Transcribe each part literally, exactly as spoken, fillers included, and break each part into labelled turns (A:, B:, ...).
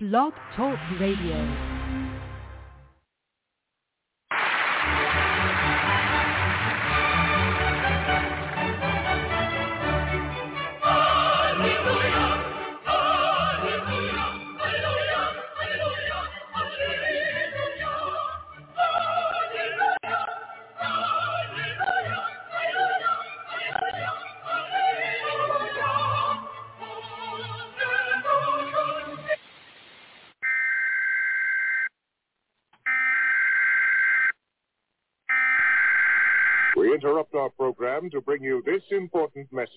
A: Blog Talk Radio.
B: We interrupt our program to bring you this important message.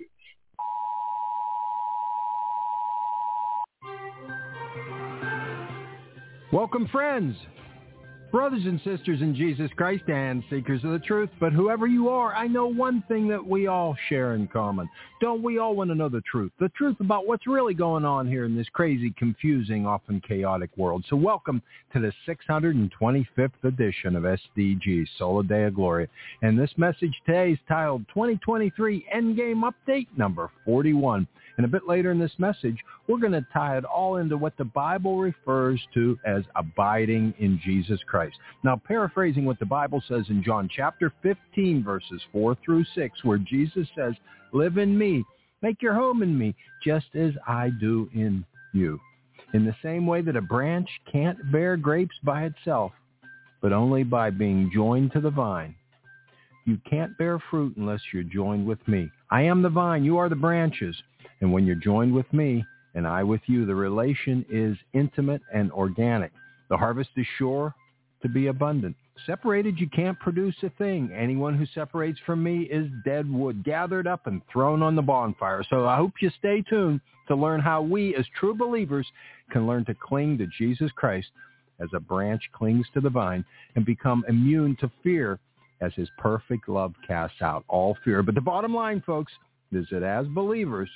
C: Welcome, friends, brothers and sisters in Jesus Christ and seekers of the truth. But whoever you are, I know one thing that we all share in common. Don't we all want to know the truth? The truth about what's really going on here in this crazy, confusing, often chaotic world. So welcome to the six hundred twenty-fifth edition of S D G, Sola Deo Gloria. And this message today is titled twenty twenty-three Endgame Update number forty-one. And a bit later in this message, we're going to tie it all into what the Bible refers to as abiding in Jesus Christ. Now, paraphrasing what the Bible says in John chapter fifteen, verses four through six, where Jesus says, "Live in me, make your home in me, just as I do in you." In the same way that a branch can't bear grapes by itself, but only by being joined to the vine. You can't bear fruit unless you're joined with me. I am the vine, you are the branches. And when you're joined with me and I with you, the relation is intimate and organic. The harvest is sure to be abundant. Separated, you can't produce a thing. Anyone who separates from me is dead wood, gathered up and thrown on the bonfire. So I hope you stay tuned to learn how we, as true believers, can learn to cling to Jesus Christ as a branch clings to the vine and become immune to fear as his perfect love casts out all fear. But the bottom line, folks, is that as believers,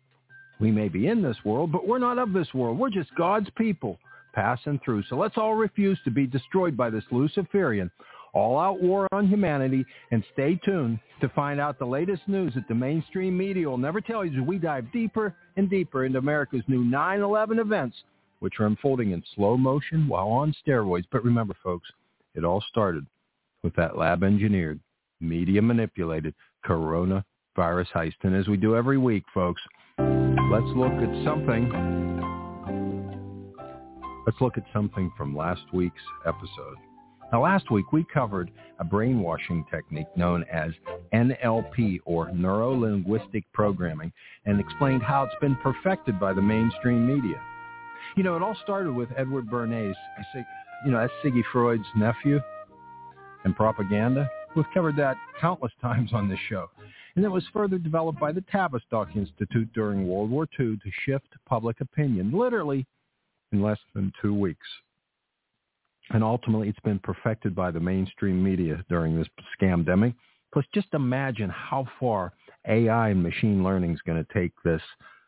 C: we may be in this world, but we're not of this world. We're just God's people passing through. So let's all refuse to be destroyed by this Luciferian all-out war on humanity, and stay tuned to find out the latest news that the mainstream media will never tell you as we dive deeper and deeper into America's new nine eleven events, which are unfolding in slow motion while on steroids. But remember, folks, it all started with that lab-engineered, media-manipulated coronavirus heist. And as we do every week, folks, let's look at something. Let's look at something from last week's episode. Now, last week we covered a brainwashing technique known as N L P, or Neuro-Linguistic Programming, and explained how it's been perfected by the mainstream media. You know, it all started with Edward Bernays. I say, you know, that's Siggy Freud's nephew, and propaganda. We've covered that countless times on this show. And it was further developed by the Tavistock Institute during World War Two to shift public opinion, literally in less than two weeks. And ultimately, it's been perfected by the mainstream media during this scamdemic. Plus, just imagine how far A I and machine learning is going to take this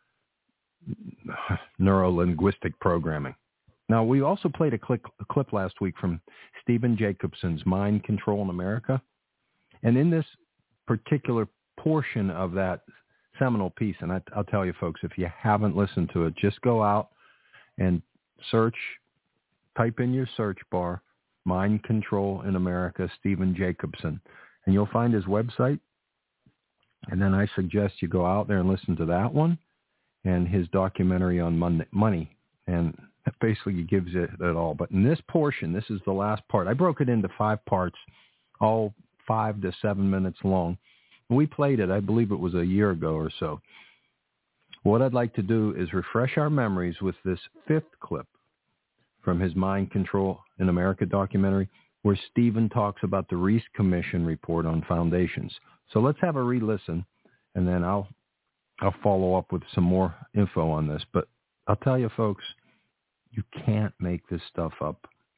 C: neuro-linguistic programming. Now, we also played a clip, a clip last week from Stephen Jacobson's Mind Control in America. And in this particular portion of that seminal piece, and I, I'll tell you, folks, if you haven't listened to it, just go out and search, type in your search bar, Mind Control in America, Stephen Jacobson, and you'll find his website. And then I suggest you go out there and listen to that one and his documentary on mon- money. And it basically gives it at all. But in this portion, this is the last part. I broke it into five parts, all five to seven minutes long. We played it, I believe it was a year ago or so. What I'd like to do is refresh our memories with this fifth clip from his Mind Control in America documentary, where Stephen talks about the Reese Commission report on foundations. So let's have a re-listen, and then I'll I'll follow up with some more info on this. But I'll tell you, folks, you can't make this stuff up.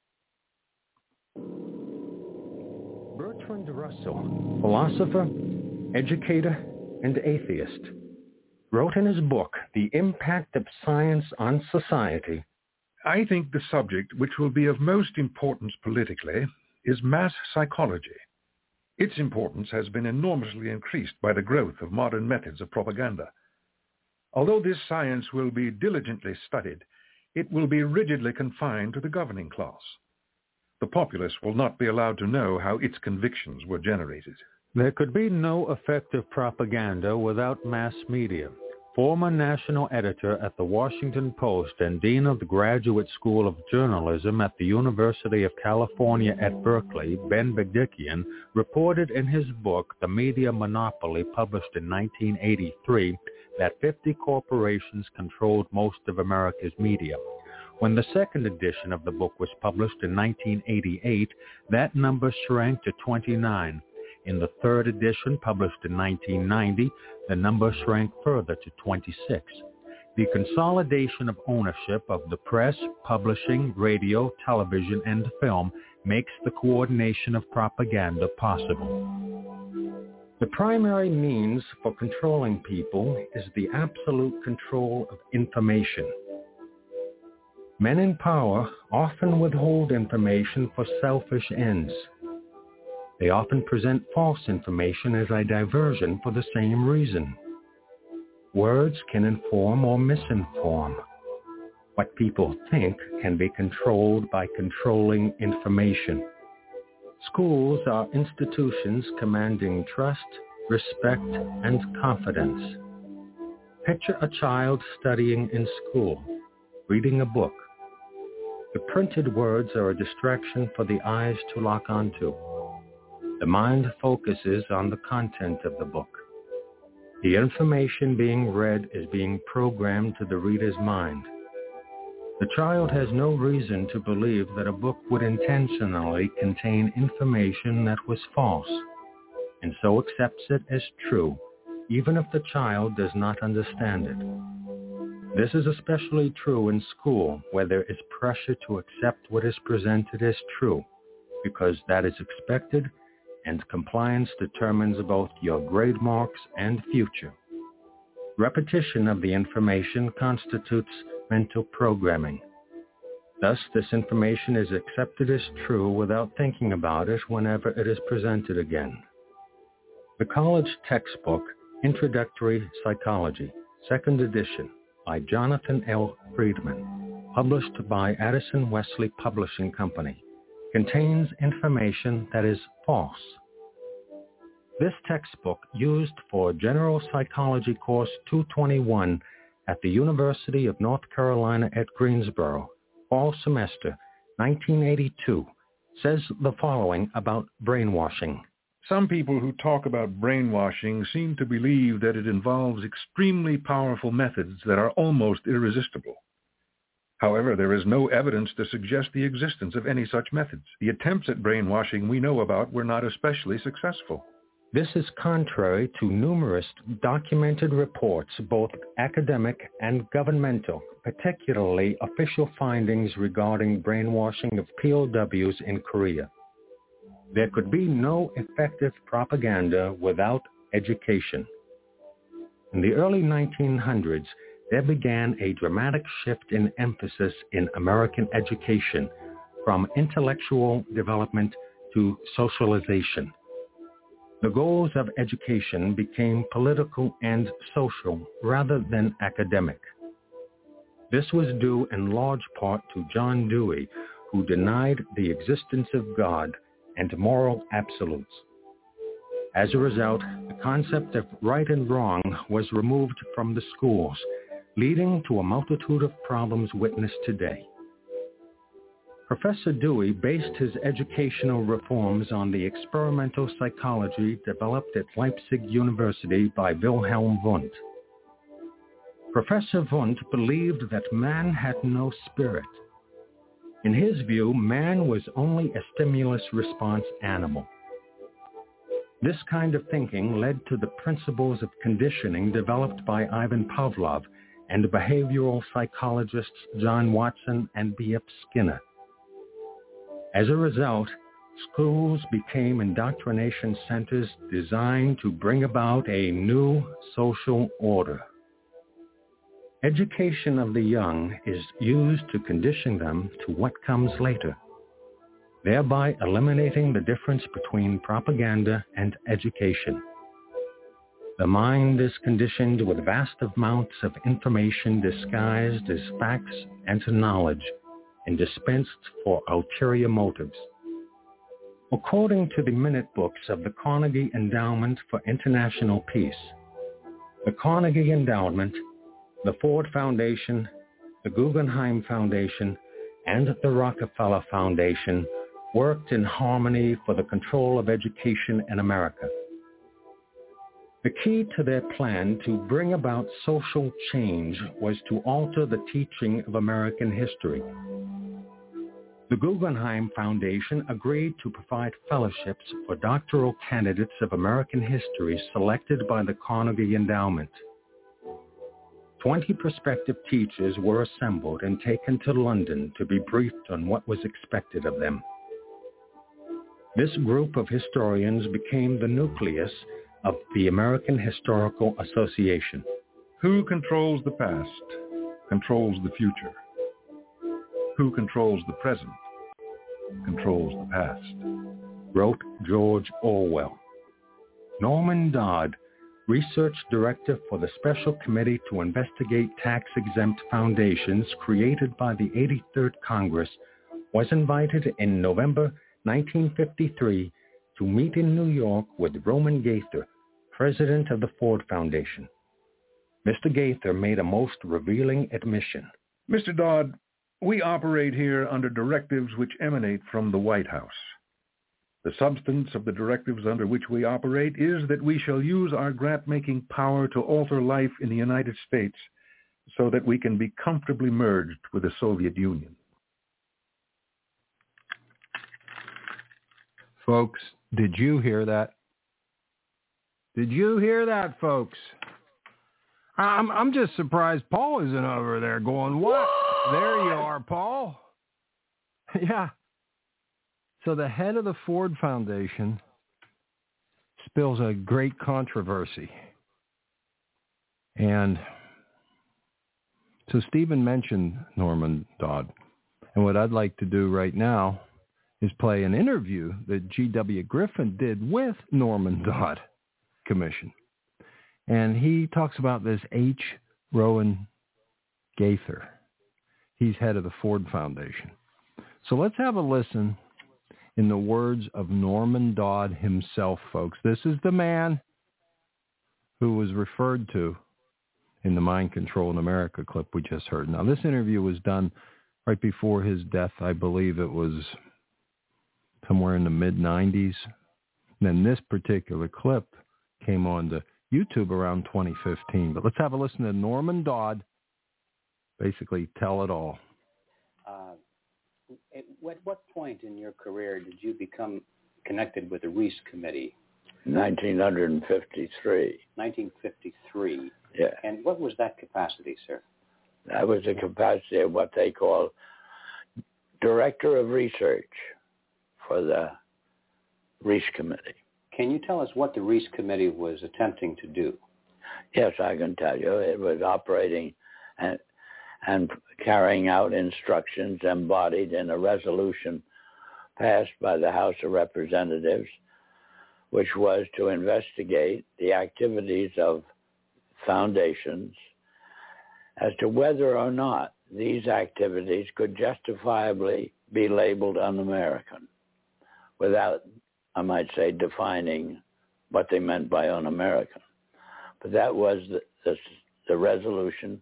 D: Bertrand Russell, philosopher, educator, and atheist, wrote in his book, The Impact of Science on Society,
E: I think the subject which will be of most importance politically is mass psychology. Its importance has been enormously increased by the growth of modern methods of propaganda. Although this science will be diligently studied, it will be rigidly confined to the governing class. The populace will not be allowed to know how its convictions were generated.
D: There could be no effective propaganda without mass media. Former national editor at the Washington Post and dean of the Graduate School of Journalism at the University of California at Berkeley, Ben Begikian, reported in his book, The Media Monopoly, published in nineteen eighty-three, that fifty corporations controlled most of America's media. When the second edition of the book was published in nineteen eighty-eight, that number shrank to twenty-nine. In the third edition, published in nineteen ninety, the number shrank further to twenty-six. The consolidation of ownership of the press, publishing, radio, television, and film makes the coordination of propaganda possible. The primary means for controlling people is the absolute control of information. Men in power often withhold information for selfish ends. They often present false information as a diversion for the same reason. Words can inform or misinform. What people think can be controlled by controlling information. Schools are institutions commanding trust, respect, and confidence. Picture a child studying in school, reading a book. The printed words are a distraction for the eyes to lock onto. The mind focuses on the content of the book. The information being read is being programmed to the reader's mind. The child has no reason to believe that a book would intentionally contain information that was false, and so accepts it as true, even if the child does not understand it. This is especially true in school, where there is pressure to accept what is presented as true, because that is expected, and compliance determines both your grade marks and future. Repetition of the information constitutes mental programming. Thus, this information is accepted as true without thinking about it whenever it is presented again. The college textbook, Introductory Psychology, second edition, by Jonathan L. Friedman, published by Addison Wesley Publishing Company, contains information that is false. This textbook, used for General Psychology Course two twenty-one at the University of North Carolina at Greensboro, fall semester nineteen eighty-two, says the following about brainwashing.
E: Some people who talk about brainwashing seem to believe that it involves extremely powerful methods that are almost irresistible. However, there is no evidence to suggest the existence of any such methods. The attempts at brainwashing we know about were not especially successful.
D: This is contrary to numerous documented reports, both academic and governmental, particularly official findings regarding brainwashing of P O Ws in Korea. There could be no effective propaganda without education. In the early nineteen hundreds, there began a dramatic shift in emphasis in American education from intellectual development to socialization. The goals of education became political and social rather than academic. This was due in large part to John Dewey, who denied the existence of God and moral absolutes. As a result, the concept of right and wrong was removed from the schools, leading to a multitude of problems witnessed today. Professor Dewey based his educational reforms on the experimental psychology developed at Leipzig University by Wilhelm Wundt. Professor Wundt believed that man had no spirit. In his view, man was only a stimulus-response animal. This kind of thinking led to the principles of conditioning developed by Ivan Pavlov and behavioral psychologists John Watson and B F Skinner. As a result, schools became indoctrination centers designed to bring about a new social order. Education of the young is used to condition them to what comes later, thereby eliminating the difference between propaganda and education. The mind is conditioned with vast amounts of information disguised as facts and knowledge and dispensed for ulterior motives. According to the minute books of the Carnegie Endowment for International Peace, the Carnegie Endowment, the Ford Foundation, the Guggenheim Foundation, and the Rockefeller Foundation worked in harmony for the control of education in America. The key to their plan to bring about social change was to alter the teaching of American history. The Guggenheim Foundation agreed to provide fellowships for doctoral candidates of American history selected by the Carnegie Endowment. Twenty prospective teachers were assembled and taken to London to be briefed on what was expected of them. This group of historians became the nucleus of the American Historical Association.
E: Who controls the past controls the future. Who controls the present controls the past,
D: wrote George Orwell. Norman Dodd, research director for the Special Committee to investigate tax-exempt foundations created by the eighty-third Congress, was invited in November nineteen fifty-three to meet in New York with Roman Gaither, president of the Ford Foundation. Mister Gaither made a most revealing admission.
E: Mister Dodd, we operate here under directives which emanate from the White House. The substance of the directives under which we operate is that we shall use our grant-making power to alter life in the United States so that we can be comfortably merged with the Soviet Union.
C: Folks, did you hear that? Did you hear that, folks? I'm I'm just surprised Paul isn't over there going, what? There you are, Paul. Yeah. So the head of the Ford Foundation spills a great controversy. And so Stephen mentioned Norman Dodd. And what I'd like to do right now is play an interview that G W Griffin did with Norman Dodd Commission. And he talks about this H. Rowan Gaither. He's head of the Ford Foundation. So let's have a listen in the words of Norman Dodd himself, folks. This is the man who was referred to in the Mind Control in America clip we just heard. Now, this interview was done right before his death. I believe it was somewhere in the mid nineties. And then this particular clip came on to YouTube around twenty fifteen. But let's have a listen to Norman Dodd basically tell it all.
F: Uh, at what, what point in your career did you become connected with the Reece Committee?
G: nineteen fifty-three.
F: nineteen fifty-three.
G: Yeah.
F: And what was that capacity, sir?
G: That was the capacity of what they call Director of Research for the Reece Committee.
F: Can you tell us what the Reece Committee was attempting to do?
G: Yes, I can tell you. It was operating and, and carrying out instructions embodied in a resolution passed by the House of Representatives, which was to investigate the activities of foundations as to whether or not these activities could justifiably be labeled un-American without, I might say, defining what they meant by un-American. But that was the, the, the resolution,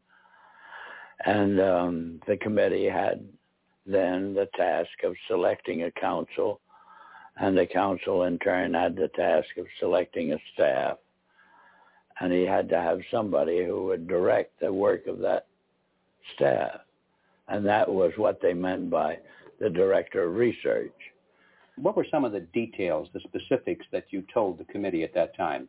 G: and um, the committee had then the task of selecting a council, and the council in turn had the task of selecting a staff, and he had to have somebody who would direct the work of that staff, and that was what they meant by the Director of Research.
F: What were some of the details, the specifics that you told the committee at that time?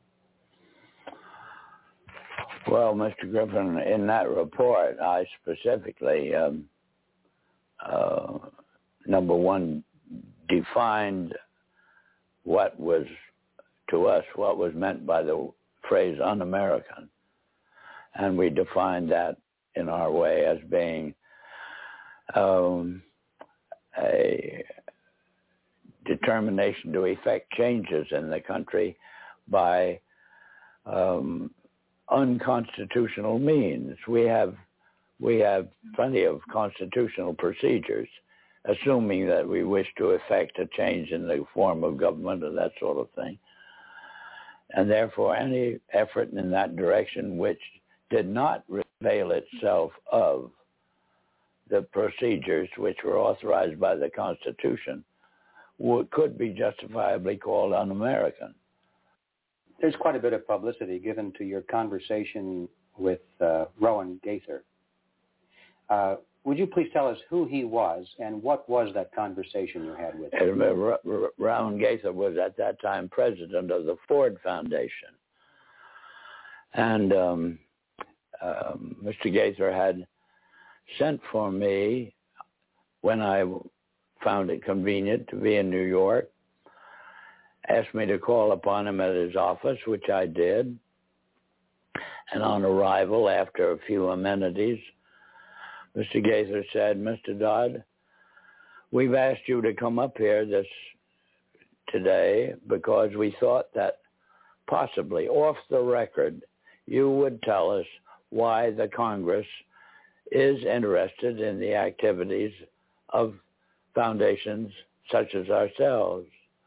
G: Well, Mister Griffin, in that report, I specifically, um, uh, number one, defined what was, to us, what was meant by the phrase un-American. And we defined that in our way as being um, a determination to effect changes in the country by um, unconstitutional means. We have we have plenty of constitutional procedures, assuming that we wish to effect a change in the form of government and that sort of thing. And therefore, any effort in that direction which did not avail itself of the procedures which were authorized by the Constitution would, could be justifiably called un-American.
F: There's quite a bit of publicity given to your conversation with uh, Rowan Gaither. Uh, would you please tell us who he was and what was that conversation you had with him?
G: R- R- Rowan Gaither was at that time president of the Ford Foundation. And um, um, Mister Gaither had sent for me when I found it convenient to be in New York, asked me to call upon him at his office, which I did. And on arrival, after a few amenities, Mister Gaither said, "Mister Dodd, we've asked you to come up here this today because we thought that possibly off the record you would tell us why the Congress is interested in the activities of foundations such as ourselves."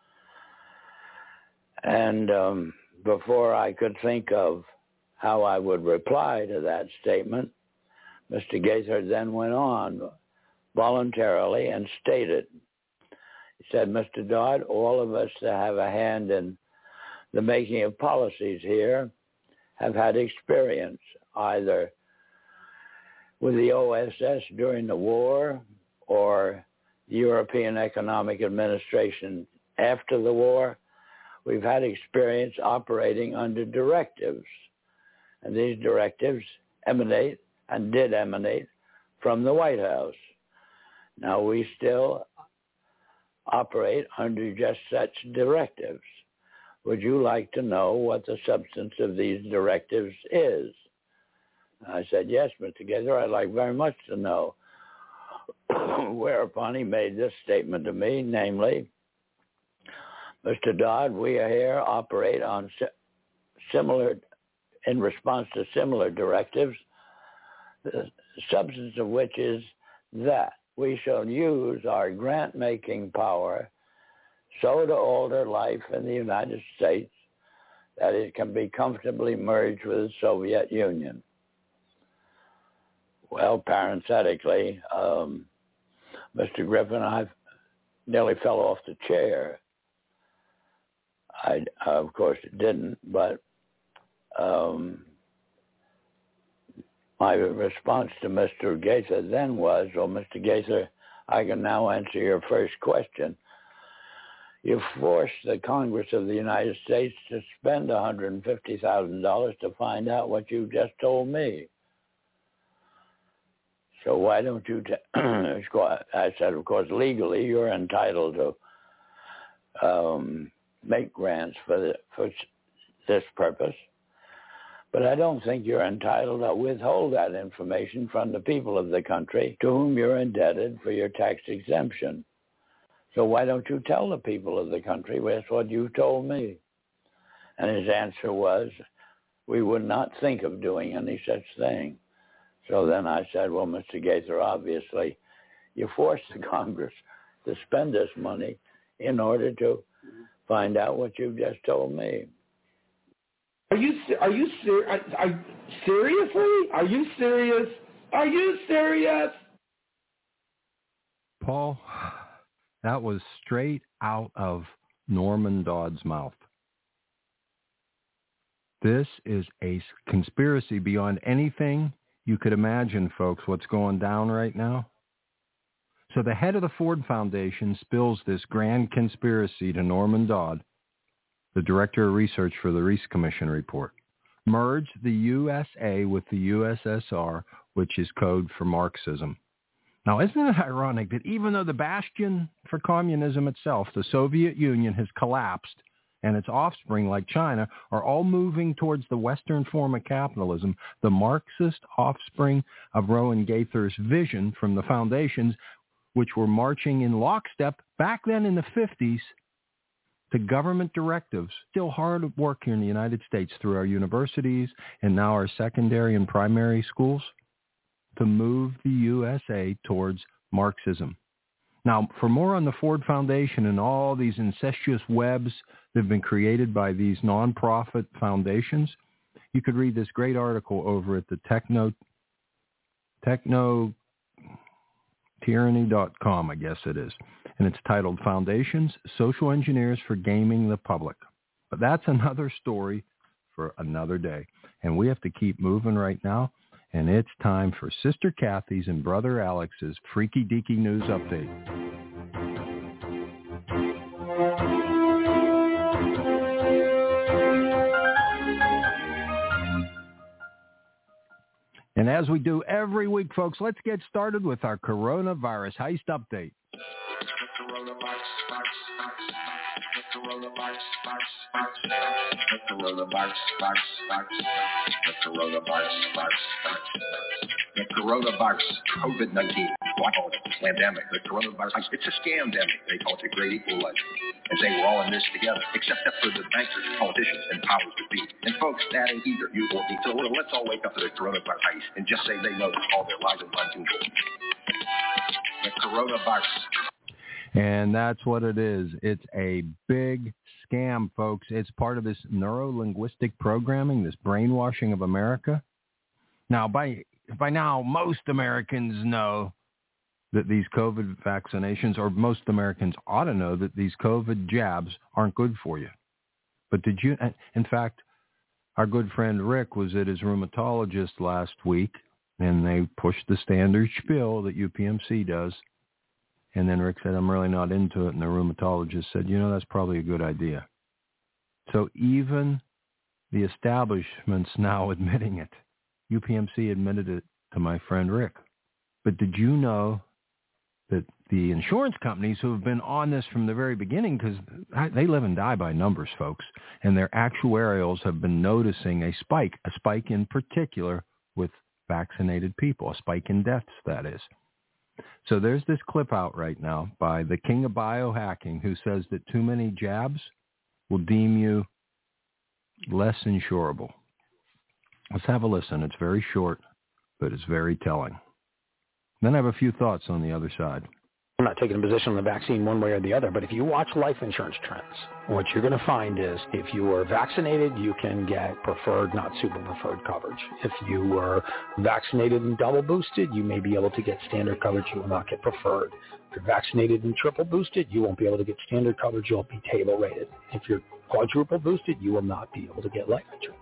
G: And um, before I could think of how I would reply to that statement, Mister Gaither then went on voluntarily and stated, he said, "Mister Dodd, all of us that have a hand in the making of policies here have had experience either with the O S S during the war or the European Economic Administration after the war. We've had experience operating under directives, and these directives emanate and did emanate from the White House. Now, we still operate under just such directives. Would you like to know what the substance of these directives is?" I said, "Yes, Mister Gaither, I'd like very much to know." Whereupon he made this statement to me, namely, "Mister Dodd, we here operate on si- similar, in response to similar directives, the substance of which is that we shall use our grant-making power so to alter life in the United States that it can be comfortably merged with the Soviet Union." Well, parenthetically, um, Mister Griffin, I nearly fell off the chair. I, of course, didn't, but um, my response to Mister Gaither then was, "Well, Mister Gaither, I can now answer your first question. You forced the Congress of the United States to spend one hundred fifty thousand dollars to find out what you just told me. So why don't you t- I said, of course, legally you're entitled to um, make grants for, the, for this purpose, but I don't think you're entitled to withhold that information from the people of the country to whom you're indebted for your tax exemption. So why don't you tell the people of the country that's what you told me?" And his answer was, "We would not think of doing any such thing." So then I said, "Well, Mister Gaither, obviously you forced the Congress to spend this money in order to find out what you've just told me."
H: Are you are you ser- are, are, seriously? Are you serious? Are you serious?
C: Paul, that was straight out of Norman Dodd's mouth. This is a conspiracy beyond anything you could imagine, folks, what's going down right now. So the head of the Ford Foundation spills this grand conspiracy to Norman Dodd, the director of research for the Reese Commission report. Merge the U S A with the U S S R, which is code for Marxism. Now, isn't it ironic that even though the bastion for communism itself, the Soviet Union, has collapsed, and its offspring, like China, are all moving towards the Western form of capitalism, the Marxist offspring of Rowan Gaither's vision from the foundations, which were marching in lockstep back then in the fifties, to government directives, still hard at work here in the United States through our universities and now our secondary and primary schools to move the U S A towards Marxism. Now, for more on the Ford Foundation and all these incestuous webs that have been created by these nonprofit foundations, you could read this great article over at the techno, techno tyranny dot com, I guess it is. And it's titled Foundations, Social Engineers for Gaming the Public. But that's another story for another day. And we have to keep moving right now. And it's time for Sister Kathy's and Brother Alex's Freaky Deaky News Update. And as we do every week, folks, let's get started with our coronavirus heist update.
I: The coronavirus, COVID nineteen, why call it a pandemic? The coronavirus, it's a scam-demic. They call it the Great Equalizer. And say we're all in this together, except for the bankers, politicians, and powers that be. And folks, that ain't either you or me. So let's all wake up to the coronavirus heist and just say they know all their lies and run to the coronavirus.
C: And that's what it is. It's a big scam, folks. It's part of this neuro-linguistic programming, this brainwashing of America. Now, by by now, most Americans know that these COVID vaccinations, or most Americans ought to know that these COVID jabs aren't good for you. But did you, in fact, our good friend Rick was at his rheumatologist last week, and they pushed the standard spiel that U P M C does. And then Rick said, I'm really not into it. And the rheumatologist said, you know, that's probably a good idea. So even the establishment's now admitting it. U P M C admitted it to my friend Rick. But did you know that the insurance companies who have been on this from the very beginning, because they live and die by numbers, folks, and their actuarials have been noticing a spike, a spike in particular with vaccinated people, a spike in deaths, that is. So there's this clip out right now by the king of biohacking who says that too many jabs will deem you less insurable. Let's have a listen. It's very short, but it's very telling. Then I have a few thoughts on the other side.
J: I'm not taking a position on the vaccine one way or the other, but if you watch life insurance trends, what you're going to find is if you are vaccinated, you can get preferred, not super preferred coverage. If you were vaccinated and double boosted, you may be able to get standard coverage. You will not get preferred. If you're vaccinated and triple boosted, you won't be able to get standard coverage. You'll be table rated. If you're quadruple boosted, you will not be able to get life insurance.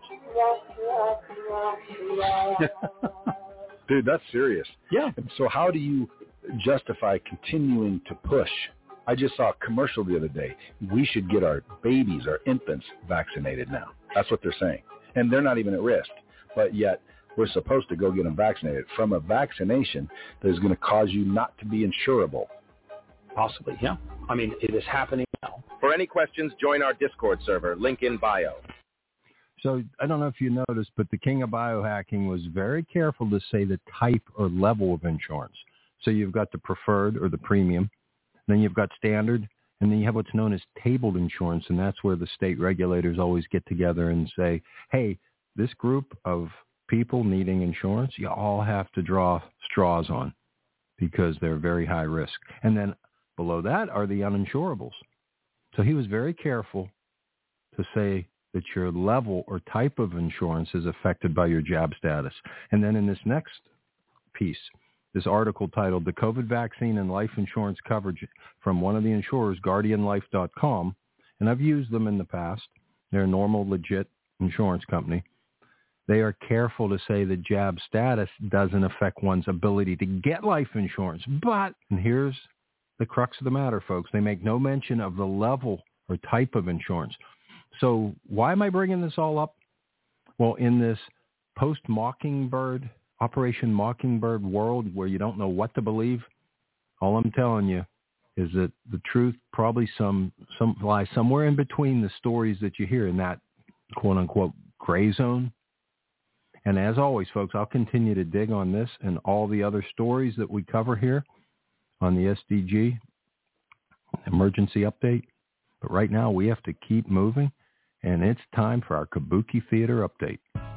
K: Dude, that's serious.
J: Yeah.
K: So how do you justify continuing to push? I just saw a commercial the other day. We should get our babies, our infants, vaccinated now. That's what they're saying. And they're not even at risk. But yet we're supposed to go get them vaccinated from a vaccination that is going to cause you not to be insurable.
J: Possibly, yeah. I mean, it is happening now.
L: For any questions, join our Discord server, link in bio.
C: So I don't know if you noticed, but the king of biohacking was very careful to say the type or level of insurance. So you've got the preferred or the premium, then you've got standard, and then you have what's known as tabled insurance, and that's where the state regulators always get together and say, hey, this group of people needing insurance, you all have to draw straws on because they're very high risk. And then below that are the uninsurables. So he was very careful to say that your level or type of insurance is affected by your jab status. And then in this next piece, this article titled The COVID Vaccine and Life Insurance Coverage from one of the insurers, Guardian Life dot com, and I've used them in the past. They're a normal, legit insurance company. They are careful to say that jab status doesn't affect one's ability to get life insurance. But, and here's the crux of the matter, folks, they make no mention of the level or type of insurance. So why am I bringing this all up? Well, in this post-Mockingbird, Operation Mockingbird world where you don't know what to believe, all I'm telling you is that the truth probably some, some lies somewhere in between the stories that you hear in that quote-unquote gray zone. And as always, folks, I'll continue to dig on this and all the other stories that we cover here on the S D G Emergency Update. But right now we have to keep moving, and it's time for our Kabuki Theater update.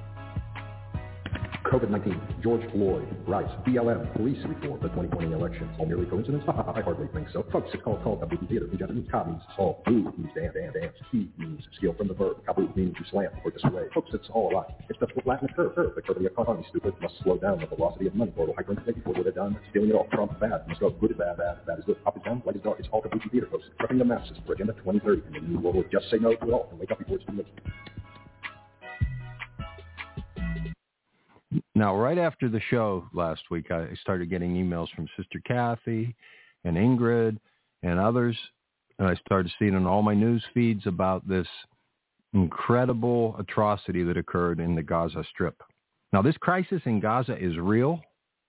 M: COVID nineteen, George Floyd, Rice, B L M, police report the twenty twenty elections. All merely coincidence? I hardly think so. Folks, it's called called Kabuki Theater. In Japanese, ka means solve, bu means dance, dance, dance. Ki means skill from the verb. Kabu means to slam or disarray. Folks, it's all a lie. It's just what Latin curve, curve. The curve of the economy, stupid, must slow down the velocity of money. Global hyperinflation, before we're done. Stealing it all. Trump, bad. Must go. Good is bad, bad, bad is good. Up is down, light is dark. It's all Kabuki Theater, folks. Prepping the masses for Agenda twenty thirty. And the new world will just say no to it all and wake up before it's too late.
C: Now, right after the show last week, I started getting emails from Sister Kathy and Ingrid and others, and I started seeing on all my news feeds about this incredible atrocity that occurred in the Gaza Strip. Now, this crisis in Gaza is real,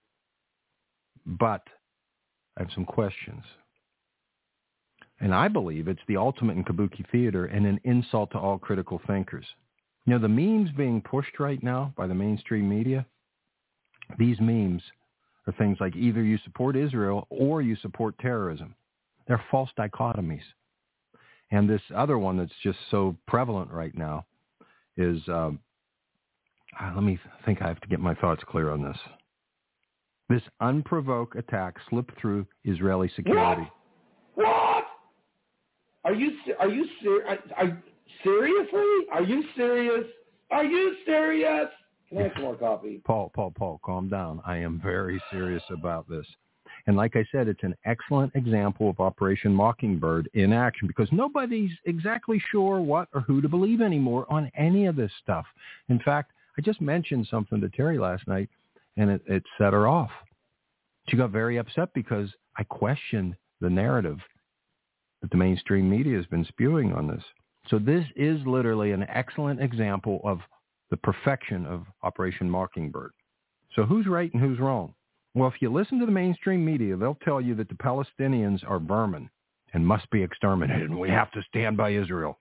C: but I have some questions. And I believe it's the ultimate in Kabuki Theater and an insult to all critical thinkers. You know, the memes being pushed right now by the mainstream media, these memes are things like either you support Israel or you support terrorism. They're false dichotomies. And this other one that's just so prevalent right now is, um, let me think, I have to get my thoughts clear on this. This unprovoked attack slipped through Israeli security.
H: What? What? Are you, are you serious? Are, seriously? Are you serious? Are you serious? Can I have some more coffee?
C: Paul, Paul, Paul, calm down. I am very serious about this. And like I said, it's an excellent example of Operation Mockingbird in action because nobody's exactly sure what or who to believe anymore on any of this stuff. In fact, I just mentioned something to Terry last night, and it, it set her off. She got very upset because I questioned the narrative that the mainstream media has been spewing on this. So this is literally an excellent example of the perfection of Operation Mockingbird. So who's right and who's wrong? Well, if you listen to the mainstream media, they'll tell you that the Palestinians are vermin and must be exterminated, and we have to stand by Israel.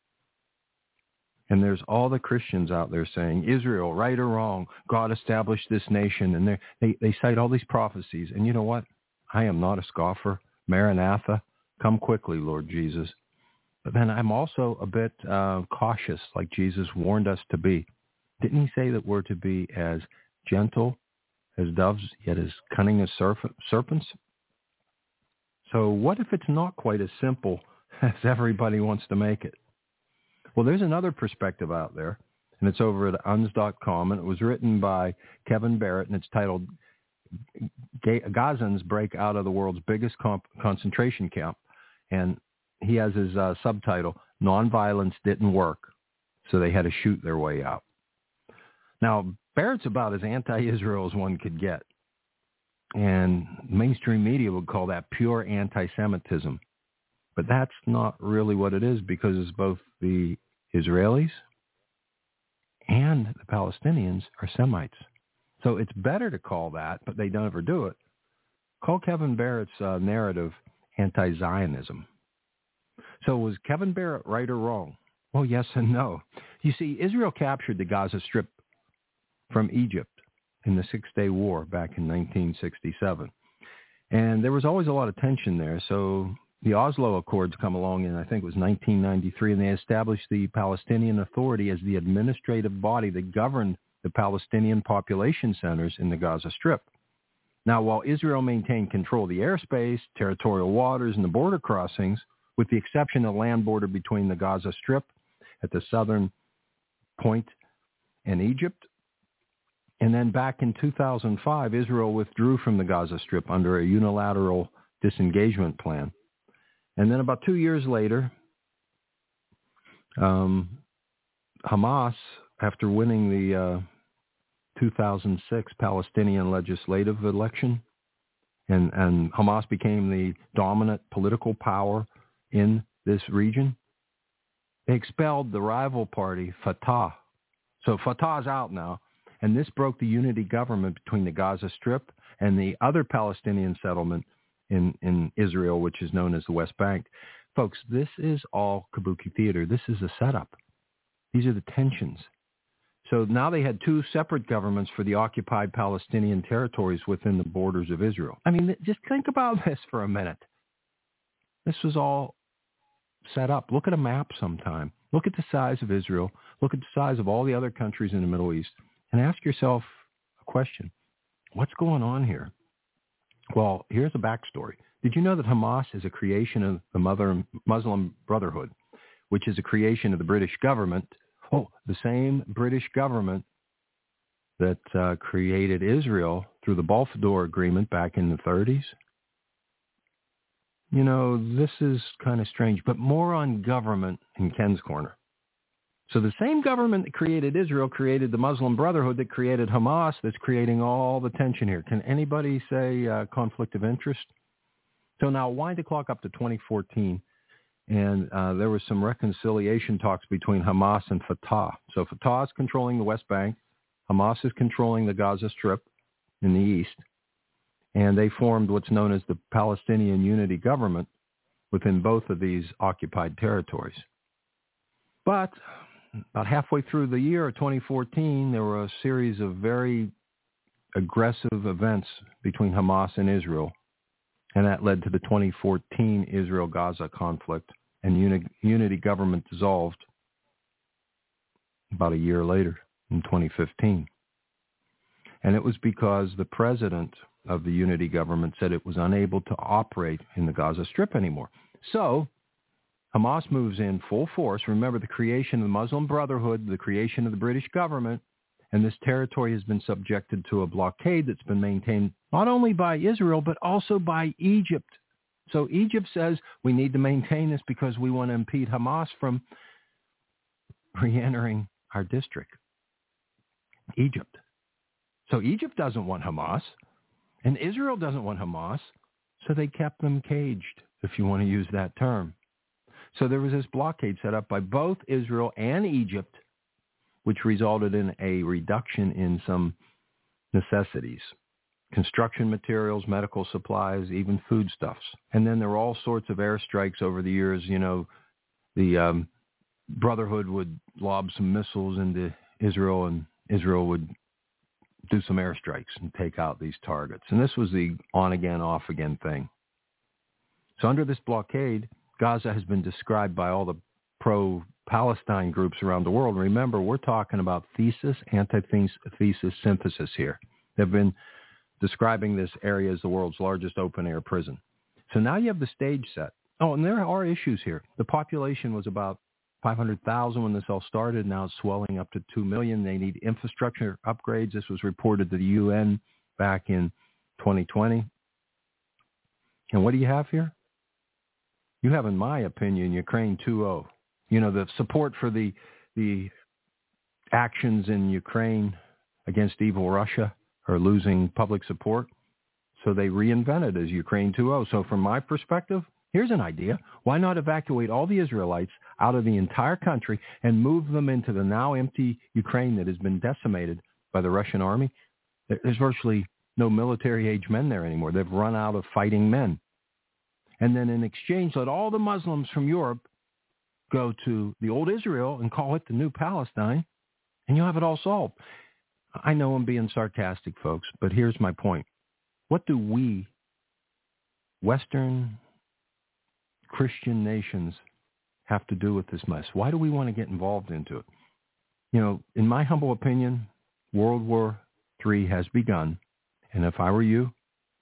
C: And there's all the Christians out there saying, Israel, right or wrong, God established this nation. And they they cite all these prophecies. And you know what? I am not a scoffer. Maranatha, come quickly, Lord Jesus. But then I'm also a bit uh, cautious, like Jesus warned us to be. Didn't he say that we're to be as gentle as doves, yet as cunning as serp- serpents? So what if it's not quite as simple as everybody wants to make it? Well, there's another perspective out there, and it's over at U N S dot com, and it was written by Kevin Barrett, and it's titled Gazans Break Out of the World's Biggest Comp- Concentration Camp. And he has his uh, subtitle, Nonviolence Didn't Work, so they had to shoot their way out. Now, Barrett's about as anti-Israel as one could get. And mainstream media would call that pure anti-Semitism. But that's not really what it is because both the Israelis and the Palestinians are Semites. So it's better to call that, but they never do it. Call Kevin Barrett's uh, narrative anti-Zionism. So was Kevin Barrett right or wrong? Well, yes and no. You see, Israel captured the Gaza Strip from Egypt in the Six-Day War back in nineteen sixty-seven. And there was always a lot of tension there. So the Oslo Accords come along in, I think it was nineteen ninety-three, and they established the Palestinian Authority as the administrative body that governed the Palestinian population centers in the Gaza Strip. Now, while Israel maintained control of the airspace, territorial waters, and the border crossings, with the exception of the land border between the Gaza Strip at the southern point and Egypt. And then back in two thousand five, Israel withdrew from the Gaza Strip under a unilateral disengagement plan. And then about two years later, um, Hamas, after winning the uh, two thousand six Palestinian legislative election, and, and Hamas became the dominant political power in this region, they expelled the rival party, Fatah. So Fatah's out now, and this broke the unity government between the Gaza Strip and the other Palestinian settlement in, in Israel, which is known as the West Bank. Folks, this is all Kabuki theater. This is a setup. These are the tensions. So now they had two separate governments for the occupied Palestinian territories within the borders of Israel. I mean, just think about this for a minute. This was all set up. Look at a map sometime. Look at the size of Israel. Look at the size of all the other countries in the Middle East and ask yourself a question. What's going on here? Well, here's a backstory. Did you know that Hamas is a creation of the Mother Muslim Brotherhood, which is a creation of the British government? Oh, the same British government that uh, created Israel through the Balfour Agreement back in the thirties? You know, this is kind of strange, but more on government in Ken's Corner. So the same government that created Israel created the Muslim Brotherhood that created Hamas that's creating all the tension here. Can anybody say uh, conflict of interest? So now wind the clock up to twenty fourteen, and uh, there was some reconciliation talks between Hamas and Fatah. So Fatah is controlling the West Bank. Hamas is controlling the Gaza Strip in the east. And they formed what's known as the Palestinian Unity Government within both of these occupied territories. But about halfway through the year of twenty fourteen, there were a series of very aggressive events between Hamas and Israel, and that led to the twenty fourteen Israel-Gaza conflict, and uni- Unity Government dissolved about a year later in twenty fifteen. And it was because the president of the Unity Government said it was unable to operate in the Gaza Strip anymore. So Hamas moves in full force. Remember, the creation of the Muslim Brotherhood, the creation of the British government, and this territory has been subjected to a blockade that's been maintained not only by Israel, but also by Egypt. So Egypt says we need to maintain this because we want to impede Hamas from re-entering our district. Egypt. So Egypt doesn't want Hamas, and Israel doesn't want Hamas, so they kept them caged, if you want to use that term. So there was this blockade set up by both Israel and Egypt, which resulted in a reduction in some necessities, construction materials, medical supplies, even foodstuffs. And then there were all sorts of airstrikes over the years. You know, the um, Brotherhood would lob some missiles into Israel, and Israel would do some airstrikes and take out these targets. And this was the on-again, off-again thing. So under this blockade, Gaza has been described by all the pro-Palestine groups around the world. Remember, we're talking about thesis, antithesis, synthesis here. They've been describing this area as the world's largest open-air prison. So now you have the stage set. Oh, and there are issues here. The population was about five hundred thousand when this all started. Now it's swelling up to two million. They need infrastructure upgrades. This was reported to the U N back in twenty twenty. And what do you have here? You have, in my opinion, Ukraine two point oh. You know, the support for the the actions in Ukraine against evil Russia are losing public support. So they reinvented as Ukraine two point oh. So from my perspective, here's an idea. Why not evacuate all the Israelites out of the entire country and move them into the now empty Ukraine that has been decimated by the Russian army? There's virtually no military-age men there anymore. They've run out of fighting men. And then in exchange, let all the Muslims from Europe go to the old Israel and call it the new Palestine, and you'll have it all solved. I know I'm being sarcastic, folks, but here's my point. What do we, Western Christian nations, have to do with this mess? Why do we want to get involved into it? You know, in my humble opinion, World War Three has begun, and if I were you,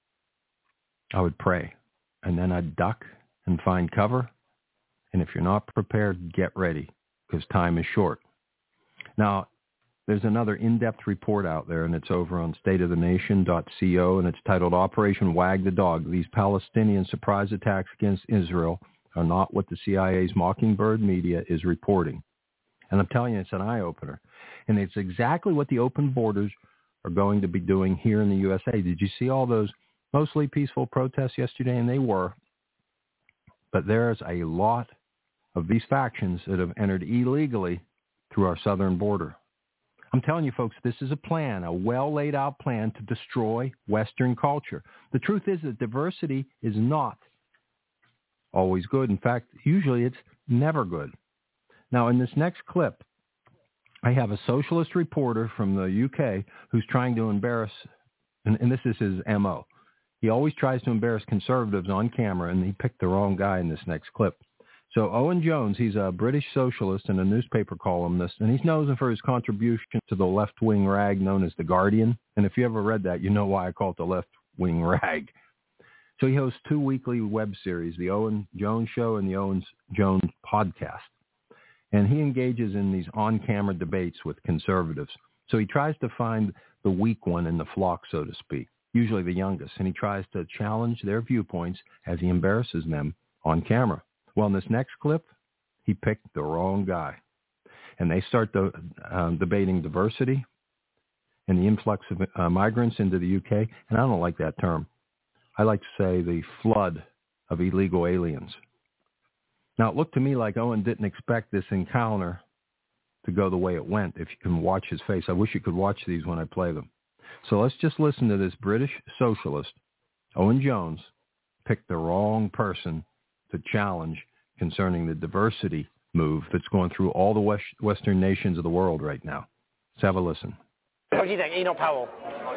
C: I would pray. And then I'd duck and find cover. And if you're not prepared, get ready, because time is short. Now, there's another in-depth report out there, and it's over on state of the nation dot co, and it's titled Operation Wag the Dog. These Palestinian surprise attacks against Israel are not what the C I A's Mockingbird media is reporting. And I'm telling you, it's an eye-opener. And it's exactly what the open borders are going to be doing here in the U S A. Did you see all those mostly peaceful protests yesterday? And they were. But there's a lot of these factions that have entered illegally through our southern border. I'm telling you, folks, this is a plan, a well-laid-out plan to destroy Western culture. The truth is that diversity is not always good. In fact, usually it's never good. Now, in this next clip, I have a socialist reporter from the U K who's trying to embarrass, and, and this is his M O. He always tries to embarrass conservatives on camera, and he picked the wrong guy in this next clip. So Owen Jones, he's a British socialist and a newspaper columnist, and he's known for his contribution to the left-wing rag known as The Guardian. And if you ever read that, you know why I call it the left-wing rag. So he hosts two weekly web series, The Owen Jones Show and The Owen Jones Podcast. And he engages in these on-camera debates with conservatives. So he tries to find the weak one in the flock, so to speak, usually the youngest, and he tries to challenge their viewpoints as he embarrasses them on camera. Well, in this next clip, he picked the wrong guy. And they start the, um, debating diversity and the influx of uh, migrants into the U K. And I don't like that term. I like to say the flood of illegal aliens. Now, it looked to me like Owen didn't expect this encounter to go the way it went. If you can watch his face, I wish you could watch these when I play them. So let's just listen to this British socialist, Owen Jones, pick the wrong person to challenge concerning the diversity move that's going through all the West, Western nations of the world right now. Let's have a listen.
N: What do you think, Enoch Powell?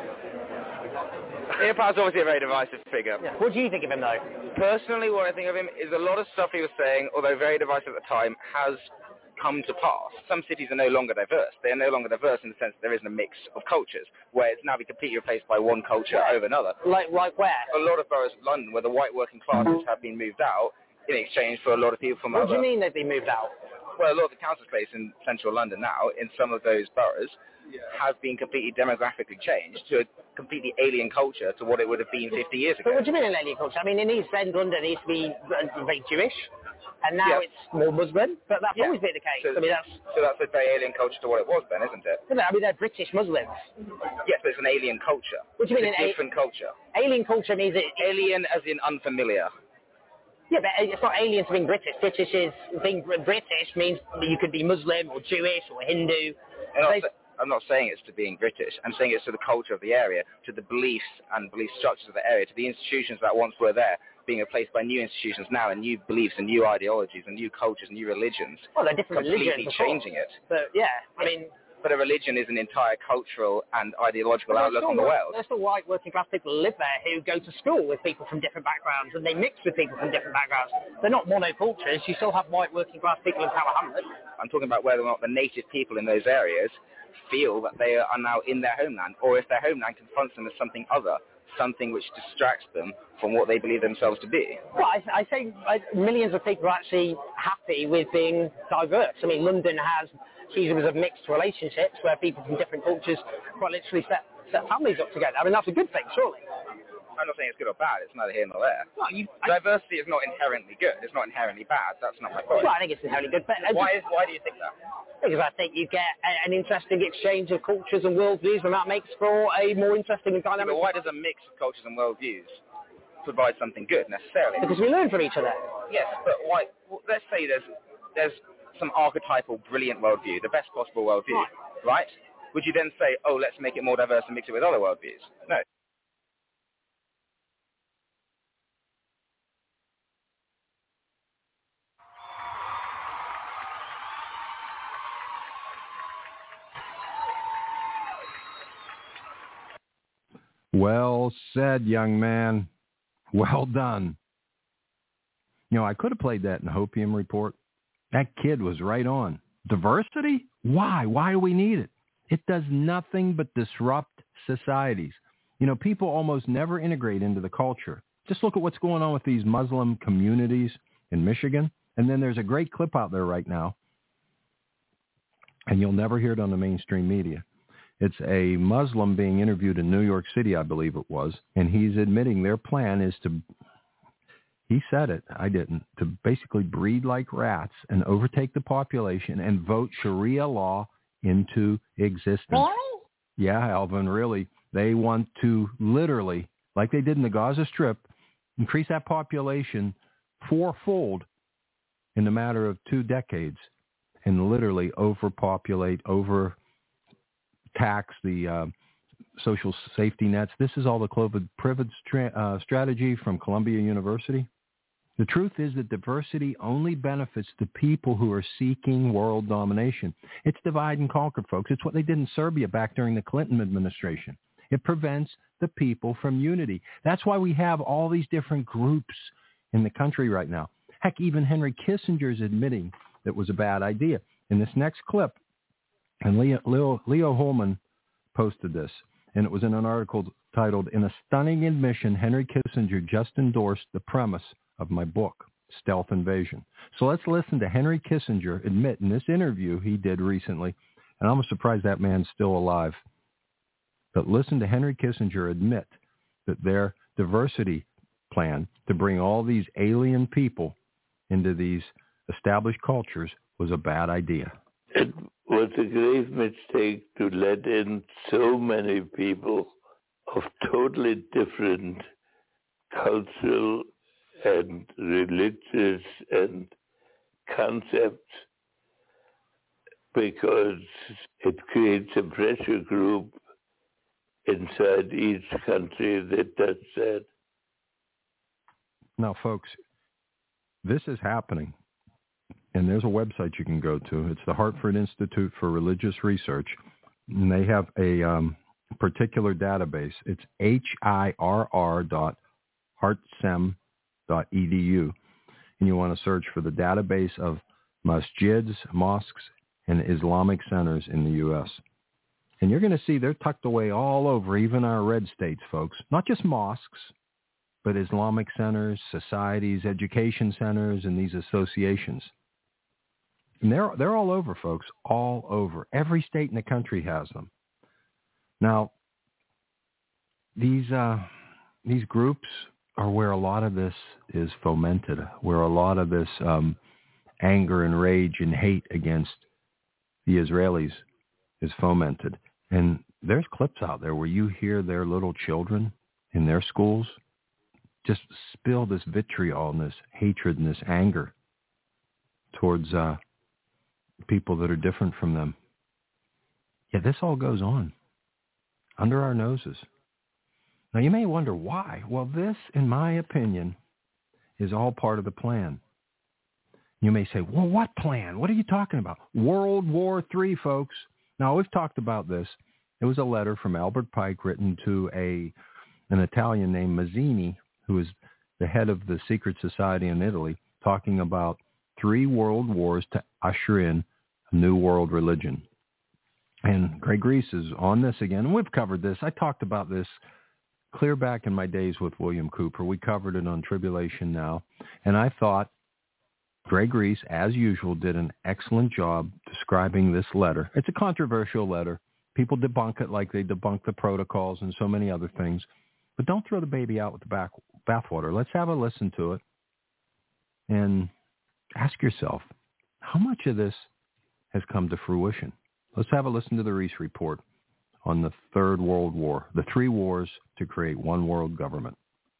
O: Enoch Powell's obviously a very divisive figure.
N: Yeah. What do you think of him, though?
O: Personally, what I think of him is a lot of stuff he was saying, although very divisive at the time, has come to pass. Some cities are no longer diverse. They are no longer diverse in the sense that there isn't a mix of cultures, where it's now been completely replaced by one culture yeah. over another.
N: Like, like where?
O: A lot of boroughs of London, where the white working classes have been moved out in exchange for a lot of people from
N: what
O: other...
N: What do you mean they've been moved out?
O: Well, a lot of the council space in central London now, in some of those boroughs, yeah. has been completely demographically changed to a completely alien culture to what it would have been fifty years ago.
N: But what do you mean an alien culture? I mean, in East End London, it used to be very Jewish, and now
O: yes.
N: it's more Muslim, but that's
O: yeah.
N: always been the case.
O: So,
N: I mean, that's...
O: so that's a very alien culture to what it was then, isn't it?
N: I mean, they're British Muslims.
O: Yes, but it's an alien culture.
N: What do you mean
O: it's
N: an
O: a different a- culture?
N: Alien culture means it...
O: Alien as in unfamiliar.
N: Yeah, but it's not alien to being British. British is... Being British means you could be Muslim or Jewish or Hindu.
O: I'm not, sa- I'm not saying it's to being British. I'm saying it's to the culture of the area, to the beliefs and belief structures of the area, to the institutions that once were there, being replaced by new institutions now, and new beliefs and new ideologies and new cultures and new religions.
N: Well, they're different
O: completely
N: religions.
O: changing it.
N: But yeah, I mean...
O: But a religion is an entire cultural and ideological
N: well,
O: outlook on the world.
N: There's still white working class people who live there who go to school with people from different backgrounds, and they mix with people from different backgrounds. They're not monocultures. You still have white working class people in Tower Hamlets.
O: I'm talking about whether or not the native people in those areas feel that they are now in their homeland, or if their homeland confronts them as something other, something which distracts them from what they believe themselves to be.
N: Well, I, I think uh, millions of people are actually happy with being diverse. I mean, London has seasons of mixed relationships where people from different cultures quite literally set, set families up together. I mean, that's a good thing, surely.
O: I'm not saying it's good or bad. It's neither here nor there.
N: Well, you,
O: Diversity I, is not inherently good. It's not inherently bad. That's not my point.
N: Well, I think it's inherently good. But, uh,
O: why, is, why do you think that?
N: Because I think you get a, an interesting exchange of cultures and worldviews, and that makes for a more interesting and dynamic...
O: Yeah, but why does a mix of cultures and worldviews provide something good, necessarily?
N: Because we learn from each other.
O: Yes, but why... Well, let's say there's there's some archetypal, brilliant worldview, the best possible worldview, right? right? Would you then say, oh, let's make it more diverse and mix it with other worldviews? No.
C: Well said, young man. Well done. You know, I could have played that in the Hopium Report. That kid was right on. Diversity? Why? Why do we need it? It does nothing but disrupt societies. You know, people almost never integrate into the culture. Just look at what's going on with these Muslim communities in Michigan. And then there's a great clip out there right now, and you'll never hear it on the mainstream media. It's a Muslim being interviewed in New York City, I believe it was, and he's admitting their plan is to, he said it, I didn't, to basically breed like rats and overtake the population and vote Sharia law into existence.
N: Really?
C: Yeah, Alvin, really. They want to literally, like they did in the Gaza Strip, increase that population fourfold in a matter of two decades and literally overpopulate, over tax the uh, social safety nets. This is all the Clovis Privilege tra- uh, strategy from Columbia University. The truth is that diversity only benefits the people who are seeking world domination. It's divide and conquer, folks. It's what they did in Serbia back during the Clinton administration. It prevents the people from unity. That's why we have all these different groups in the country right now. Heck, even Henry Kissinger is admitting it was a bad idea. In this next clip, and Leo, Leo, Leo Holman posted this, and it was in an article titled, "In a Stunning Admission, Henry Kissinger just endorsed the premise of my book, Stealth Invasion." So let's listen to Henry Kissinger admit in this interview he did recently, and I'm surprised that man's still alive, but listen to Henry Kissinger admit that their diversity plan to bring all these alien people into these established cultures was a bad idea.
P: It was a grave mistake to let in so many people of totally different cultural and religious and concepts, because it creates a pressure group inside each country that does that.
C: Now, folks, this is happening, and there's a website you can go to. It's the Hartford Institute for Religious Research, and they have a um, particular database. It's H I R R dot hartsem dot E D U, and you want to search for the database of masjids, mosques, and Islamic centers in the U S And you're going to see they're tucked away all over, even our red states, folks. Not just mosques, but Islamic centers, societies, education centers, and these associations. And they're, they're all over, folks, all over. Every state in the country has them. Now, these uh, these groups are where a lot of this is fomented, where a lot of this um, anger and rage and hate against the Israelis is fomented. And there's clips out there where you hear their little children in their schools just spill this vitriol and this hatred and this anger towards uh, people that are different from them. Yeah, this all goes on under our noses. Now, you may wonder why. Well, this, in my opinion, is all part of the plan. You may say, well, what plan? What are you talking about? World War Three, folks. Now, we've talked about this. It was a letter from Albert Pike written to a an Italian named Mazzini, who is the head of the secret society in Italy, talking about three world wars to usher in a new world religion. And Greg Reese is on this again. And we've covered this. I talked about this clear back in my days with William Cooper. We covered it on Tribulation Now. And I thought Greg Reese, as usual, did an excellent job describing this letter. It's a controversial letter. People debunk it like they debunk the protocols and so many other things. But don't throw the baby out with the bath bathwater. Let's have a listen to it and ask yourself, how much of this has come to fruition? Let's have a listen to the Reese Report on the Third World War, the three wars to create one world government.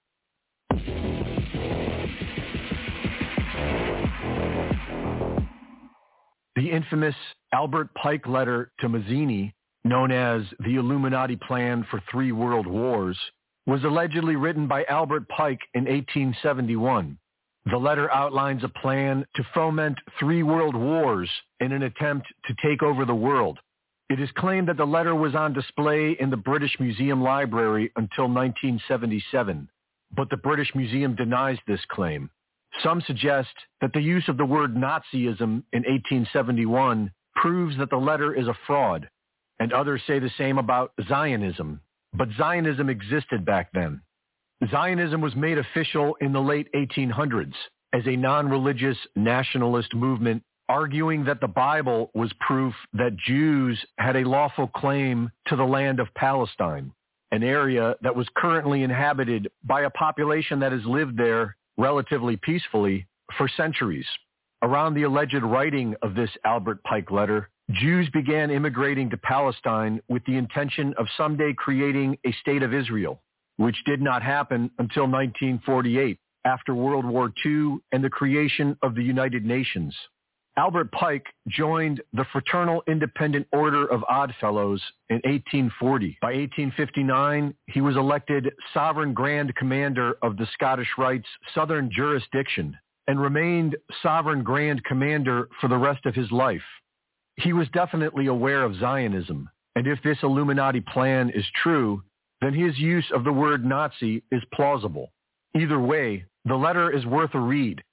Q: The infamous Albert Pike letter to Mazzini, known as the Illuminati Plan for Three World Wars, was allegedly written by Albert Pike in eighteen seventy-one. The letter outlines a plan to foment three world wars in an attempt to take over the world. It is claimed that the letter was on display in the British Museum Library until nineteen seventy-seven, but the British Museum denies this claim. Some suggest that the use of the word Nazism in eighteen seventy-one proves that the letter is a fraud, and others say the same about Zionism. But Zionism existed back then. Zionism was made official in the late eighteen hundreds as a non-religious nationalist movement, arguing that the Bible was proof that Jews had a lawful claim to the land of Palestine, an area that was currently inhabited by a population that has lived there relatively peacefully for centuries. Around the alleged writing of this Albert Pike letter, Jews began immigrating to Palestine with the intention of someday creating a state of Israel, which did not happen until nineteen forty-eight, after World War Two and the creation of the United Nations. Albert Pike joined the Fraternal Independent Order of Oddfellows in eighteen forty. By eighteen fifty-nine, he was elected Sovereign Grand Commander of the Scottish Rite's Southern Jurisdiction and remained Sovereign Grand Commander for the rest of his life. He was definitely aware of Zionism, and if this Illuminati plan is true, then his use of the word Nazi is plausible. Either way, the letter is worth a read,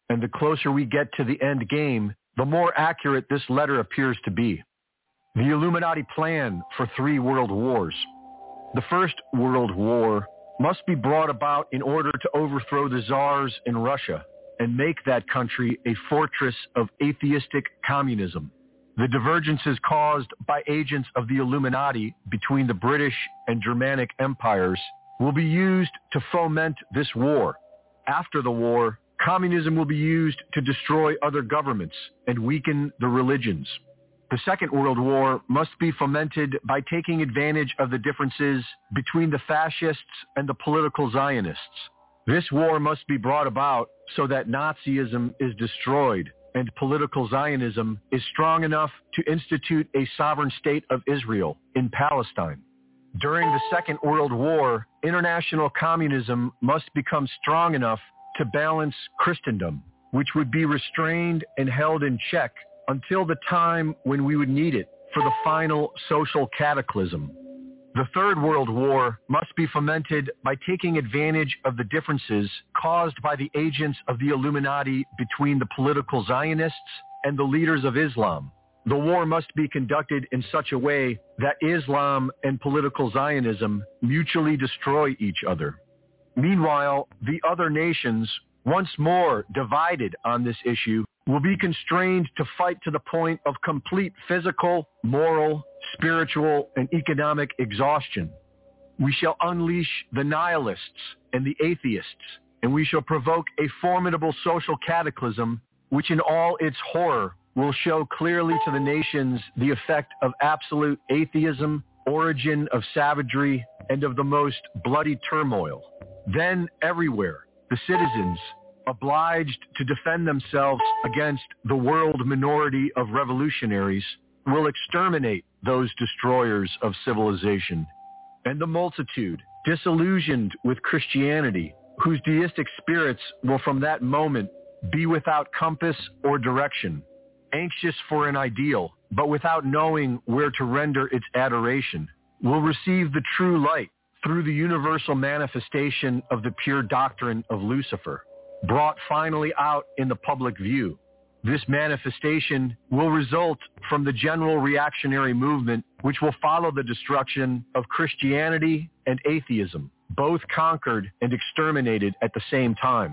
Q: and the closer we get to the end game, the more accurate this letter appears to be. The Illuminati plan for three world wars. The First World War must be brought about in order to overthrow the czars in Russia and make that country a fortress of atheistic communism. The divergences caused by agents of the Illuminati between the British and Germanic empires will be used to foment this war. After the war, communism will be used to destroy other governments and weaken the religions. The Second World War must be fomented by taking advantage of the differences between the fascists and the political Zionists. This war must be brought about so that Nazism is destroyed and political Zionism is strong enough to institute a sovereign state of Israel in Palestine. During the Second World War, international communism must become strong enough to balance Christendom, which would be restrained and held in check until the time when we would need it for the final social cataclysm. The Third World War must be fomented by taking advantage of the differences caused by the agents of the Illuminati between the political Zionists and the leaders of Islam. The war must be conducted in such a way that Islam and political Zionism mutually destroy each other. Meanwhile, the other nations, once more divided on this issue, will be constrained to fight to the point of complete physical, moral, spiritual, and economic exhaustion. We shall unleash the nihilists and the atheists, and we shall provoke a formidable social cataclysm which in all its horror will show clearly to the nations the effect of absolute atheism, origin of savagery, and of the most bloody turmoil. Then everywhere, the citizens, obliged to defend themselves against the world minority of revolutionaries, will exterminate those destroyers of civilization. And the multitude, disillusioned with Christianity, whose deistic spirits will from that moment be without compass or direction, anxious for an ideal, but without knowing where to render its adoration, will receive the true light through the universal manifestation of the pure doctrine of Lucifer, brought finally out in the public view. This manifestation will result from the general reactionary movement which will follow the destruction of Christianity and atheism, both conquered and exterminated at the same time.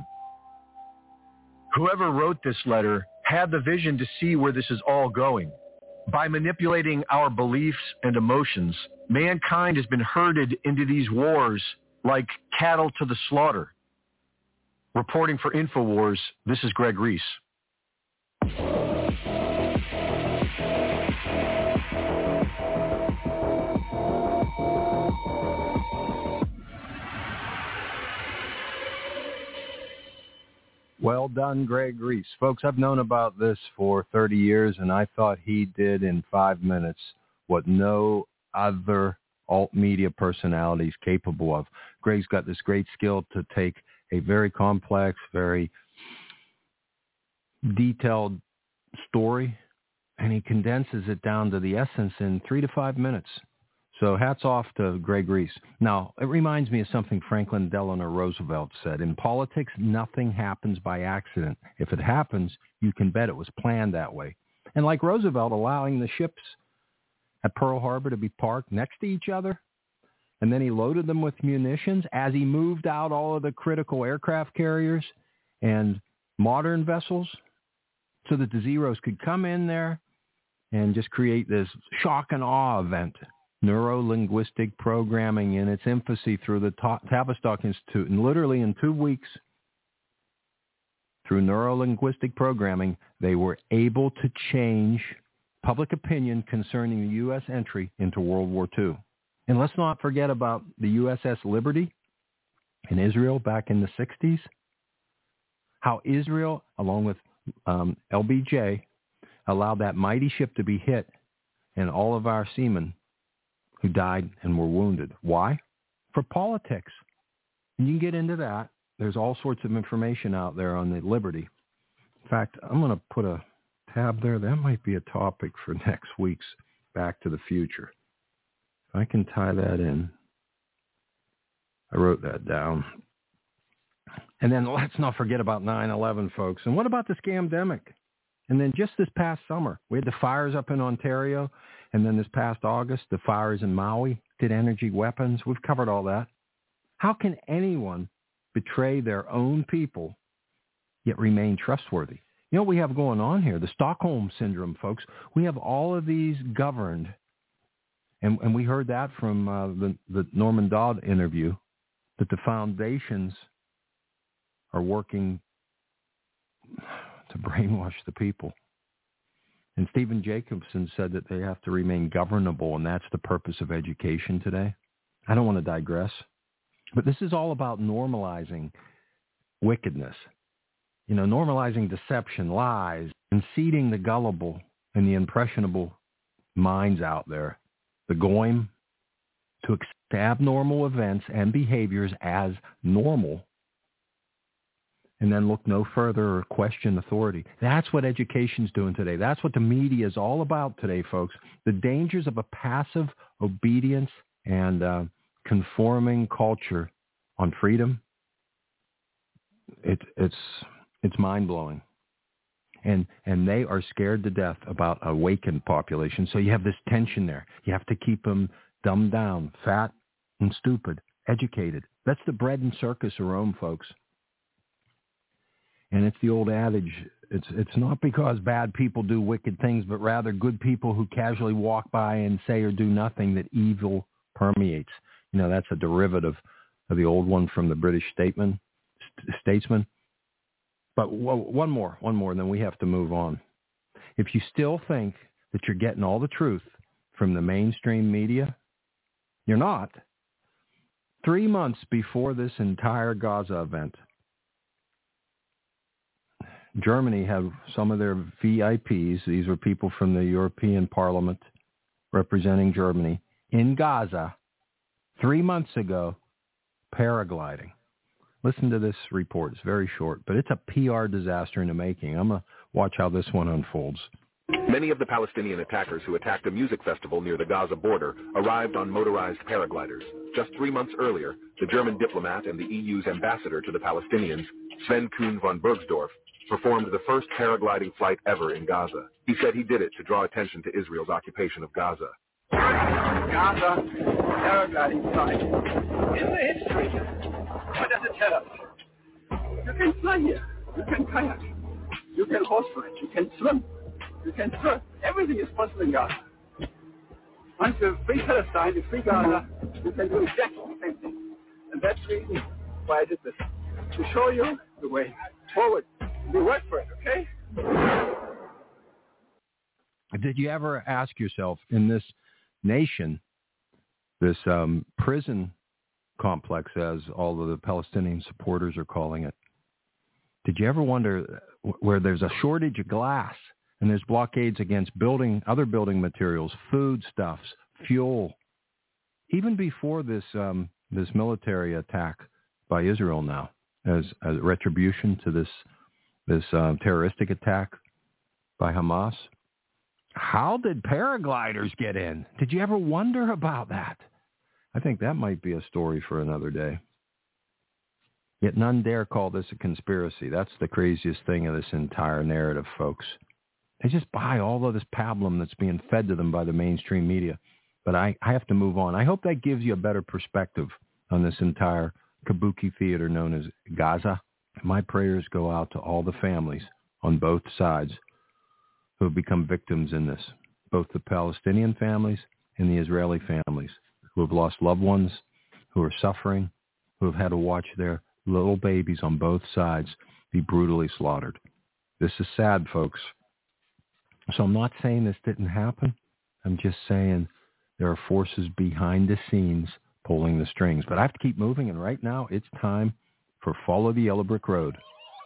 Q: Whoever wrote this letter had the vision to see where this is all going. By manipulating our beliefs and emotions, mankind has been herded into these wars like cattle to the slaughter. Reporting for InfoWars, this is Greg Reese.
C: Well done, Greg Reese. Folks, I've known about this for thirty years, and I thought he did in five minutes what no other alt media personality is capable of. Greg's got this great skill to take a very complex, very detailed story, and he condenses it down to the essence in three to five minutes. So hats off to Greg Reese. Now, it reminds me of something Franklin Delano Roosevelt said. In politics, nothing happens by accident. If it happens, you can bet it was planned that way. And like Roosevelt allowing the ships at Pearl Harbor to be parked next to each other, and then he loaded them with munitions as he moved out all of the critical aircraft carriers and modern vessels so that the Zeros could come in there and just create this shock and awe event. Neuro-linguistic programming in its infancy through the Tavistock Institute. And literally in two weeks, through neuro-linguistic programming, they were able to change public opinion concerning the U S entry into World War Two. And let's not forget about the U S S Liberty in Israel back in the sixties, how Israel, along with um, L B J, allowed that mighty ship to be hit and all of our seamen who died and were wounded. Why? For politics. And you can get into that. There's all sorts of information out there on the Liberty. In fact, I'm going to put a tab there. That might be a topic for next week's Back to the Future. If I can tie that in. I wrote that down. And then let's not forget about nine eleven, folks. And what about the scamdemic? And then just this past summer, we had the fires up in Ontario. And then this past August, the fires in Maui did energy weapons. We've covered all that. How can anyone betray their own people yet remain trustworthy? You know what we have going on here? The Stockholm Syndrome, folks. We have all of these governed. And, and we heard that from uh, the, the Norman Dodd interview, that the foundations are working to brainwash the people. And Stephen Jacobson said that they have to remain governable, and that's the purpose of education today. I don't want to digress, but this is all about normalizing wickedness. You know, normalizing deception, lies, and seeding the gullible and the impressionable minds out there, the goyim, to accept abnormal events and behaviors as normal, and then look no further or question authority. That's what education's doing today. That's what the media is all about today, folks. The dangers of a passive obedience and uh, conforming culture on freedom, it, it's it's mind-blowing. And and they are scared to death about awakened population. So you have this tension there. You have to keep them dumbed down, fat and stupid, educated. That's the bread and circus of Rome, folks. And it's the old adage, it's it's not because bad people do wicked things, but rather good people who casually walk by and say or do nothing that evil permeates. You know, that's a derivative of the old one from the British statesman. statesman. But one more, one more, and then we have to move on. If you still think that you're getting all the truth from the mainstream media, you're not. Three months before this entire Gaza event, Germany had some of their V I Ps, these were people from the European Parliament representing Germany, in Gaza three months ago, paragliding. Listen to this report. It's very short, but it's a P R disaster in the making. I'm going to watch how this one unfolds.
L: Many of the Palestinian attackers who attacked a music festival near the Gaza border arrived on motorized paragliders. Just three months earlier, the German diplomat and the E U's ambassador to the Palestinians, Sven Kuhn von Bergsdorf, performed the first paragliding flight ever in Gaza. He said he did it to draw attention to Israel's occupation of Gaza.
R: Gaza paragliding flight. In the history, what does it tell us? You can fly here. You can kayak. You can horse ride. You can swim. You can surf. Everything is possible in Gaza. Once you free Palestine, you free Gaza, you can do exactly the same thing. And that's the reason why I did this. To show you the way forward. We work for it, okay?
C: Did you ever ask yourself, in this nation, this um, prison complex, as all of the Palestinian supporters are calling it, did you ever wonder where there's a shortage of glass and there's blockades against building, other building materials, foodstuffs, fuel, even before this um, this military attack by Israel now, as, as retribution to this this uh, terroristic attack by Hamas? How did paragliders get in? Did you ever wonder about that? I think that might be a story for another day. Yet none dare call this a conspiracy. That's the craziest thing of this entire narrative, folks. They just buy all of this pablum that's being fed to them by the mainstream media. But I, I have to move on. I hope that gives you a better perspective on this entire kabuki theater known as Gaza. My prayers go out to all the families on both sides who have become victims in this, both the Palestinian families and the Israeli families who have lost loved ones, who are suffering, who have had to watch their little babies on both sides be brutally slaughtered. This is sad, folks. So I'm not saying this didn't happen. I'm just saying there are forces behind the scenes pulling the strings. But I have to keep moving, and right now it's time for Follow the Yellow Brick Road.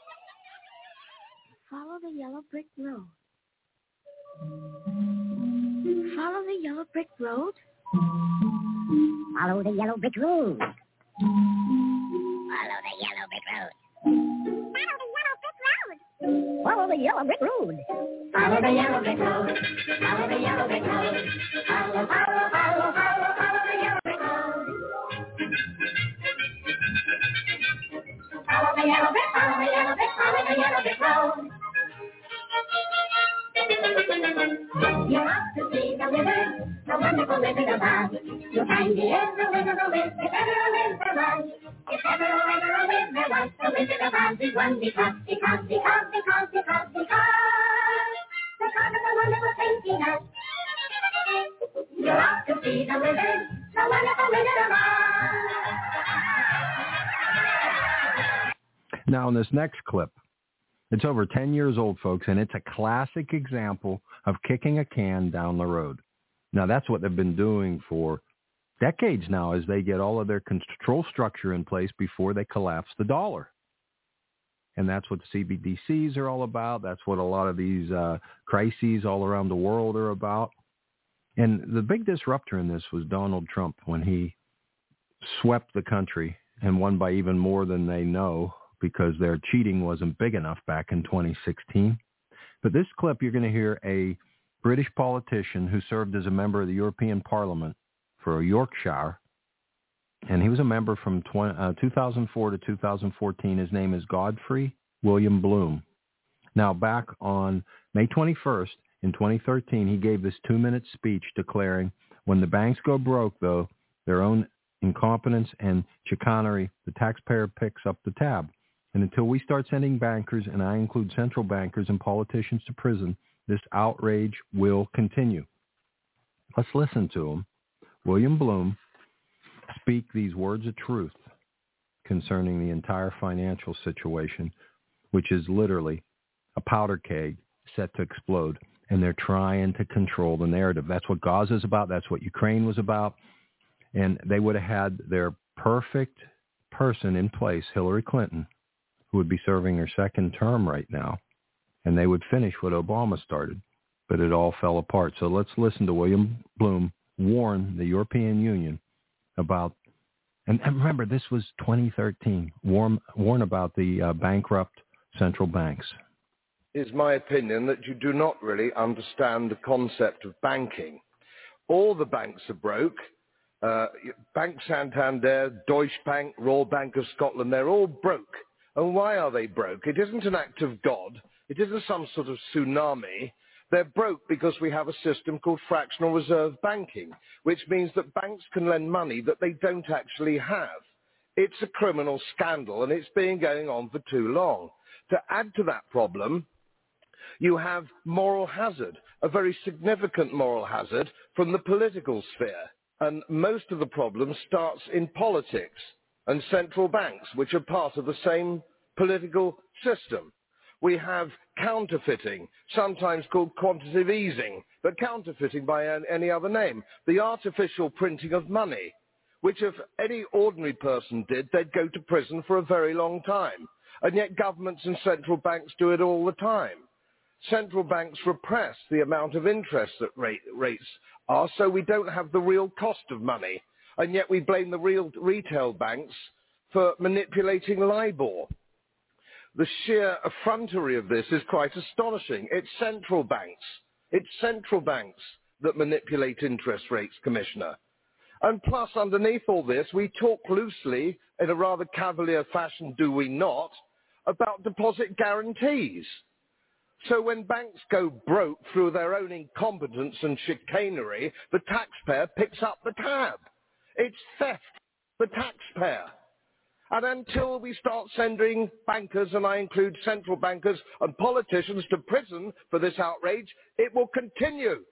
S: Follow the yellow brick road. Follow the yellow brick road.
T: Follow the yellow brick road. Follow the yellow brick road. Follow the yellow brick road. Follow the yellow brick road. Follow the yellow brick road. Follow, follow, follow, follow, follow the yellow brick road. Follow the yellow brick, follow the yellow brick, follow the yellow brick road. You're off to see the wizard, the wonderful Wizard of Oz. You'll find he is the Wizard of Wiz, if ever a Wiz there was. If ever, ever a Wiz there was, the Wizard of Oz is one because, because, because, because, because, because, because of the wonderful things he does. You're off to see the wizard, the wonderful Wizard of Oz.
C: Now, in this next clip, it's over ten years old, folks, and it's a classic example of kicking a can down the road. Now, that's what they've been doing for decades now as they get all of their control structure in place before they collapse the dollar. And that's what C B D Cs are all about. That's what a lot of these uh, crises all around the world are about. And the big disruptor in this was Donald Trump when he swept the country and won by even more than they know because their cheating wasn't big enough back in twenty sixteen. But this clip, you're going to hear a British politician who served as a member of the European Parliament for Yorkshire. And he was a member from two thousand four to two thousand fourteen. His name is Godfrey William Bloom. Now, back on May twenty-first in twenty thirteen, he gave this two-minute speech declaring, when the banks go broke, though, their own incompetence and chicanery, the taxpayer picks up the tab. And until we start sending bankers, and I include central bankers and politicians, to prison, this outrage will continue. Let's listen to him, William Bloom, speak these words of truth concerning the entire financial situation, which is literally a powder keg set to explode. And they're trying to control the narrative. That's what Gaza is about. That's what Ukraine was about. And they would have had their perfect person in place, Hillary Clinton, who would be serving her second term right now. And they would finish what Obama started. But it all fell apart. So let's listen to William Bloom warn the European Union about, and, and remember, this was twenty thirteen, warn, warn about the uh, bankrupt central banks.
U: Is my opinion that you do not really understand the concept of banking. All the banks are broke. Uh, Bank Santander, Deutsche Bank, Royal Bank of Scotland, they're all broke. And why are they broke? It isn't an act of God. It isn't some sort of tsunami. They're broke because we have a system called fractional reserve banking, which means that banks can lend money that they don't actually have. It's a criminal scandal, and it's been going on for too long. To add to that problem, you have moral hazard, a very significant moral hazard from the political sphere. And most of the problem starts in politics and central banks, which are part of the same political system. We have counterfeiting, sometimes called quantitative easing, but counterfeiting by any other name. The artificial printing of money, which if any ordinary person did, they'd go to prison for a very long time. And yet governments and central banks do it all the time. Central banks repress the amount of interest that rate, rates are, so we don't have the real cost of money. And yet we blame the real retail banks for manipulating LIBOR. The sheer effrontery of this is quite astonishing. It's central banks. It's central banks that manipulate interest rates, Commissioner. And plus, underneath all this, we talk loosely, in a rather cavalier fashion, do we not, about deposit guarantees. So when banks go broke through their own incompetence and chicanery, the taxpayer picks up the tab. It's theft, the taxpayer. And until we start sending bankers, and I include central bankers and politicians, to prison for this outrage, it will continue.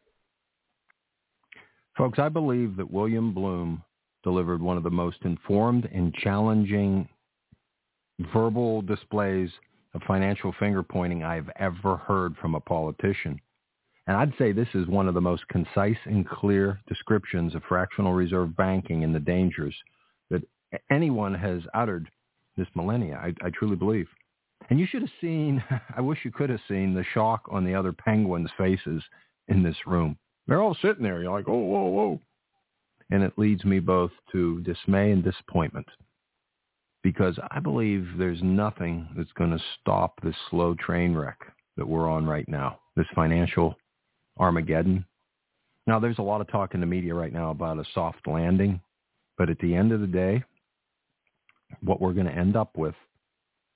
C: Folks, I believe that William Bloom delivered one of the most informed and challenging verbal displays of financial finger-pointing I've ever heard from a politician. And I'd say this is one of the most concise and clear descriptions of fractional reserve banking and the dangers that anyone has uttered this millennia, I, I truly believe. And you should have seen, I wish you could have seen the shock on the other penguins' faces in this room. They're all sitting there. You're like, oh, whoa, whoa. And it leads me both to dismay and disappointment, because I believe there's nothing that's going to stop this slow train wreck that we're on right now, this financial Armageddon. Now, there's a lot of talk in the media right now about a soft landing, but at the end of the day, what we're going to end up with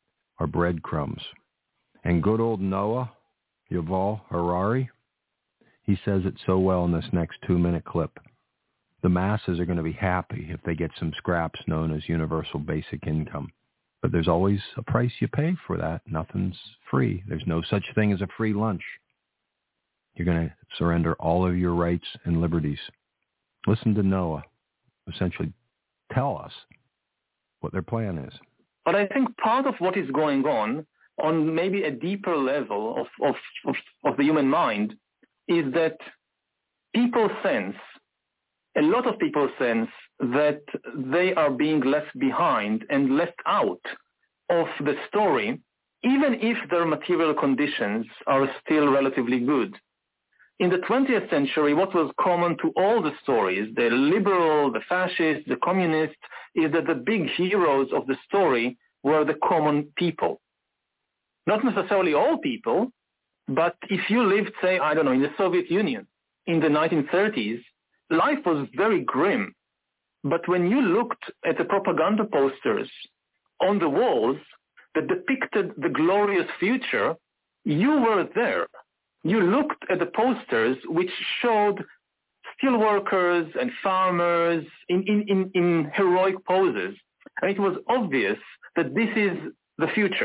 C: are breadcrumbs. And good old Noah, Yuval Harari, he says it so well in this next two-minute clip. The masses are going to be happy if they get some scraps known as universal basic income. But there's always a price you pay for that. Nothing's free. There's no such thing as a free lunch. You're going to surrender all of your rights and liberties. Listen to Noah essentially tell us what their plan is.
A: But I think part of what is going on, on maybe a deeper level of, of, of, of the human mind, is that people sense, a lot of people sense that they are being left behind and left out of the story, even if their material conditions are still relatively good. In the twentieth century, what was common to all the stories, the liberal, the fascist, the communist, is that the big heroes of the story were the common people. Not necessarily all people, but if you lived, say, I don't know, in the Soviet Union in the nineteen thirties, life was very grim. But when you looked at the propaganda posters on the walls that depicted the glorious future, you were there. You looked at the posters which showed steel workers and farmers in, in, in, in heroic poses. And it was obvious that this is the future.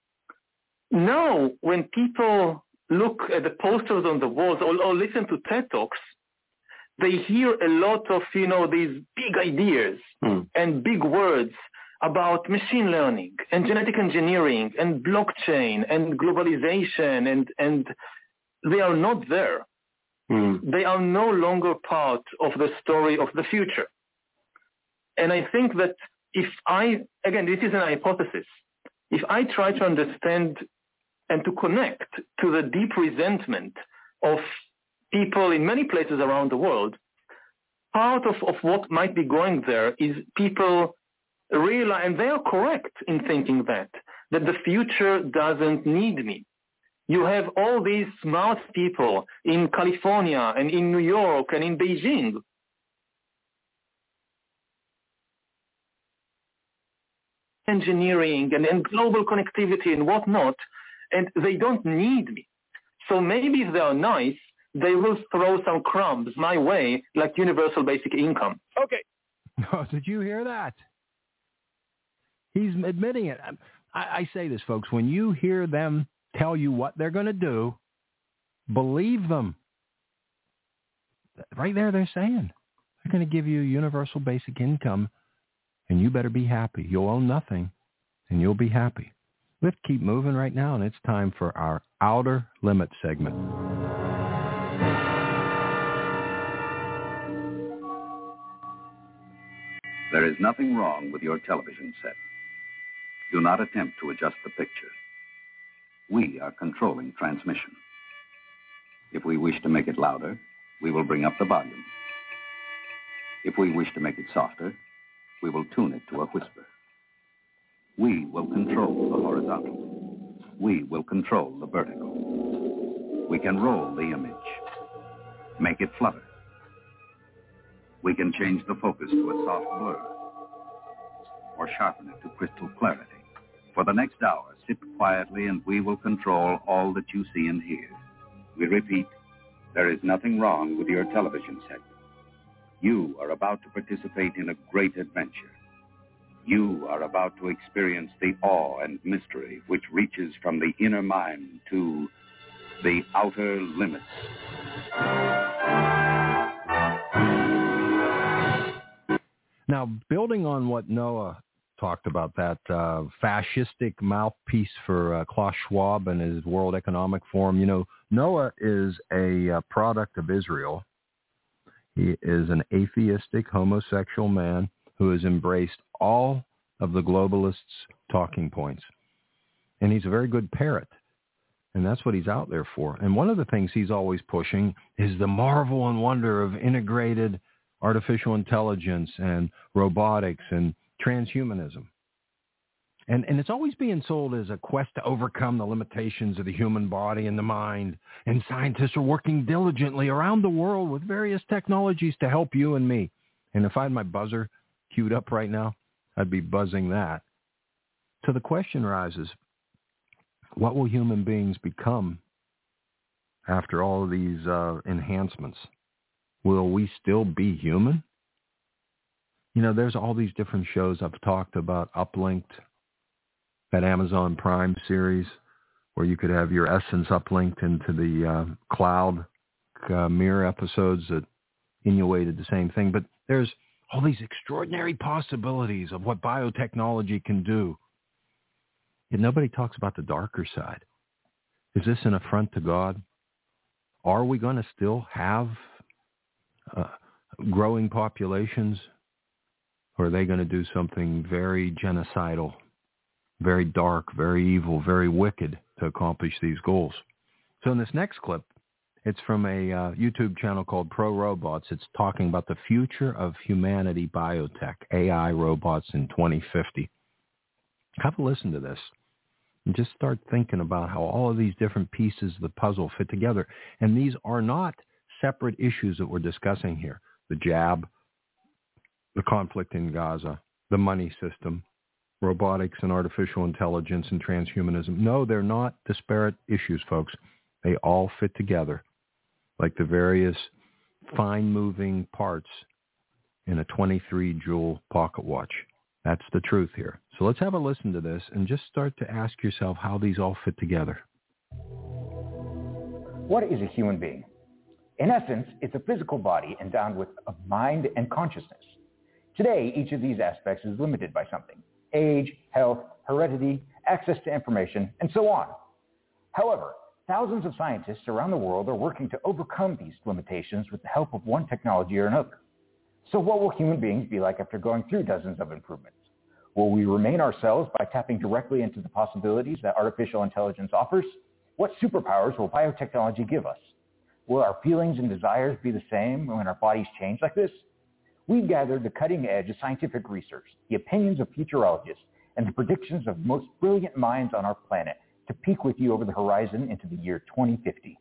A: Now, when people look at the posters on the walls or, or listen to TED Talks, they hear a lot of, you know, these big ideas mm. and big words about machine learning and genetic engineering and blockchain and globalization, and, and they are not there. Mm. They are no longer part of the story of the future. And I think that if I, again, this is an hypothesis, if I try to understand and to connect to the deep resentment of people in many places around the world, part of, of what might be going there is people realize, and they are correct in thinking that, that the future doesn't need me. You have all these smart people in California and in New York and in Beijing engineering and, and global connectivity and whatnot, and they don't need me. So maybe if they are nice, they will throw some crumbs my way, like universal basic income.
C: Okay. Oh, did you hear that? He's admitting it. I, I say this, folks, when you hear them tell you what they're going to do, believe them. Right there, they're saying they're going to give you universal basic income, and you better be happy. You'll own nothing, and you'll be happy. We have to keep moving right now, and it's time for our Outer Limits segment.
V: There is nothing wrong with your television set. Do not attempt to adjust the picture. We are controlling transmission. If we wish to make it louder, we will bring up the volume. If we wish to make it softer, we will tune it to a whisper. We will control the horizontal. We will control the vertical. We can roll the image, make it flutter. We can change the focus to a soft blur or sharpen it to crystal clarity. For the next hour, sit quietly and we will control all that you see and hear. We repeat, there is nothing wrong with your television set. You are about to participate in a great adventure. You are about to experience the awe and mystery which reaches from the inner mind to the outer limits.
C: Now, building on what Noah talked about, that uh, fascistic mouthpiece for uh, Klaus Schwab and his World Economic Forum, you know, Noah is a uh, product of Israel. He is an atheistic homosexual man who has embraced all of the globalists' talking points. And he's a very good parrot. And that's what he's out there for. And one of the things he's always pushing is the marvel and wonder of integrated artificial intelligence and robotics and transhumanism. And, and it's always being sold as a quest to overcome the limitations of the human body and the mind. And scientists are working diligently around the world with various technologies to help you and me. And if I had my buzzer queued up right now, I'd be buzzing that. So the question rises, What will human beings become after all of these uh, enhancements? Will we still be human? You know, there's all these different shows I've talked about, Uplinked, that Amazon Prime series, where you could have your essence uplinked into the uh, cloud uh, mirror episodes that insinuated the same thing. But there's all these extraordinary possibilities of what biotechnology can do. Yet nobody talks about the darker side. Is this an affront to God? Are we going to still have uh, growing populations? Or are they going to do something very genocidal, very dark, very evil, very wicked to accomplish these goals? So in this next clip, it's from a uh, YouTube channel called Pro Robots. It's talking about the future of humanity biotech, A I robots in twenty fifty. Have a listen to this and just start thinking about how all of these different pieces of the puzzle fit together. And these are not separate issues that we're discussing here. The jab, the conflict in Gaza, the money system, robotics and artificial intelligence and transhumanism. No, they're not disparate issues, folks. They all fit together like the various fine-moving parts in a twenty-three jewel pocket watch. That's the truth here. So let's have a listen to this and just start to ask yourself how these all fit together.
B: What is a human being? In essence, it's a physical body endowed with a mind and consciousness. Today, each of these aspects is limited by something: age, health, heredity, access to information, and so on. However, thousands of scientists around the world are working to overcome these limitations with the help of one technology or another. So what will human beings be like after going through dozens of improvements? Will we remain ourselves by tapping directly into the possibilities that artificial intelligence offers? What superpowers will biotechnology give us? Will our feelings and desires be the same when our bodies change like this? We've gathered the cutting edge of scientific research, the opinions of futurologists, and the predictions of most brilliant minds on our planet to peek with you over the horizon into the year twenty fifty.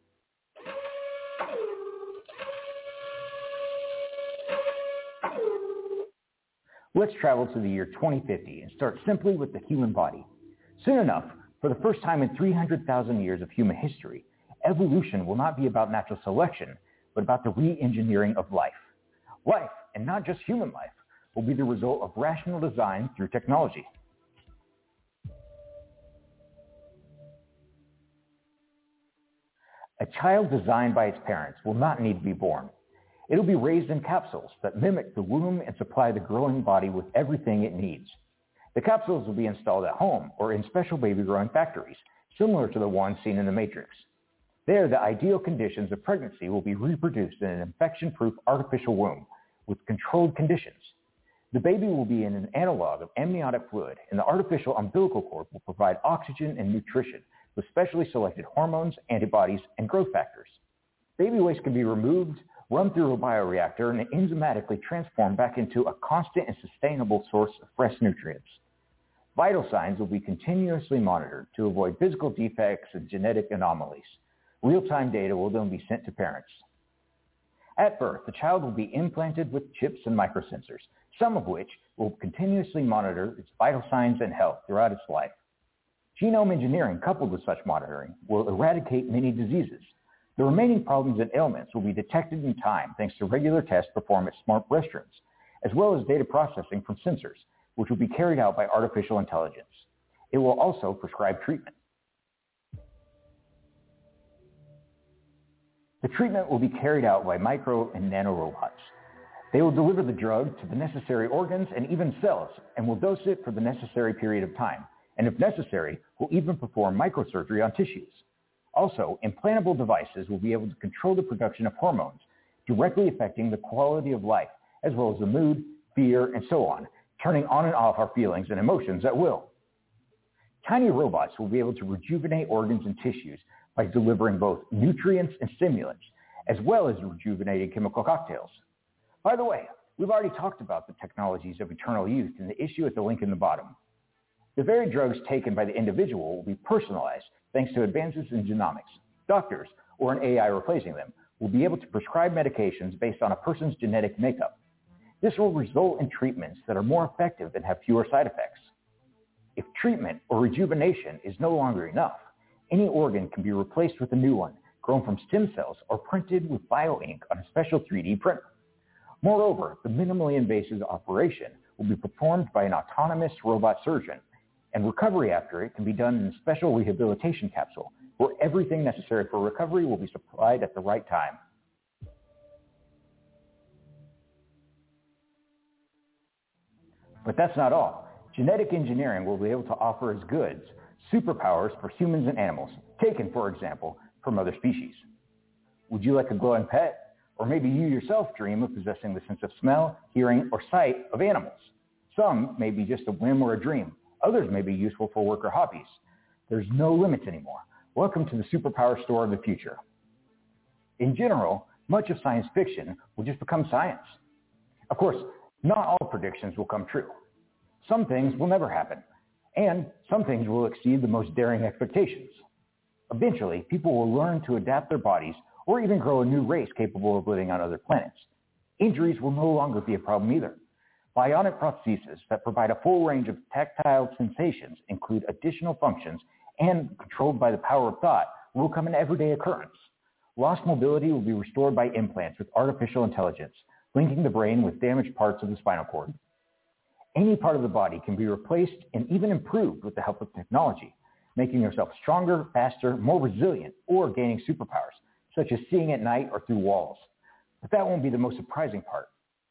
B: Let's travel to the year twenty fifty and start simply with the human body. Soon enough, for the first time in three hundred thousand years of human history, evolution will not be about natural selection, but about the re-engineering of life. Life, and not just human life, will be the result of rational design through technology. A child designed by its parents will not need to be born. It'll be raised in capsules that mimic the womb and supply the growing body with everything it needs. The capsules will be installed at home or in special baby-growing factories, similar to the ones seen in The Matrix. There, the ideal conditions of pregnancy will be reproduced in an infection-proof artificial womb with controlled conditions. The baby will be in an analog of amniotic fluid, and the artificial umbilical cord will provide oxygen and nutrition with specially selected hormones, antibodies, and growth factors. Baby waste can be removed, run through a bioreactor, and enzymatically transformed back into a constant and sustainable source of fresh nutrients. Vital signs will be continuously monitored to avoid physical defects and genetic anomalies. Real-time data will then be sent to parents. At birth, the child will be implanted with chips and microsensors, some of which will continuously monitor its vital signs and health throughout its life. Genome engineering coupled with such monitoring will eradicate many diseases. The remaining problems and ailments will be detected in time thanks to regular tests performed at smart restrooms, as well as data processing from sensors, which will be carried out by artificial intelligence. It will also prescribe treatment. The treatment will be carried out by micro and nano robots. They will deliver the drug to the necessary organs and even cells and will dose it for the necessary period of time, and if necessary, will even perform microsurgery on tissues. Also, implantable devices will be able to control the production of hormones, directly affecting the quality of life, as well as the mood, fear, and so on, turning on and off our feelings and emotions at will. Tiny robots will be able to rejuvenate organs and tissues by delivering both nutrients and stimulants, as well as rejuvenating chemical cocktails. By the way, we've already talked about the technologies of eternal youth in the issue at the link in the bottom. The very drugs taken by the individual will be personalized thanks to advances in genomics. Doctors, or an A I replacing them, will be able to prescribe medications based on a person's genetic makeup. This will result in treatments that are more effective and have fewer side effects. If treatment or rejuvenation is no longer enough, Any organ can be replaced with a new one, grown from stem cells or printed with bioink on a special three D printer. Moreover, the minimally invasive operation will be performed by an autonomous robot surgeon, and recovery after it can be done in a special rehabilitation capsule, where everything necessary for recovery will be supplied at the right time. But that's not all. Genetic engineering will be able to offer as goods superpowers for humans and animals, taken, for example, from other species. Would you like a glowing pet? Or maybe you yourself dream of possessing the sense of smell, hearing, or sight of animals. Some may be just a whim or a dream. Others may be useful for work or hobbies. There's no limits anymore. Welcome to the superpower store of the future. In general, much of science fiction will just become science. Of course, not all predictions will come true. Some things will never happen, and some things will exceed the most daring expectations. Eventually, people will learn to adapt their bodies or even grow a new race capable of living on other planets. Injuries will no longer be a problem either. Bionic prostheses that provide a full range of tactile sensations, include additional functions, and controlled by the power of thought, will become an everyday occurrence. Lost mobility will be restored by implants with artificial intelligence, linking the brain with damaged parts of the spinal cord. Any part of the body can be replaced and even improved with the help of technology, making yourself stronger, faster, more resilient, or gaining superpowers, such as seeing at night or through walls. But that won't be the most surprising part.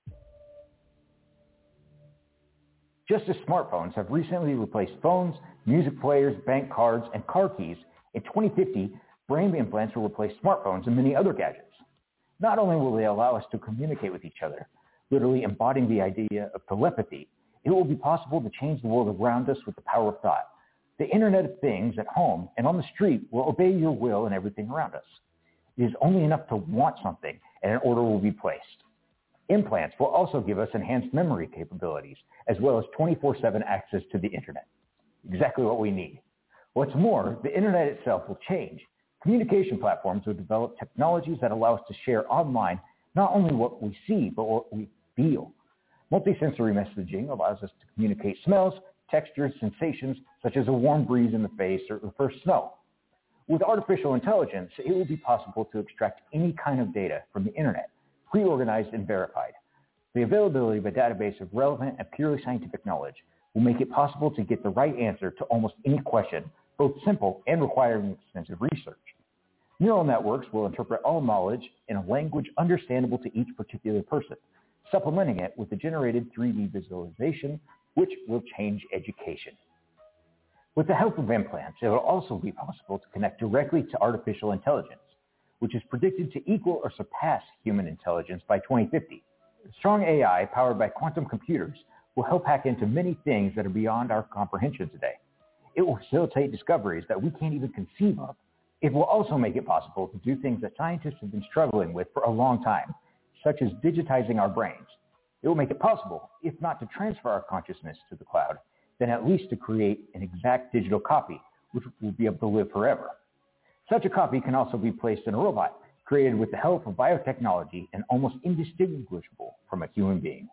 B: Just as smartphones have recently replaced phones, music players, bank cards, and car keys, in twenty fifty, brain implants will replace smartphones and many other gadgets. Not only will they allow us to communicate with each other, literally embodying the idea of telepathy, it will be possible to change the world around us with the power of thought. The Internet of Things at home and on the street will obey your will and everything around us. It is only enough to want something, and an order will be placed. Implants will also give us enhanced memory capabilities, as well as twenty-four seven access to the Internet. Exactly what we need. What's more, the Internet itself will change. Communication platforms will develop technologies that allow us to share online not only what we see, but what we feel. Multisensory messaging allows us to communicate smells, textures, sensations, such as a warm breeze in the face or the first snow. With artificial intelligence, it will be possible to extract any kind of data from the Internet, pre-organized and verified. The availability of a database of relevant and purely scientific knowledge will make it possible to get the right answer to almost any question, both simple and requiring extensive research. Neural networks will interpret all knowledge in a language understandable to each particular person, supplementing it with a generated three D visualization, which will change education. With the help of implants, it will also be possible to connect directly to artificial intelligence, which is predicted to equal or surpass human intelligence by twenty fifty. Strong A I powered by quantum computers will help hack into many things that are beyond our comprehension today. It will facilitate discoveries that we can't even conceive of. It will also make it possible to do things that scientists have been struggling with for a long time, such as digitizing our brains. It will make it possible, if not to transfer our consciousness to the cloud, then at least to create an exact digital copy, which will be able to live forever. Such a copy can also be placed in a robot, created with the help of biotechnology and almost indistinguishable from a human being.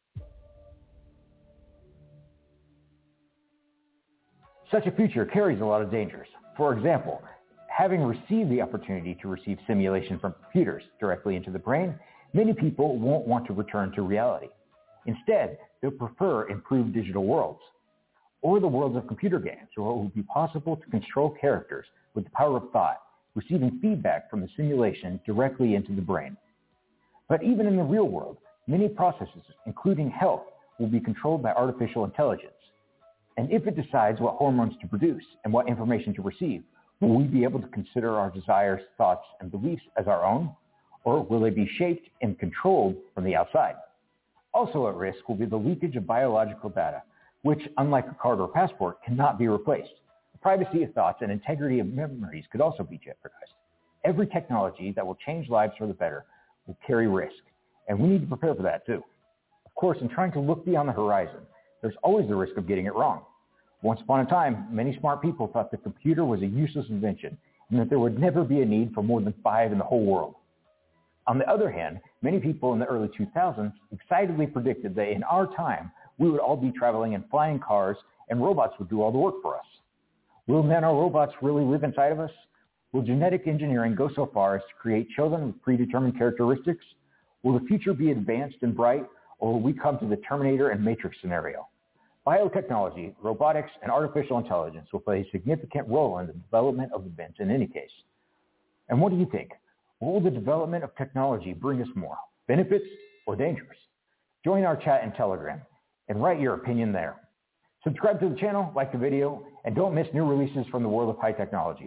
B: Such a future carries a lot of dangers. For example, having received the opportunity to receive simulation from computers directly into the brain, many people won't want to return to reality. Instead, they'll prefer improved digital worlds, or the worlds of computer games, where it will be possible to control characters with the power of thought, receiving feedback from the simulation directly into the brain. But even in the real world, many processes, including health, will be controlled by artificial intelligence. And if it decides what hormones to produce and what information to receive, will we be able to consider our desires, thoughts, and beliefs as our own? Or will they be shaped and controlled from the outside? Also at risk will be the leakage of biological data, which, unlike a card or passport, cannot be replaced. The privacy of thoughts and integrity of memories could also be jeopardized. Every technology that will change lives for the better will carry risk, and we need to prepare for that too. Of course, in trying to look beyond the horizon, there's always the risk of getting it wrong. Once upon a time, many smart people thought the computer was a useless invention and that there would never be a need for more than five in the whole world. On the other hand, many people in the early two thousands excitedly predicted that in our time, we would all be traveling in flying cars and robots would do all the work for us. Will nanorobots really live inside of us? Will genetic engineering go so far as to create children with predetermined characteristics? Will the future be advanced and bright, or will we come to the Terminator and Matrix scenario? Biotechnology, robotics, and artificial intelligence will play a significant role in the development of events in any case. And what do you think? What will the development of technology bring us more, benefits or dangers? Join our chat in Telegram and write your opinion there. Subscribe to the channel, like the video, and don't miss new releases from the world of high technology.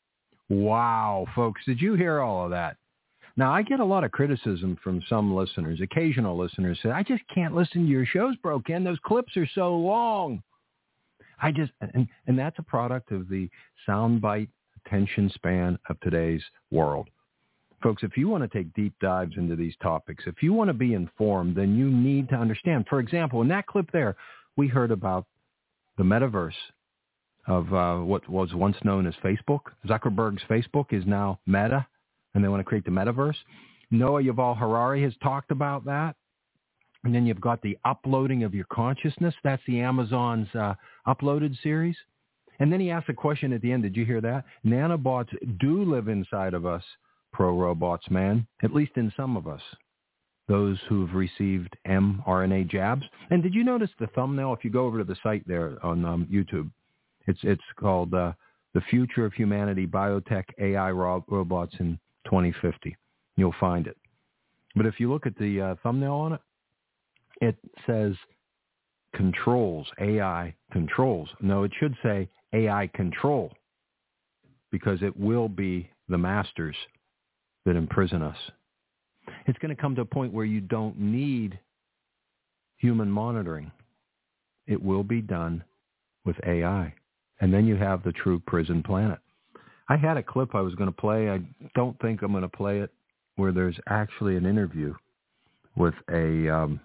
C: Wow, folks, did you hear all of that? Now, I get a lot of criticism from some listeners, occasional listeners say, I just can't listen to your shows, bro, Ken. Those clips are so long. I just, and, and that's a product of the soundbite attention span of today's world. Folks, if you want to take deep dives into these topics, if you want to be informed, then you need to understand. For example, in that clip there, we heard about the metaverse of uh, what was once known as Facebook. Zuckerberg's Facebook is now Meta, and they want to create the metaverse. Noah Yuval Harari has talked about that. And then you've got the uploading of your consciousness. That's the Amazon's uh, uploaded series. And then he asked a question at the end. Did you hear that? Nanobots do live inside of us, pro-robots, man, at least in some of us, those who've received mRNA jabs. And did you notice the thumbnail? If you go over to the site there on um, YouTube, it's it's called uh, The Future of Humanity, Biotech, A I ro- Robots in twenty fifty. You'll find it. But if you look at the uh, thumbnail on it, it says controls, A I controls. No, it should say A I control, because it will be the masters that imprison us. It's going to come to a point where you don't need human monitoring. It will be done with A I. And then you have the true prison planet. I had a clip I was going to play. I don't think I'm going to play it, where there's actually an interview with a, um,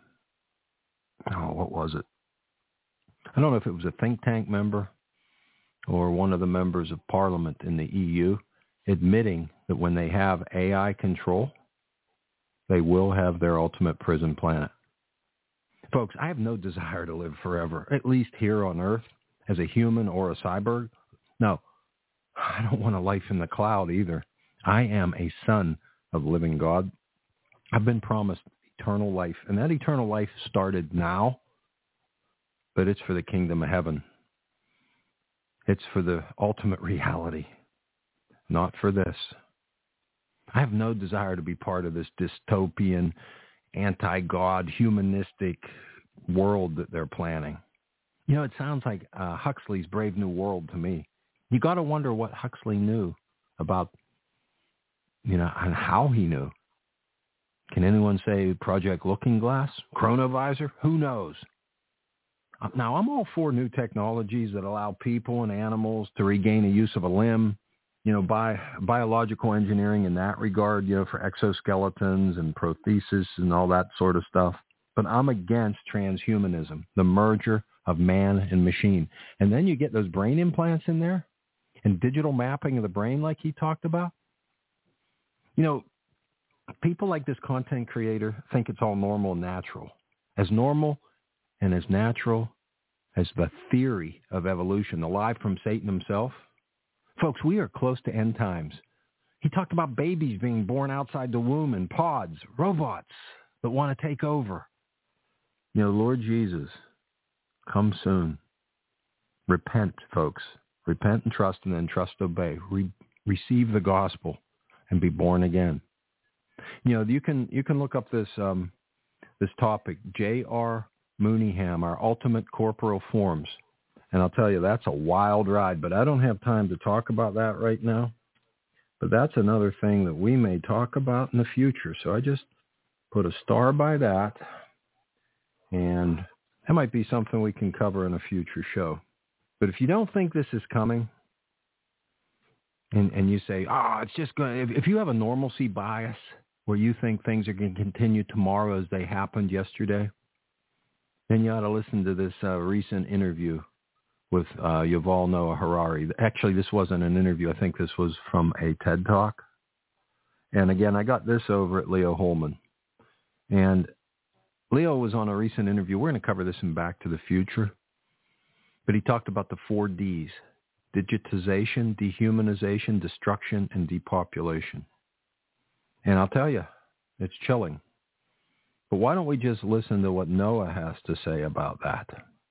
C: oh, what was it? I don't know if it was a think tank member or one of the members of parliament in the E U admitting that when they have A I control, they will have their ultimate prison planet. Folks, I have no desire to live forever, at least here on Earth, as a human or a cyborg. No, I don't want a life in the cloud either. I am a son of living God. I've been promised eternal life, and that eternal life started now, but it's for the kingdom of heaven. It's for the ultimate reality, not for this. I have no desire to be part of this dystopian, anti-God, humanistic world that they're planning. You know, it sounds like uh, Huxley's Brave New World to me. You got to wonder what Huxley knew about, you know, and how he knew. Can anyone say Project Looking Glass? Chronovisor? Who knows? Now, I'm all for new technologies that allow people and animals to regain a use of a limb, you know, bi- biological engineering in that regard, you know, for exoskeletons and prothesis and all that sort of stuff. But I'm against transhumanism, the merger of man and machine. And then you get those brain implants in there and digital mapping of the brain like he talked about. You know, people like this content creator think it's all normal and natural. As normal and as natural as the theory of evolution, the lie from Satan himself. Folks, we are close to end times. He talked about babies being born outside the womb in pods, robots that want to take over. You know, Lord Jesus, come soon. Repent, folks. Repent and trust, and then trust, obey. Re- receive the gospel and be born again. You know, you can you can look up this um, this topic, J R Mooneyham, our ultimate corporeal forms. And I'll tell you, that's a wild ride, but I don't have time to talk about that right now. But that's another thing that we may talk about in the future. So I just put a star by that, and that might be something we can cover in a future show. But if you don't think this is coming, and, and you say, oh, it's just going to, if, if you have a normalcy bias where you think things are going to continue tomorrow as they happened yesterday, then you ought to listen to this uh, recent interview with uh, Yuval Noah Harari. Actually, this wasn't an interview. I think this was from a TED Talk. And again, I got this over at Leo Holman. And Leo was on a recent interview. We're going to cover this in Back to the Future. But he talked about the four Ds. digitization, dehumanization, destruction, and depopulation. And I'll tell you, it's chilling. But why don't we just listen to what Noah has to say about that?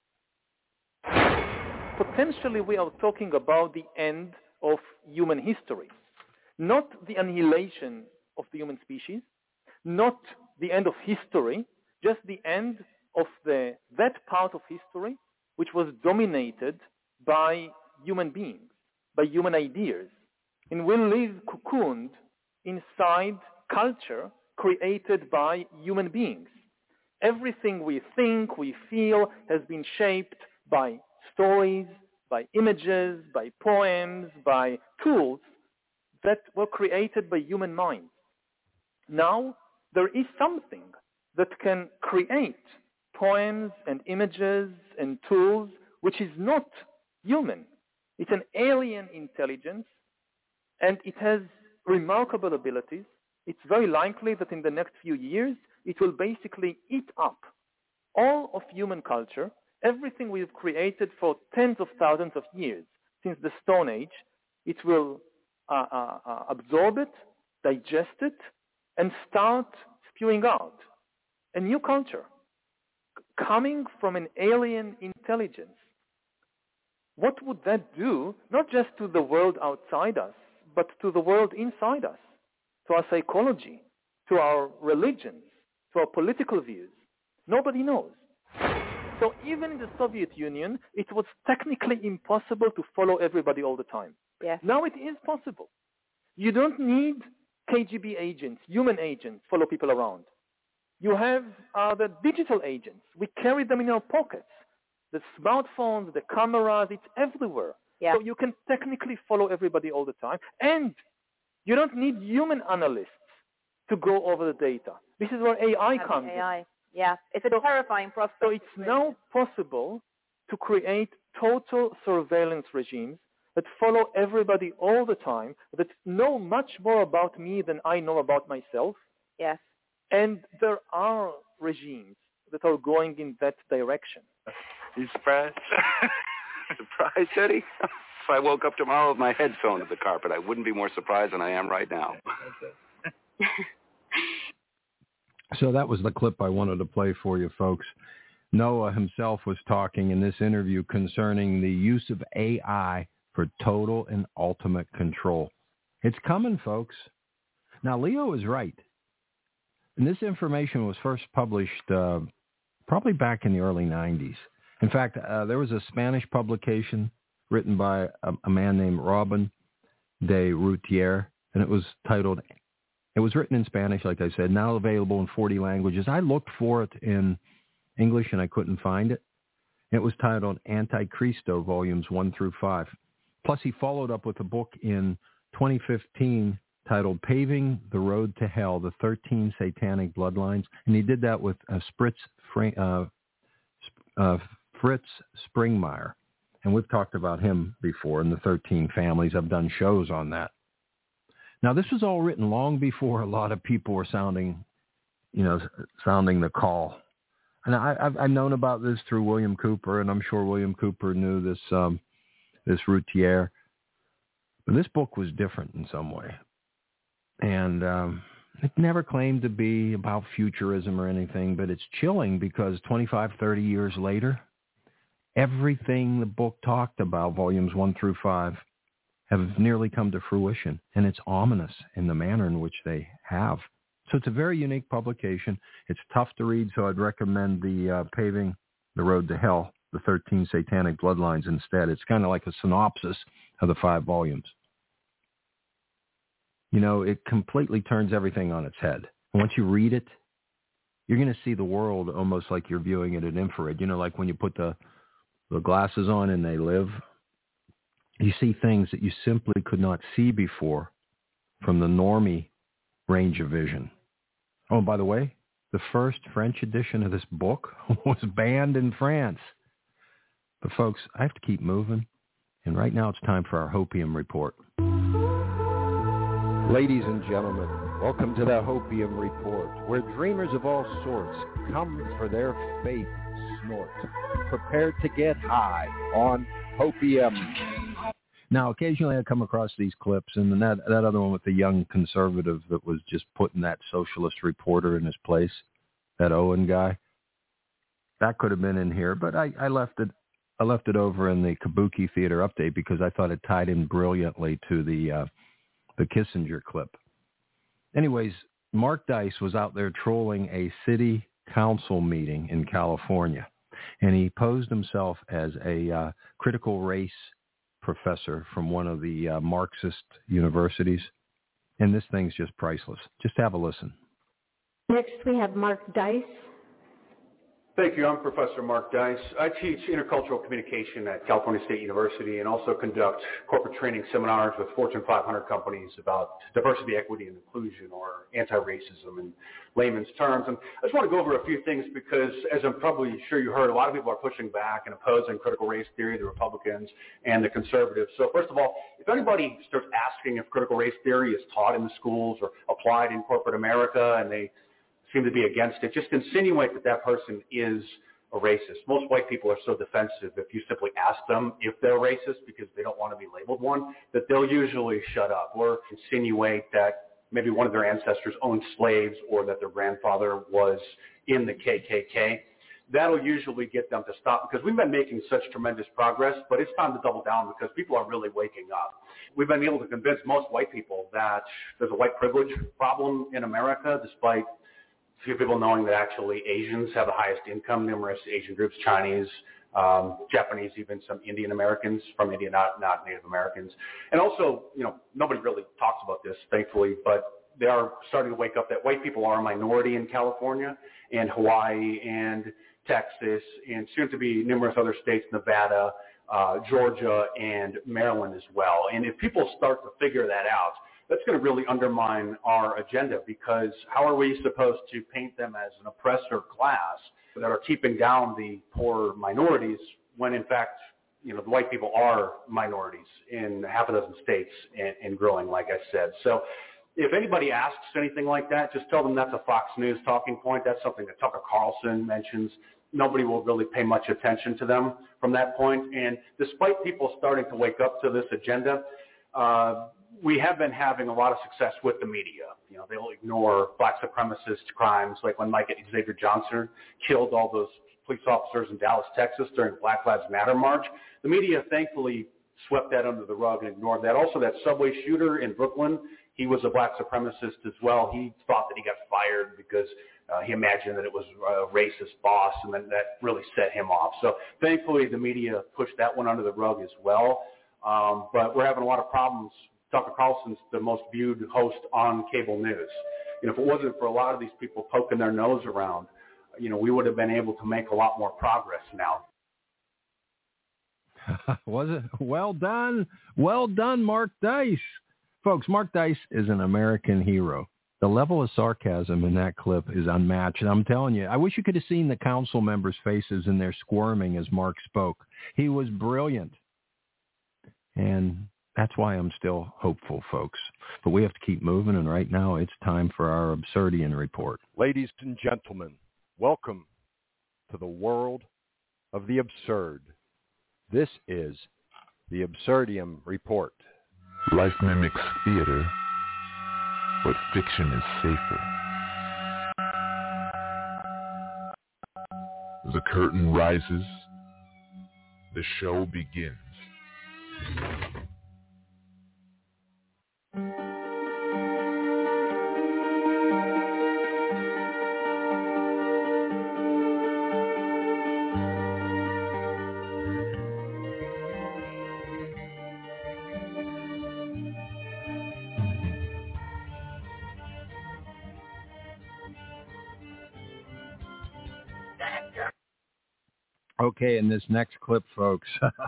A: Potentially, we are talking about the end of human history, not the annihilation of the human species, not the end of history, just the end of the that part of history which was dominated by human beings, by human ideas. And we live cocooned inside culture created by human beings. Everything we think, we feel, has been shaped by stories, by images, by poems, by tools that were created by human minds. Now, there is something that can create poems and images and tools which is not human. It's an alien intelligence, and it has remarkable abilities. It's very likely that in the next few years, it will basically eat up all of human culture, everything we've created for tens of thousands of years since the Stone Age. It will uh, uh, uh, absorb it, digest it, and start spewing out a new culture coming from an alien intelligence. What would that do, not just to the world outside us, but to the world inside us, to our psychology, to our religions, to our political views? Nobody knows. So even in the Soviet Union, it was technically impossible to follow everybody all the time.
D: Yes.
A: Now it is possible. You don't need K G B agents, human agents, follow people around. You have uh, the digital agents. We carry them in our pockets. The smartphones, the cameras, it's everywhere.
D: Yeah.
A: So you can technically follow everybody all the time. And you don't need human analysts to go over the data. This is where A I comes
D: A I.
A: in.
D: Yeah, it's a
A: so,
D: terrifying prospect.
A: So it's now possible to create total surveillance regimes that follow everybody all the time, that know much more about me than I know about myself.
D: Yes.
A: And there are regimes that are going in that direction.
E: You surprised? Surprised, Eddie? If I woke up tomorrow with my head thrown to the carpet, I wouldn't be more surprised than I am right now.
C: So that was the clip I wanted to play for you, folks. Noah himself was talking in this interview concerning the use of A I for total and ultimate control. It's coming, folks. Now, Leo is right. And this information was first published uh, probably back in the early nineties. In fact, uh, there was a Spanish publication written by a, a man named Robin de Routier, and it was titled, it was written in Spanish, like I said, now available in forty languages. I looked for it in English, and I couldn't find it. It was titled Antichristo, Volumes one through five. Plus, he followed up with a book in twenty fifteen titled Paving the Road to Hell, the thirteen Satanic Bloodlines. And he did that with uh, Fritz, uh, uh, Fritz Springmeier. And we've talked about him before in the thirteen Families. I've done shows on that. Now, this was all written long before a lot of people were sounding, you know, sounding the call. And I, I've, I've known about this through William Cooper, and I'm sure William Cooper knew this, um, this Routier. But this book was different in some way. And um, it never claimed to be about futurism or anything, but it's chilling because twenty-five, thirty years later, everything the book talked about, volumes one through five, have nearly come to fruition. And it's ominous in the manner in which they have. So it's a very unique publication. It's tough to read, so I'd recommend the uh, Paving the Road to Hell, the thirteen Satanic Bloodlines instead. It's kind of like a synopsis of the five volumes. You know, it completely turns everything on its head. Once you read it, you're going to see the world almost like you're viewing it in infrared. You know, like when you put the, the glasses on and they live, you see things that you simply could not see before from the normie range of vision. Oh, and by the way, the first French edition of this book was banned in France. But folks, I have to keep moving. And right now it's time for our Hopium Report.
W: Ladies and gentlemen, welcome to the Hopium Report, where dreamers of all sorts come for their faith snort, prepared to get high on Hopium.
C: Now, occasionally I come across these clips, and then that, that other one with the young conservative that was just putting that socialist reporter in his place, that Owen guy, that could have been in here, but I, I left it I left it over in the Kabuki Theater update because I thought it tied in brilliantly to the uh, the Kissinger clip. Anyways, Mark Dice was out there trolling a city council meeting in California, and he posed himself as a uh, critical race professor from one of the uh, Marxist universities, and this thing's just priceless. Just have a listen.
D: Next, we have Mark Dice.
F: Thank you. I'm Professor Mark Dice. I teach intercultural communication at California State University and also conduct corporate training seminars with Fortune five hundred companies about diversity, equity, and inclusion, or anti-racism in layman's terms. And I just want to go over a few things because, as I'm probably sure you heard, a lot of people are pushing back and opposing critical race theory, the Republicans and the conservatives. So first of all, if anybody starts asking if critical race theory is taught in the schools or applied in corporate America and they seem to be against it, just insinuate that that person is a racist. Most white people are so defensive if you simply ask them if they're racist because they don't want to be labeled one, that they'll usually shut up or insinuate that maybe one of their ancestors owned slaves or that their grandfather was in the K K K. That'll usually get them to stop because we've been making such tremendous progress, but it's time to double down because people are really waking up. We've been able to convince most white people that there's a white privilege problem in America, despite few people knowing that actually Asians have the highest income, numerous Asian groups, Chinese, um, Japanese, even some Indian Americans from India, not, not Native Americans. And also, you know, nobody really talks about this, thankfully, but they are starting to wake up that white people are a minority in California and Hawaii and Texas and soon to be numerous other states, Nevada, uh, Georgia, and Maryland as well. And if people start to figure that out, that's going to really undermine our agenda because how are we supposed to paint them as an oppressor class that are keeping down the poor minorities when, in fact, you know, the white people are minorities in half a dozen states and, and growing, like I said. So if anybody asks anything like that, just tell them that's a Fox News talking point. That's something that Tucker Carlson mentions. Nobody will really pay much attention to them from that point. And despite people starting to wake up to this agenda, uh, we have been having a lot of success with the media. You know, they'll ignore black supremacist crimes, like when Mike Xavier Johnson killed all those police officers in Dallas, Texas during the Black Lives Matter march. The media thankfully swept that under the rug and ignored that. Also, that subway shooter in Brooklyn, he was a black supremacist as well. He thought that he got fired because uh, he imagined that it was a racist boss, and then that really set him off. So thankfully, the media pushed that one under the rug as well. Um, but we're having a lot of problems. Tucker Carlson's the most viewed host on cable news. You know, if it wasn't for a lot of these people poking their nose around, you know, we would have been able to make a lot more progress now.
C: Was it? Well done. Well done, Mark Dice. Folks, Mark Dice is an American hero. The level of sarcasm in that clip is unmatched. And I'm telling you, I wish you could have seen the council members' faces and their squirming as Mark spoke. He was brilliant. And that's why I'm still hopeful, folks. But we have to keep moving, and right now it's time for our Absurdian Report.
W: Ladies and gentlemen, welcome to the world of the absurd. This is the Absurdium Report.
L: Life mimics theater, but fiction is safer. The curtain rises. The show begins.
C: Okay, in this next clip, folks,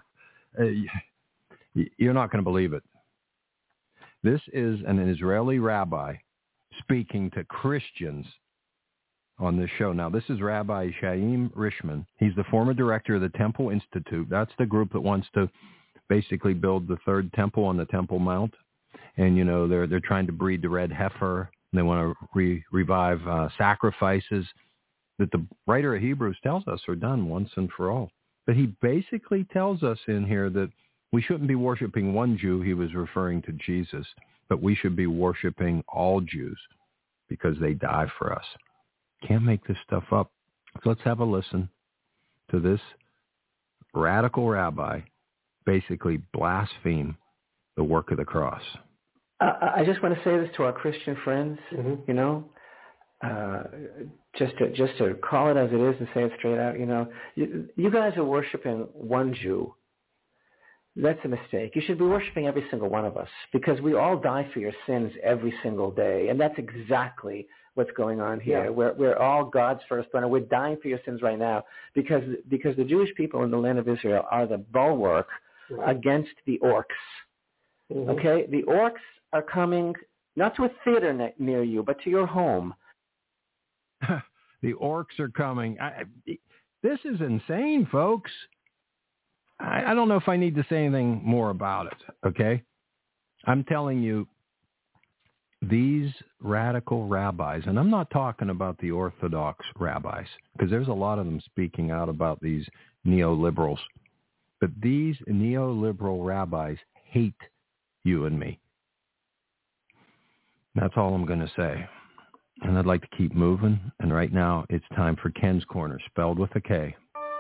C: you're not going to believe it. This is an Israeli rabbi speaking to Christians on this show. Now, this is Rabbi Chaim Richman. He's the former director of the Temple Institute. That's the group that wants to basically build the third temple on the Temple Mount. And, you know, they're they're trying to breed the red heifer. They want to re- revive uh, sacrifices that the writer of Hebrews tells us are done once and for all. But he basically tells us in here that We shouldn't be worshiping one Jew. He was referring to Jesus. But we should be worshiping all Jews because they die for us. Can't make this stuff up. So let's have a listen to this radical rabbi basically blaspheme the work of the cross.
G: I, I just want to say this to our Christian friends, mm-hmm. you know, uh, just to just to call it as it is and say it straight out. You know, you, you guys are worshiping one Jew. That's a mistake. You should be worshiping every single one of us because we all die for your sins every single day. And that's exactly what's going on here. Yeah. We're, we're all God's firstborn, and we're dying for your sins right now because because the Jewish people in the land of Israel are the bulwark right. against the orcs. Mm-hmm. Okay? The orcs are coming not to a theater ne- near you, but to your home.
C: The orcs are coming. I, this is insane, folks. I, I don't know if I need to say anything more about it, okay? I'm telling you, these radical rabbis, and I'm not talking about the Orthodox rabbis, because there's a lot of them speaking out about these neoliberals, but these neoliberal rabbis hate you and me. That's all I'm going to say. And I'd like to keep moving, and right now it's time for Ken's Corner, spelled with a K.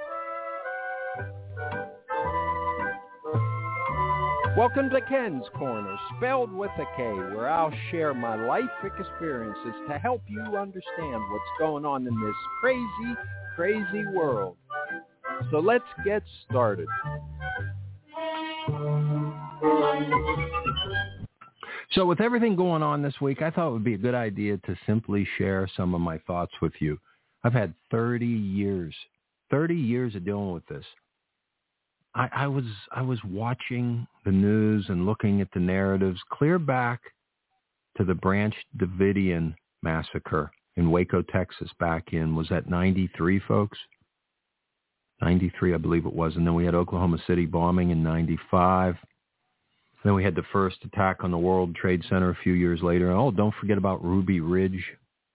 I: Welcome to Ken's Corner, spelled with a K, where I'll share my life experiences to help you understand what's going on in this crazy, crazy world. So let's get started.
C: So with everything going on this week, I thought it would be a good idea to simply share some of my thoughts with you. I've had thirty years, thirty years of dealing with this. I, I was I was watching the news and looking at the narratives clear back to the Branch Davidian massacre in Waco, Texas, back in, was that ninety-three, folks? ninety-three, I believe it was. And then we had Oklahoma City bombing in ninety-five. Then we had the first attack on the World Trade Center a few years later. Oh, don't forget about Ruby Ridge.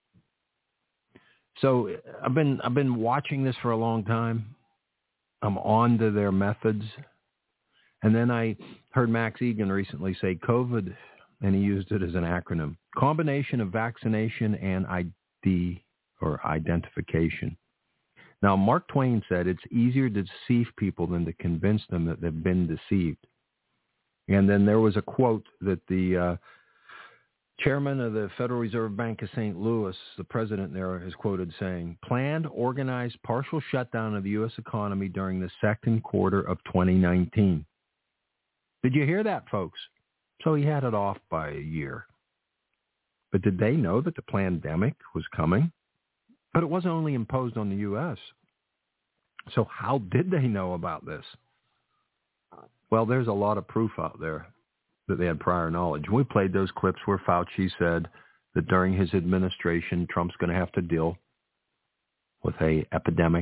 C: So I've been I've been watching this for a long time. I'm on to their methods. And then I heard Max Egan recently say COVID, and he used it as an acronym, combination of vaccination and I D or identification. Now, Mark Twain said it's easier to deceive people than to convince them that they've been deceived. And then there was a quote that the uh, chairman of the Federal Reserve Bank of Saint Louis, the president there, is quoted saying, planned, organized, partial shutdown of the U S economy during the second quarter of twenty nineteen. Did you hear that, folks? So he had it off by a year. But did they know that the pandemic was coming? But it wasn't only imposed on the U S. So how did they know about this? Well, there's a lot of proof out there that they had prior knowledge. We played those clips where Fauci said that during his administration, Trump's going to have to deal with a epidemic.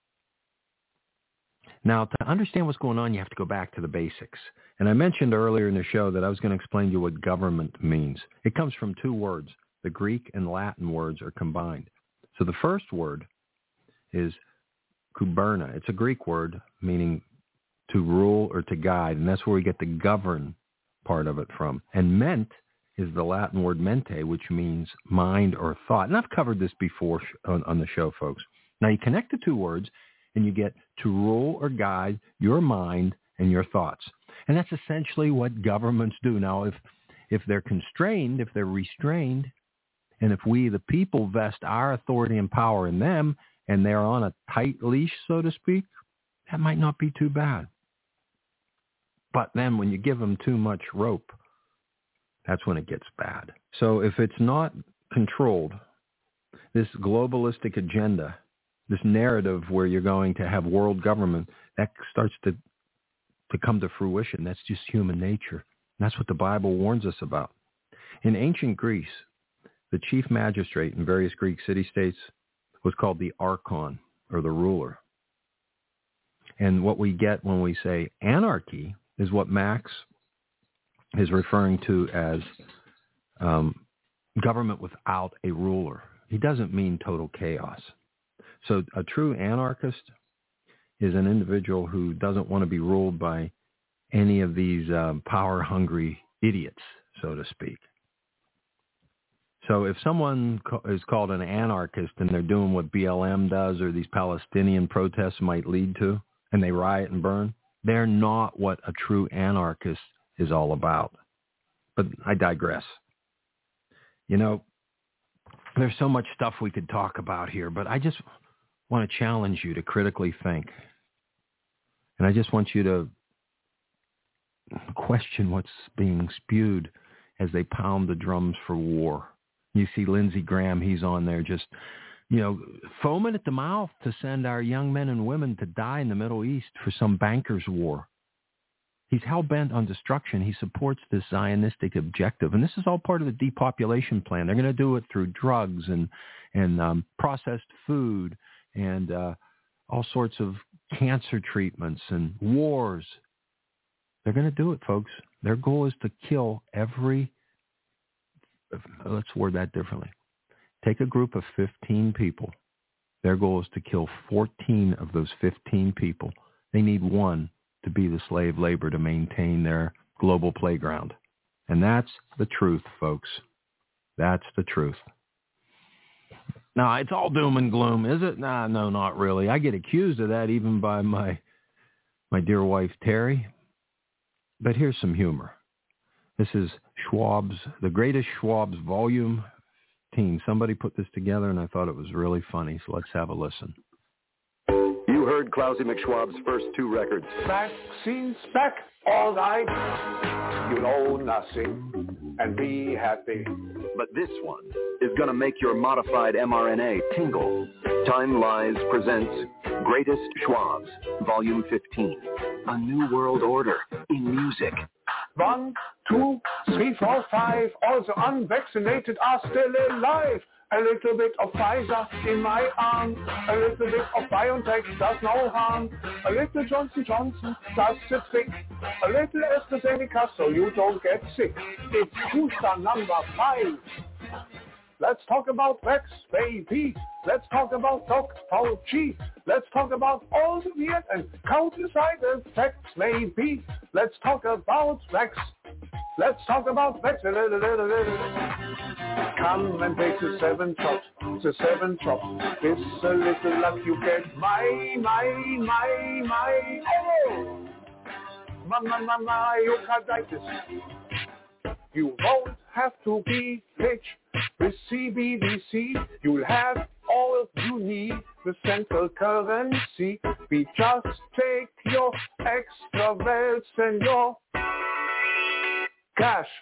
C: Now, to understand what's going on, you have to go back to the basics. And I mentioned earlier in the show that I was going to explain to you what government means. It comes from two words. The Greek and Latin words are combined. So the first word is kuberna. It's a Greek word meaning to rule or to guide, and that's where we get the govern part of it from. And ment is the Latin word mente, which means mind or thought. And I've covered this before on, on the show, folks. Now you connect the two words and you get to rule or guide your mind and your thoughts. And that's essentially what governments do. Now, if if they're constrained, if they're restrained, and if we, the people, vest our authority and power in them, and they're on a tight leash, so to speak, that might not be too bad. But then when you give them too much rope, that's when it gets bad. So if it's not controlled, this globalistic agenda, this narrative where you're going to have world government, that starts to, to come to fruition. That's just human nature. And that's what the Bible warns us about. In ancient Greece, the chief magistrate in various Greek city-states was called the archon, or the ruler. And what we get when we say anarchy is what Max is referring to as um, government without a ruler. He doesn't mean total chaos. So a true anarchist is an individual who doesn't want to be ruled by any of these um, power-hungry idiots, so to speak. So if someone is called an anarchist and they're doing what B L M does or these Palestinian protests might lead to, and they riot and burn, they're not what a true anarchist is all about. But I digress. You know, there's so much stuff we could talk about here, but I just want to challenge you to critically think. And I just want you to question what's being spewed as they pound the drums for war. You see Lindsey Graham, he's on there just, you know, foaming at the mouth to send our young men and women to die in the Middle East for some bankers' war. He's hell-bent on destruction. He supports this Zionistic objective. And this is all part of the depopulation plan. They're going to do it through drugs and, and um, processed food and uh, all sorts of cancer treatments and wars. They're going to do it, folks. Their goal is to kill every, let's word that differently. Take a group of fifteen people. Their goal is to kill fourteen of those fifteen people. They need one to be the slave labor to maintain their global playground. And that's the truth, folks. That's the truth. Now, it's all doom and gloom, is it? Nah, no, not really. I get accused of that even by my my dear wife, Terry. But here's some humor. This is Schwab's, the Greatest Schwab's Volume fifteen. Somebody put this together, and I thought it was really funny, so let's have a listen.
J: You heard Klausy McSchwab's first two records.
R: Vaccines back, all right. You know nothing, and be happy.
J: But this one is going to make your modified mRNA tingle. Time Lies presents Greatest Schwab's, Volume fifteen. A New World Order in music.
R: One, two, three, four, five. All the unvaccinated are still alive. A little bit of Pfizer in my arm. A little bit of BioNTech does no harm. A little Johnson Johnson does the trick. A little AstraZeneca so you don't get sick. It's booster number five. Let's talk about Vax, baby. Let's talk about Doctor Fauci. Let's talk about all the weird and countless side effects, maybe. Let's talk about Vax. Let's talk about Vax. Come and take the seven shot, the seven shot. This a little luck you get. My, my, my, my. Oh, my, my, my, myocarditis. You won't have to be rich with C B D C. You'll have all you need, the central currency. We just take your extra wealth and your cash.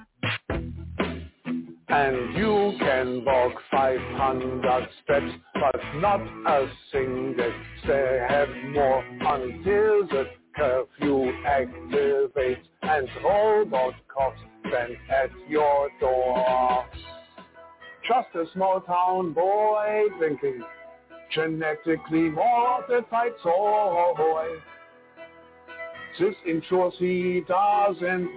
R: And you can walk five hundred steps, but not a single step more until the curfew activates and robot cops stand at your door. Just a small town boy drinking genetically modified soy. This ensures he doesn't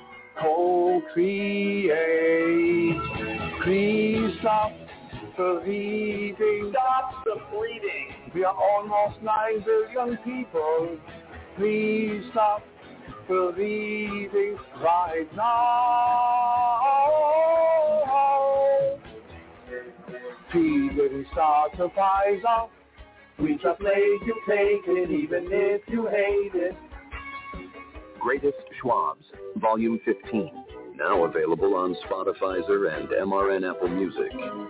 R: co-create. Please stop the bleeding. Stop the bleeding. We are almost nine billion people. Please stop bleeding right now. He didn't start a Pfizer. We just made you take it even if you hate it.
J: Greatest Schwab's, Volume fifteen. Now available on Spotify and M R N Apple Music.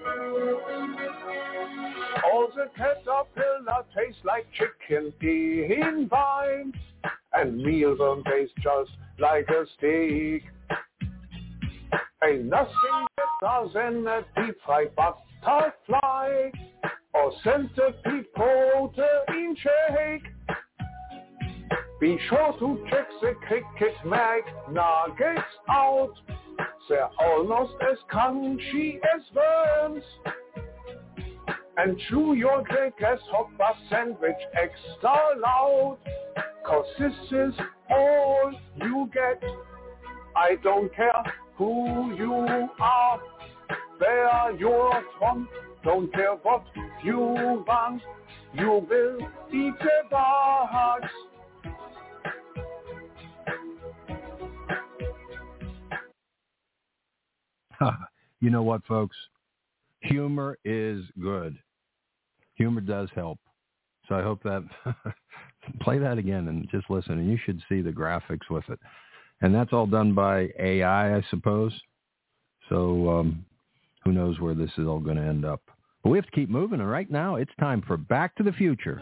R: All the caterpillar tastes like chicken in vines, and mealworm tastes just like a steak. Ain't nothing better than a deep-fried butterfly or centipede protein shake. Be sure to check the Cricket McNuggets out. They're almost as crunchy as worms. And chew your great grasshopper sandwich extra loud, 'cause this is all you get. I don't care who you are, where you're from, don't care what you want, you will eat the bugs.
C: You know what, folks? Humor is good. Humor does help. So I hope that play that again and just listen, and you should see the graphics with it. And that's all done by A I, I suppose. So um, who knows where this is all going to end up. But we have to keep moving, and right now it's time for Back to the Future,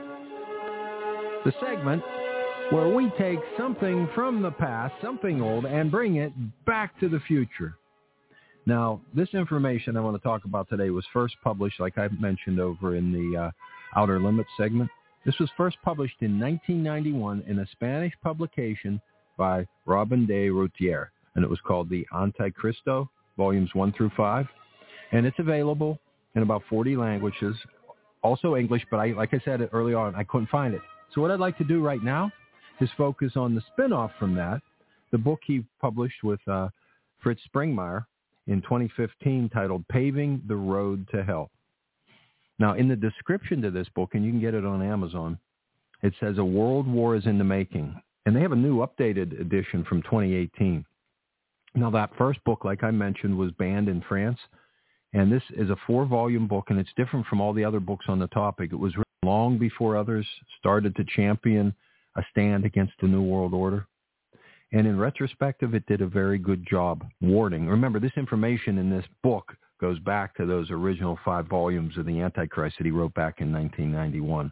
C: the segment where we take something from the past, something old, and bring it back to the future. Now, this information I want to talk about today was first published, like I mentioned, over in the uh, Outer Limits segment. This was first published in nineteen ninety-one in a Spanish publication by Robin de Routier, and it was called The Anticristo, volumes one through five, and it's available in about forty languages, also English, but I, like I said early on, I couldn't find it. So what I'd like to do right now is focus on the spin-off from that, the book he published with uh, Fritz Springmeier in twenty fifteen titled Paving the Road to Hell. Now, in the description to this book, and you can get it on Amazon, it says a world war is in the making. And they have a new updated edition from twenty eighteen. Now, that first book, like I mentioned, was banned in France. And this is a four-volume book, and it's different from all the other books on the topic. It was written long before others started to champion a stand against the New World Order. And in retrospective, it did a very good job warning. Remember, this information in this book goes back to those original five volumes of the Antichrist that he wrote back in nineteen ninety-one.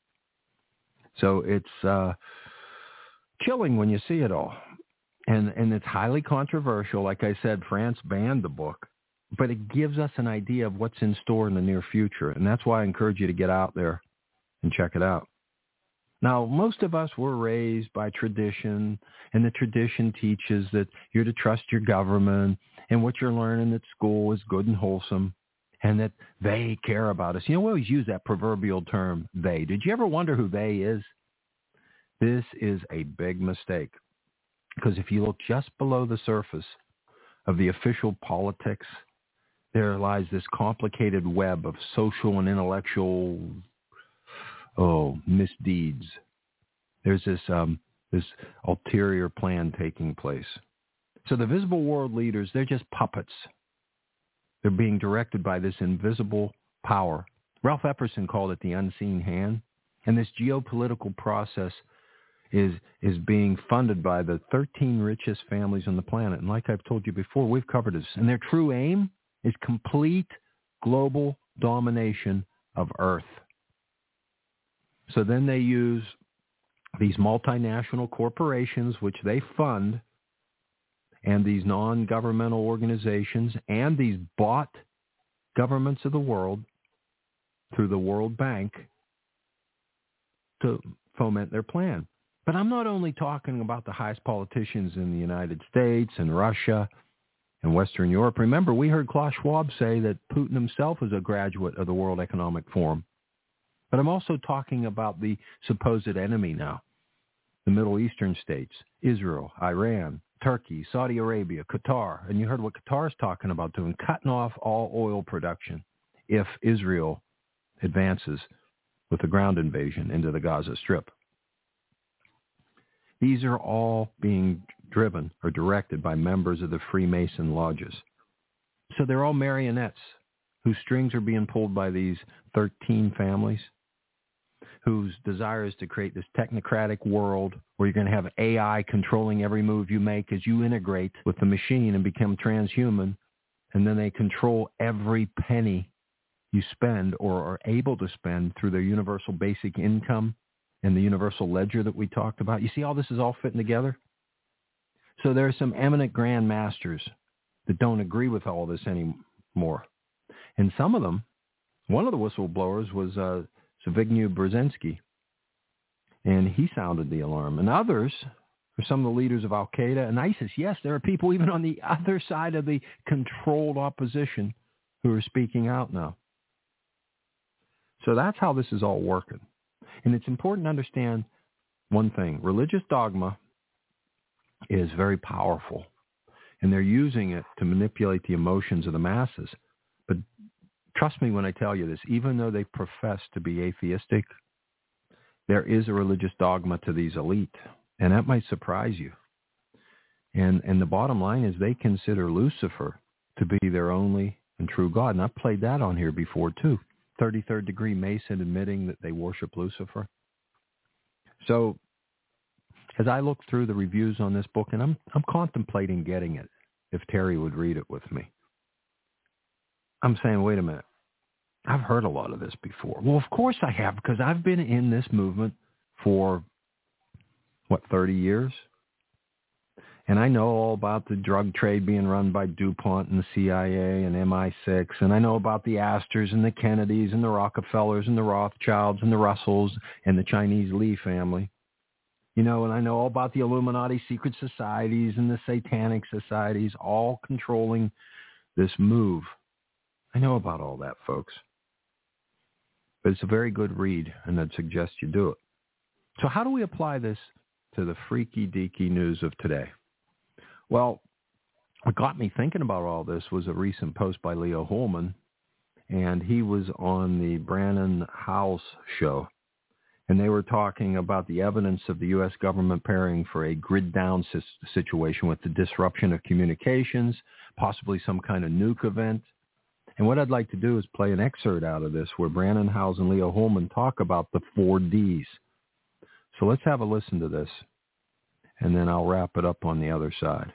C: So it's uh, chilling when you see it all. And, and it's highly controversial. Like I said, France banned the book. But it gives us an idea of what's in store in the near future. And that's why I encourage you to get out there and check it out. Now, most of us were raised by tradition, and the tradition teaches that you're to trust your government, and what you're learning at school is good and wholesome, and that they care about us. You know, we always use that proverbial term, they. Did you ever wonder who they is? This is a big mistake, because if you look just below the surface of the official politics, there lies this complicated web of social and intellectual, oh, misdeeds. There's this um, this ulterior plan taking place. So the visible world leaders, they're just puppets. They're being directed by this invisible power. Ralph Epperson called it the unseen hand. And this geopolitical process is is being funded by the thirteen richest families on the planet. And like I've told you before, we've covered this. And their true aim is complete global domination of Earth. So then they use these multinational corporations, which they fund, and these non-governmental organizations, and these bought governments of the world through the World Bank to foment their plan. But I'm not only talking about the highest politicians in the United States and Russia and Western Europe. Remember, we heard Klaus Schwab say that Putin himself is a graduate of the World Economic Forum. But I'm also talking about the supposed enemy now, the Middle Eastern states, Israel, Iran, Turkey, Saudi Arabia, Qatar. And you heard what Qatar is talking about doing, cutting off all oil production if Israel advances with a ground invasion into the Gaza Strip. These are all being driven or directed by members of the Freemason lodges. So they're all marionettes whose strings are being pulled by these thirteen families, whose desire is to create this technocratic world where you're going to have A I controlling every move you make as you integrate with the machine and become transhuman, and then they control every penny you spend or are able to spend through their universal basic income and the universal ledger that we talked about. You see how this is all fitting together? So there are some eminent grand masters that don't agree with all this anymore. And some of them, one of the whistleblowers was uh, Zbigniew Brzezinski, and he sounded the alarm. And others are some of the leaders of Al-Qaeda and ISIS. Yes, there are people even on the other side of the controlled opposition who are speaking out now. So that's how this is all working. And it's important to understand one thing. Religious dogma is very powerful, and they're using it to manipulate the emotions of the masses. But trust me when I tell you this, even though they profess to be atheistic, there is a religious dogma to these elite, and that might surprise you. And and the bottom line is they consider Lucifer to be their only and true God. And I've played that on here before, too. thirty-third degree Mason admitting that they worship Lucifer. So as I look through the reviews on this book, and I'm I'm contemplating getting it if Terry would read it with me, I'm saying, wait a minute. I've heard a lot of this before. Well, of course I have, because I've been in this movement for, what, thirty years? And I know all about the drug trade being run by DuPont and the C I A and M I six. And I know about the Astors and the Kennedys and the Rockefellers and the Rothschilds and the Russells and the Chinese Lee family. You know, and I know all about the Illuminati secret societies and the satanic societies all controlling this move. I know about all that, folks. But it's a very good read, and I'd suggest you do it. So how do we apply this to the freaky deaky news of today? Well, what got me thinking about all this was a recent post by Leo Holman, and he was on the Brannon Howse show, and they were talking about the evidence of the U S government preparing for a grid down situation with the disruption of communications, possibly some kind of nuke event. And what I'd like to do is play an excerpt out of this where Brannon Howse and Leo Holman talk about the four Ds. So let's have a listen to this, and then I'll wrap it up on the other side.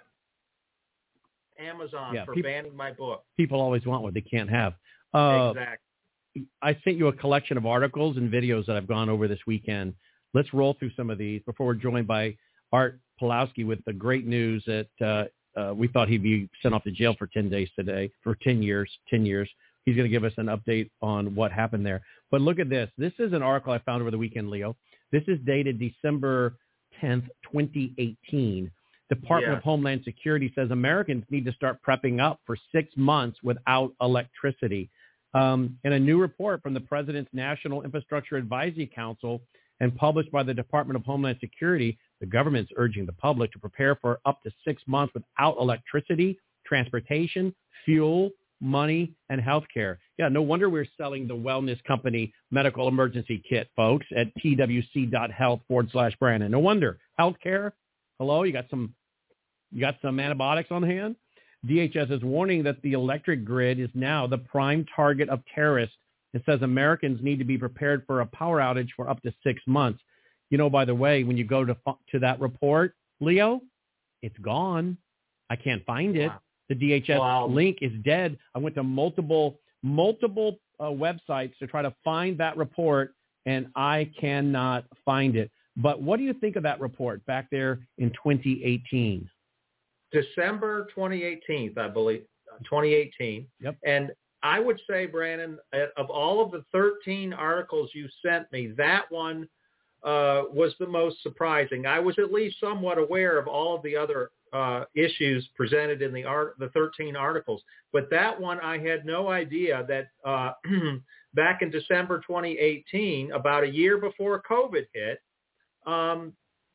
H: Amazon
K: yeah,
H: for
K: people,
H: banning my book.
K: People always want what they can't have. Uh,
H: exactly.
K: I sent you a collection of articles and videos that I've gone over this weekend. Let's roll through some of these before we're joined by Art Pulowski with the great news that uh, uh, we thought he'd be sent off to jail for ten days today, for ten years, ten years. He's going to give us an update on what happened there. But look at this. This is an article I found over the weekend, Leo. This is dated December tenth, twenty eighteen. Department
H: yeah.
K: of Homeland Security says Americans need to start prepping up for six months without electricity. Um, in a new report from the President's National Infrastructure Advisory Council and published by the Department of Homeland Security, the government's urging the public to prepare for up to six months without electricity, transportation, fuel, money, and health care. Yeah, no wonder we're selling the wellness company medical emergency kit, folks, at twc.health forward slash Brandon. No wonder. Health care? Hello, you got some you got some antibiotics on hand? D H S is warning that the electric grid is now the prime target of terrorists. It says Americans need to be prepared for a power outage for up to six months. You know, by the way, when you go to to that report, Leo, it's gone. I can't find it. Wow. The D H S wow. link is dead. I went to multiple, multiple uh, websites to try to find that report, and I cannot find it. But what do you think of that report back there in twenty eighteen?
H: December twenty eighteen, I believe, twenty eighteen.
K: Yep.
H: And I would say, Brandon, of all of the thirteen articles you sent me, that one uh, was the most surprising. I was at least somewhat aware of all of the other uh, issues presented in the art, the thirteen articles. But that one, I had no idea that uh, back in December twenty eighteen, about a year before COVID hit, um,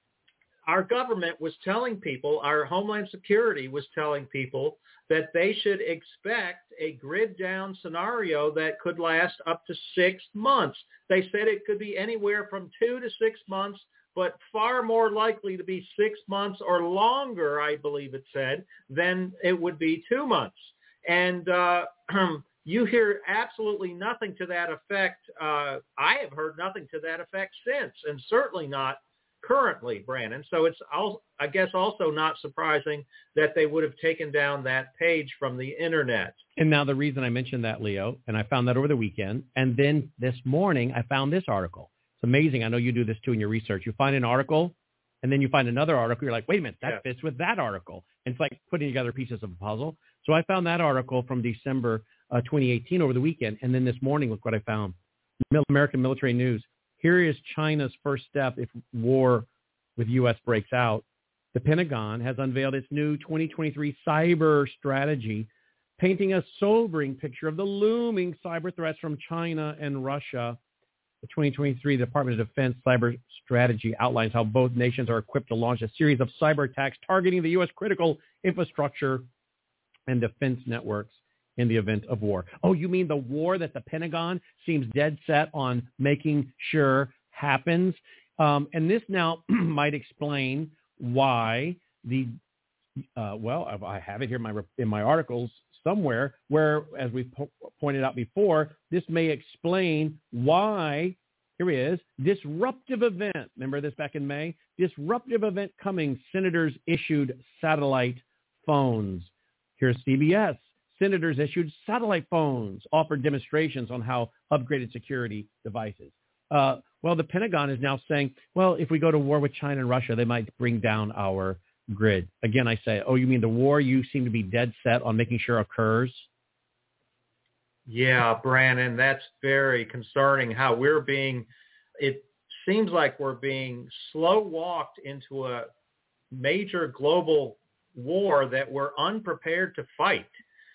H: our government was telling people, our Homeland Security was telling people that they should expect a grid down scenario that could last up to six months. They said it could be anywhere from two to six months, but far more likely to be six months or longer, I believe it said, than it would be two months. And uh, you hear absolutely nothing to that effect. Uh, I have heard nothing to that effect since, and certainly not currently, Brandon. So it's, I guess, also not surprising that they would have taken down that page from the internet.
K: And now the reason I mentioned that, Leo, and I found that over the weekend, and then this morning I found this article. It's amazing. I know you do this too in your research. You find an article, and then you find another article. You're like, wait a minute, that yeah. fits with that article. And it's like putting together pieces of a puzzle. So I found that article from December uh, twenty eighteen over the weekend. And then this morning, look what I found. American Military News. Here is China's first step if war with U S breaks out. The Pentagon has unveiled its new twenty twenty-three cyber strategy, painting a sobering picture of the looming cyber threats from China and Russia. The twenty twenty-three Department of Defense cyber strategy outlines how both nations are equipped to launch a series of cyber attacks targeting the U S critical infrastructure and defense networks in the event of war. Oh, you mean the war that the Pentagon seems dead set on making sure happens? Um, and this now might explain why the, uh, well, I have it here in my, in my articles, somewhere where, as we po- pointed out before, this may explain why, here he is, disruptive event. Remember this back in May? Disruptive event coming. Senators issued satellite phones. Here's C B S. Senators issued satellite phones, offered demonstrations on how upgraded security devices. Uh, well, the Pentagon is now saying, well, if we go to war with China and Russia, they might bring down our grid. Again, I say, oh, you mean the war you seem to be dead set on making sure occurs?
H: Yeah, Brannon, that's very concerning how we're being, it seems like we're being slow walked into a major global war that we're unprepared to fight.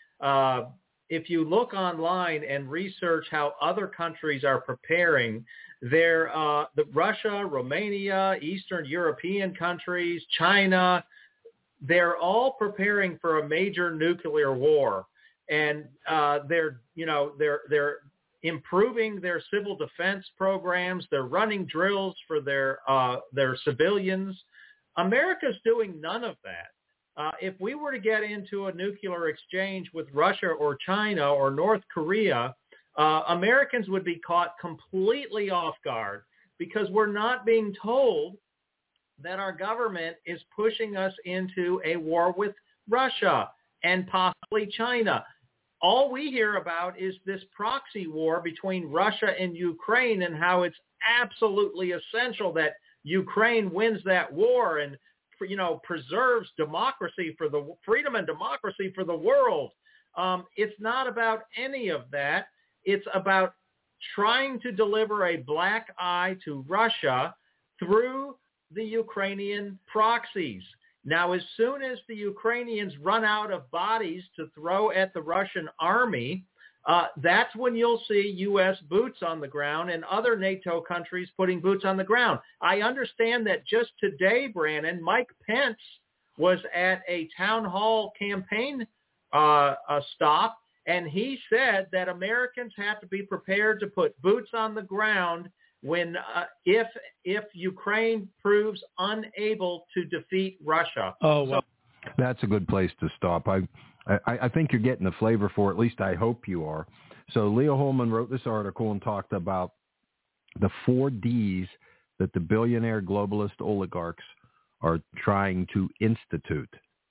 H: Uh, if you look online and research how other countries are preparing, they're, uh, the Russia, Romania, Eastern European countries, China, they're all preparing for a major nuclear war. And uh, they're, you know, they're they're improving their civil defense programs. They're running drills for their uh, their civilians. America's doing none of that. Uh, if we were to get into a nuclear exchange with Russia or China or North Korea, uh, Americans would be caught completely off guard because we're not being told that our government is pushing us into a war with Russia and possibly China. All we hear about is this proxy war between Russia and Ukraine and how it's absolutely essential that Ukraine wins that war and, you know, preserves democracy for the freedom and democracy for the world. Um, it's not about any of that. It's about trying to deliver a black eye to Russia through the Ukrainian proxies. Now, as soon as the Ukrainians run out of bodies to throw at the Russian army, uh, that's when you'll see U S boots on the ground and other NATO countries putting boots on the ground. I understand that just today, Brannon, Mike Pence was at a town hall campaign uh, uh, stop, and he said that Americans have to be prepared to put boots on the ground when uh, if if Ukraine proves unable to defeat Russia.
C: Oh, well, that's a good place to stop. I, I I think you're getting the flavor for it. At least I hope you are. So Leo Holman wrote this article and talked about the four Ds that the billionaire globalist oligarchs are trying to institute,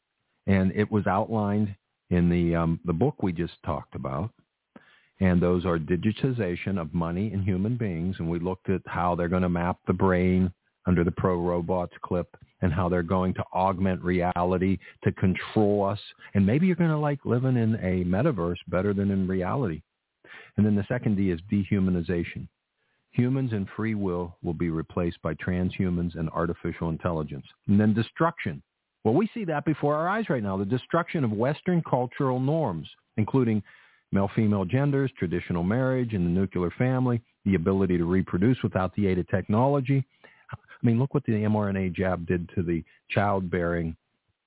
C: and it was outlined in the um, the book we just talked about. And those are digitization of money and human beings. And we looked at how they're going to map the brain under the pro-robots clip and how they're going to augment reality to control us. And maybe you're going to like living in a metaverse better than in reality. And then the second D is dehumanization. Humans and free will will be replaced by transhumans and artificial intelligence. And then destruction. Well, we see that before our eyes right now, the destruction of Western cultural norms, including male-female genders, traditional marriage, and the nuclear family, the ability to reproduce without the aid of technology. I mean, look what the mRNA jab did to the childbearing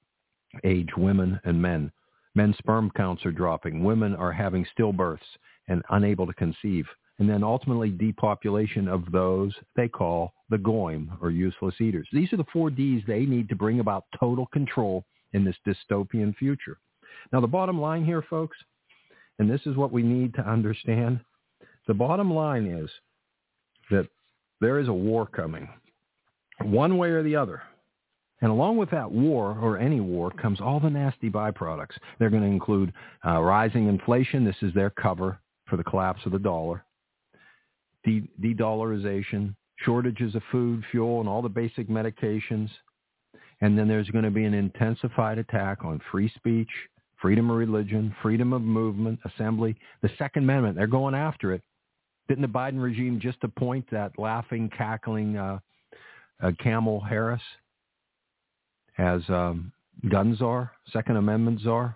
C: age women and men. Men's sperm counts are dropping. Women are having stillbirths and unable to conceive. And then ultimately depopulation of those they call the goyim, or useless eaters. These are the four Ds they need to bring about total control in this dystopian future. Now, the bottom line here, folks, and this is what we need to understand. The bottom line is that there is a war coming, one way or the other. And along with that war, or any war, comes all the nasty byproducts. They're going to include uh, rising inflation. This is their cover for the collapse of the dollar. De- de-dollarization, shortages of food, fuel, and all the basic medications. And then there's going to be an intensified attack on free speech, freedom of religion, freedom of movement, assembly, the Second Amendment. They're going after it. Didn't the Biden regime just appoint that laughing, cackling uh, uh, Kamala Harris as um, gun czar, Second Amendment czar?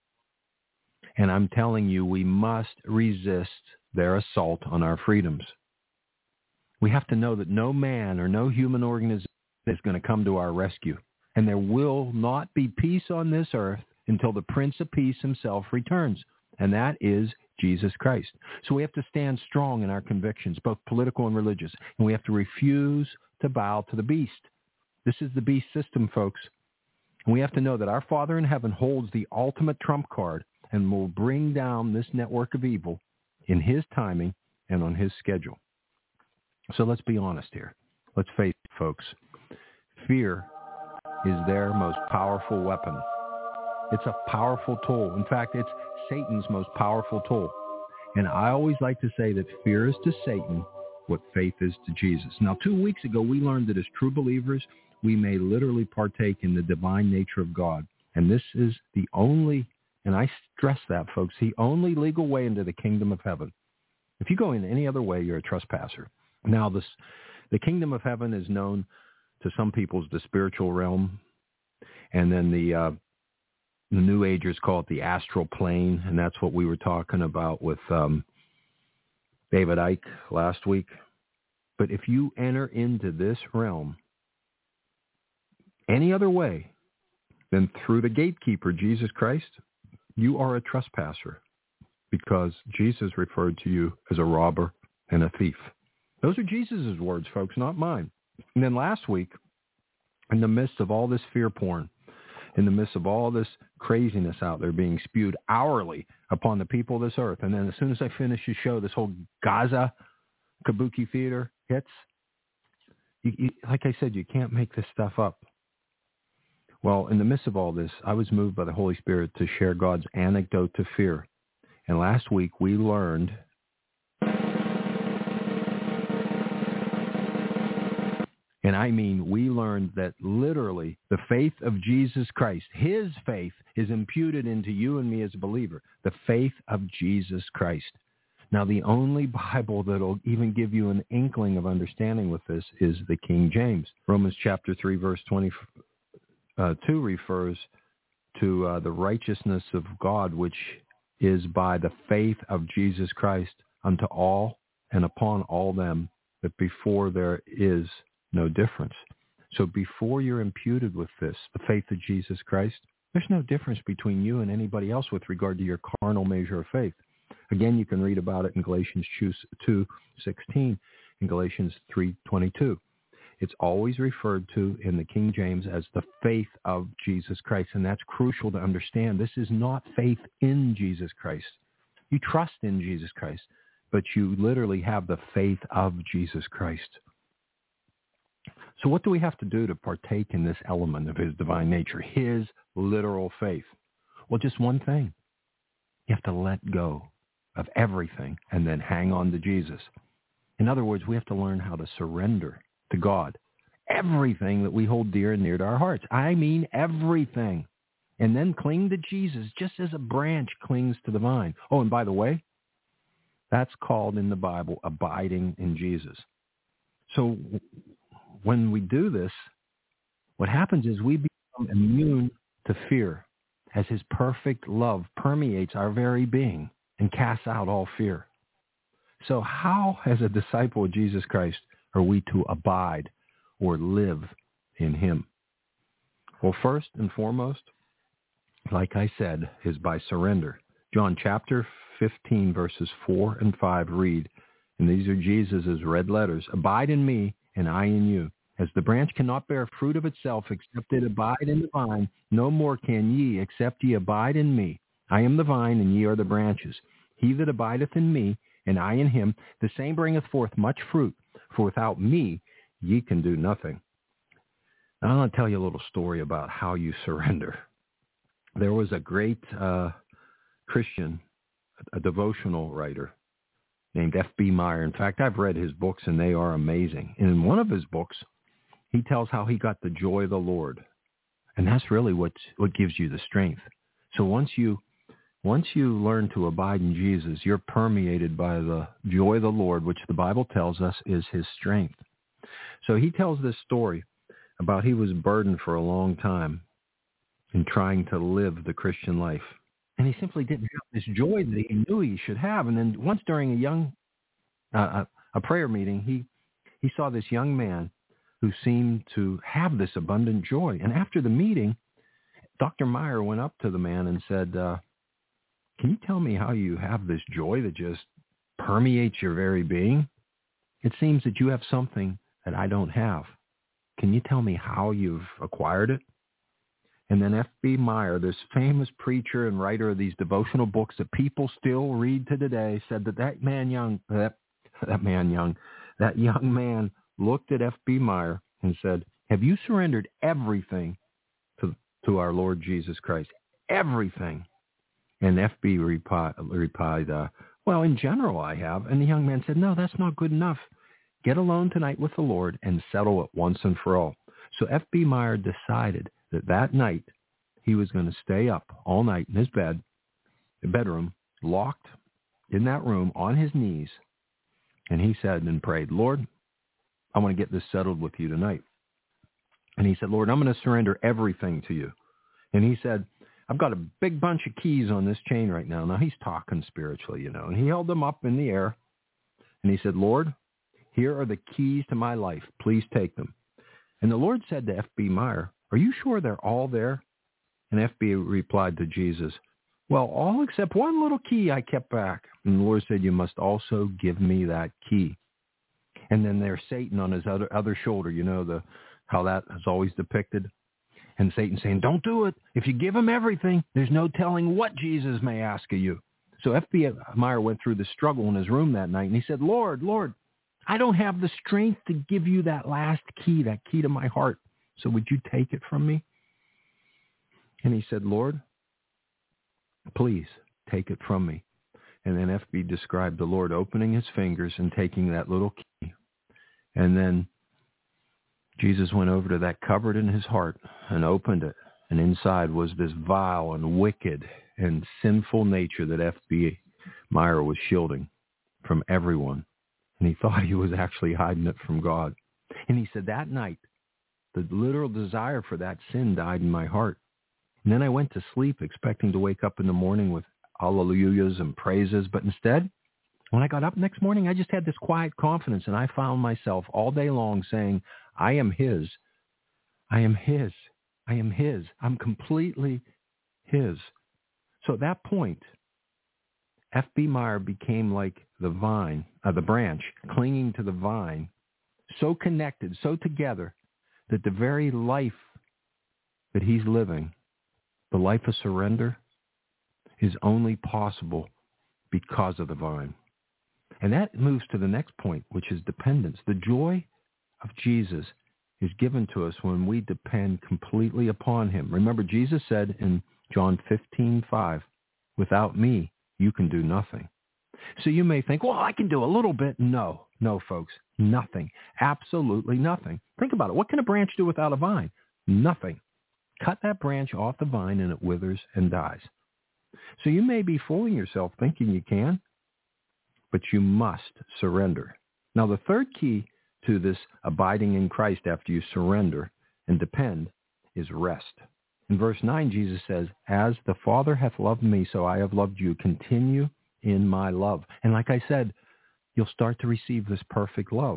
C: And I'm telling you, we must resist their assault on our freedoms. We have to know that no man or no human organization is going to come to our rescue. And there will not be peace on this earth until the Prince of Peace himself returns, and that is Jesus Christ. So we have to stand strong in our convictions, both political and religious, and we have to refuse to bow to the beast. This is the beast system, folks. And we have to know that our Father in heaven holds the ultimate trump card, and will bring down this network of evil in his timing and on his schedule. So let's be honest here. Let's face it, folks. Fear is their most powerful weapon. It's a powerful tool. In fact, it's Satan's most powerful tool. And I always like to say that fear is to Satan what faith is to Jesus. Now, two weeks ago, we learned that as true believers, we may literally partake in the divine nature of God. And this is the only, and I stress that, folks, the only legal way into the kingdom of heaven. If you go in any other way, you're a trespasser. Now, this, the kingdom of heaven is known to some people as the spiritual realm. And then the, uh, the New Agers call it the astral plane. And that's what we were talking about with um, David Icke last week. But if you enter into this realm any other way than through the gatekeeper, Jesus Christ, you are a trespasser because Jesus referred to you as a robber and a thief. Those are Jesus' words, folks, not mine. And then last week, in the midst of all this fear porn, in the midst of all this craziness out there being spewed hourly upon the people of this earth, and then as soon as I finish the show, this whole Gaza kabuki theater hits, you, you, like I said, you can't make this stuff up. Well, in the midst of all this, I was moved by the Holy Spirit to share God's antidote to fear. And last week we learned And I mean, we learned that literally the faith of Jesus Christ, his faith, is imputed into you and me as a believer. The faith of Jesus Christ. Now, the only Bible that will even give you an inkling of understanding with this is the King James. Romans chapter three, verse twenty-two refers to uh, the righteousness of God, which is by the faith of Jesus Christ unto all and upon all them, that before there is no difference. So before you're imputed with this, the faith of Jesus Christ, there's no difference between you and anybody else with regard to your carnal measure of faith. Again, you can read about it in Galatians two sixteen and Galatians three twenty-two. It's always referred to in the King James as the faith of Jesus Christ, and that's crucial to understand. This is not faith in Jesus Christ. You trust in Jesus Christ, but you literally have the faith of Jesus Christ. So what do we have to do to partake in this element of his divine nature, his literal faith? Well, just one thing. You have to let go of everything and then hang on to Jesus. In other words, we have to learn how to surrender to God everything that we hold dear and near to our hearts. I mean everything. And then cling to Jesus just as a branch clings to the vine. Oh, and by the way, that's called in the Bible abiding in Jesus. So when we do this, what happens is we become immune to fear as his perfect love permeates our very being and casts out all fear. So how, as a disciple of Jesus Christ, are we to abide or live in him? Well, first and foremost, like I said, is by surrender. John chapter fifteen, verses four and five read, and these are Jesus' red letters, abide in me and I in you. As the branch cannot bear fruit of itself except it abide in the vine, no more can ye except ye abide in me. I am the vine and ye are the branches. He that abideth in me and I in him, the same bringeth forth much fruit, for without me ye can do nothing. Now, I want to tell you a little story about how you surrender. There was a great uh, Christian, a devotional writer named F B Meyer. In fact, I've read his books, and they are amazing. And in one of his books, he tells how he got the joy of the Lord. And that's really what, what gives you the strength. So once you once you learn to abide in Jesus, you're permeated by the joy of the Lord, which the Bible tells us is his strength. So he tells this story about he was burdened for a long time in trying to live the Christian life. And he simply didn't have this joy that he knew he should have. And then once during a young, uh, a prayer meeting, he, he saw this young man who seemed to have this abundant joy. And after the meeting, Doctor Meyer went up to the man and said, uh, can you tell me how you have this joy that just permeates your very being? It seems that you have something that I don't have. Can you tell me how you've acquired it? And then F B Meyer, this famous preacher and writer of these devotional books that people still read to today, said that that man young, that, that man young, that young man looked at F B Meyer and said, have you surrendered everything to, to our Lord Jesus Christ? Everything. And F B replied, replied uh, well, in general, I have. And the young man said, no, that's not good enough. Get alone tonight with the Lord and settle it once and for all. So F B Meyer decided that that night he was going to stay up all night in his bed, the bedroom, locked in that room on his knees. And he said and prayed, Lord, I want to get this settled with you tonight. And he said, Lord, I'm going to surrender everything to you. And he said, I've got a big bunch of keys on this chain right now. Now he's talking spiritually, you know, and he held them up in the air. And he said, Lord, here are the keys to my life. Please take them. And the Lord said to F B Meyer, are you sure they're all there? And F B replied to Jesus, well, all except one little key I kept back. And the Lord said, you must also give me that key. And then there's Satan on his other other shoulder, you know, the how that is always depicted. And Satan saying, don't do it. If you give him everything, there's no telling what Jesus may ask of you. So F B Meyer went through the struggle in his room that night, and he said, Lord, Lord, I don't have the strength to give you that last key, that key to my heart. So would you take it from me? And he said, Lord, please take it from me. And then F B described the Lord opening his fingers and taking that little key. And then Jesus went over to that cupboard in his heart and opened it. And inside was this vile and wicked and sinful nature that F B Meyer was shielding from everyone. And he thought he was actually hiding it from God. And he said, that night, the literal desire for that sin died in my heart. And then I went to sleep expecting to wake up in the morning with hallelujahs and praises. But instead, when I got up next morning, I just had this quiet confidence. And I found myself all day long saying, I am his. I am his. I am his. I'm completely his. So at that point, F B Meyer became like the vine, uh, the branch, clinging to the vine, so connected, so together, that the very life that he's living, the life of surrender, is only possible because of the vine. And that moves to the next point, which is dependence. The joy of Jesus is given to us when we depend completely upon him. Remember, Jesus said in John fifteen five, without me, you can do nothing. So you may think, well, I can do a little bit. No, no, folks, nothing. Absolutely nothing. Think about it. What can a branch do without a vine? Nothing. Cut that branch off the vine and it withers and dies. So you may be fooling yourself thinking you can, but you must surrender. Now, the third key to this abiding in Christ after you surrender and depend is rest. In verse nine, Jesus says, as the Father hath loved me, so I have loved you. Continue in my love. And like I said, you'll start to receive this perfect love,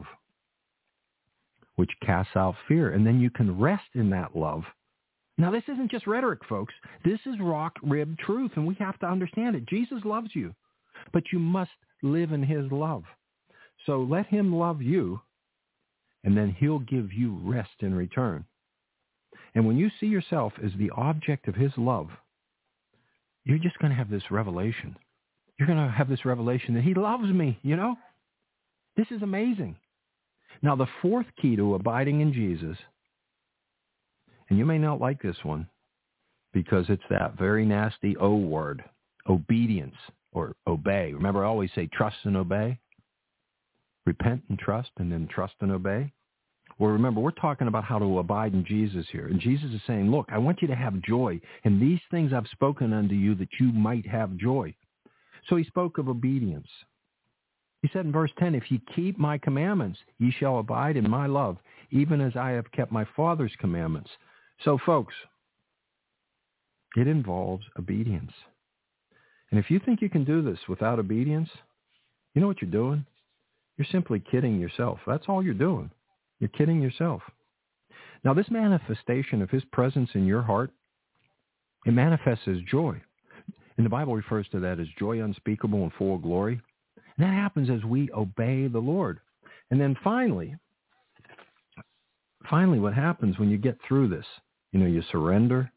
C: which casts out fear. And then you can rest in that love. Now, this isn't just rhetoric, folks. This is rock-ribbed truth, and we have to understand it. Jesus loves you, but you must live in his love. So let him love you, and then he'll give you rest in return. And when you see yourself as the object of his love, you're just going to have this revelation. You're going to have this revelation that he loves me, you know? This is amazing. Now, the fourth key to abiding in Jesus, and you may not like this one because it's that very nasty O word, obedience or obey. Remember, I always say trust and obey. Repent and trust, and then trust and obey. Well, remember, we're talking about how to abide in Jesus here. And Jesus is saying, look, I want you to have joy. And these things I've spoken unto you that you might have joy. So he spoke of obedience. He said in verse ten, if ye keep my commandments, ye shall abide in my love, even as I have kept my Father's commandments. So, folks, it involves obedience. And if you think you can do this without obedience, you know what you're doing? You're simply kidding yourself. That's all you're doing. You're kidding yourself. Now, this manifestation of his presence in your heart, it manifests as joy. And the Bible refers to that as joy unspeakable and full of glory. And that happens as we obey the Lord. And then finally, finally, what happens when you get through this? You know, you surrender,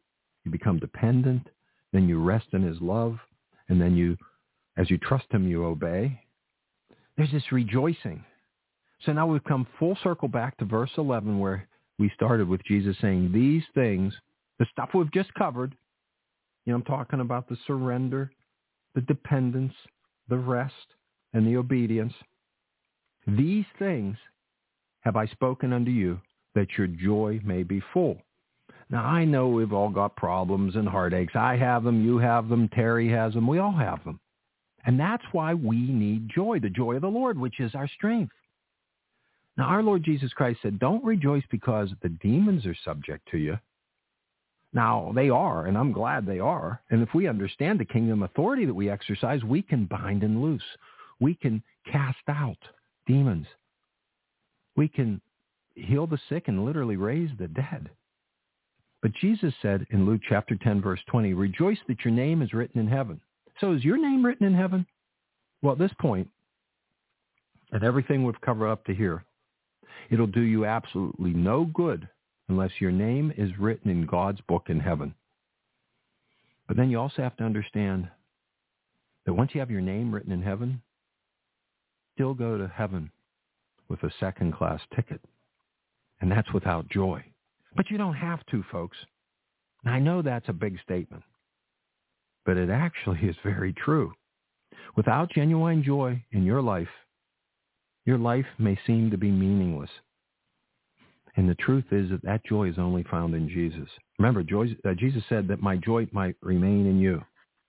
C: You become dependent. Then you rest in his love. And then you, as you trust him, you obey. There's this rejoicing. So now we've come full circle back to verse eleven where we started with Jesus saying these things, the stuff we've just covered. You know, I'm talking about the surrender, the dependence, the rest, and the obedience. These things have I spoken unto you, that your joy may be full. Now, I know we've all got problems and heartaches. I have them, you have them, Terry has them, we all have them. And that's why we need joy, the joy of the Lord, which is our strength. Now, our Lord Jesus Christ said, don't rejoice because the demons are subject to you. Now, they are, and I'm glad they are. And if we understand the kingdom authority that we exercise, we can bind and loose. We can cast out demons. We can heal the sick and literally raise the dead. But Jesus said in Luke chapter ten, verse twenty, rejoice that your name is written in heaven. So is your name written in heaven? Well, at this point, and everything we've covered up to here, it'll do you absolutely no good unless your name is written in God's book in heaven. But then you also have to understand that once you have your name written in heaven, still go to heaven with a second-class ticket. And that's without joy. But you don't have to, folks. And I know that's a big statement, but it actually is very true. Without genuine joy in your life, your life may seem to be meaningless. And the truth is that that joy is only found in Jesus. Remember, joy, uh, Jesus said that my joy might remain in you.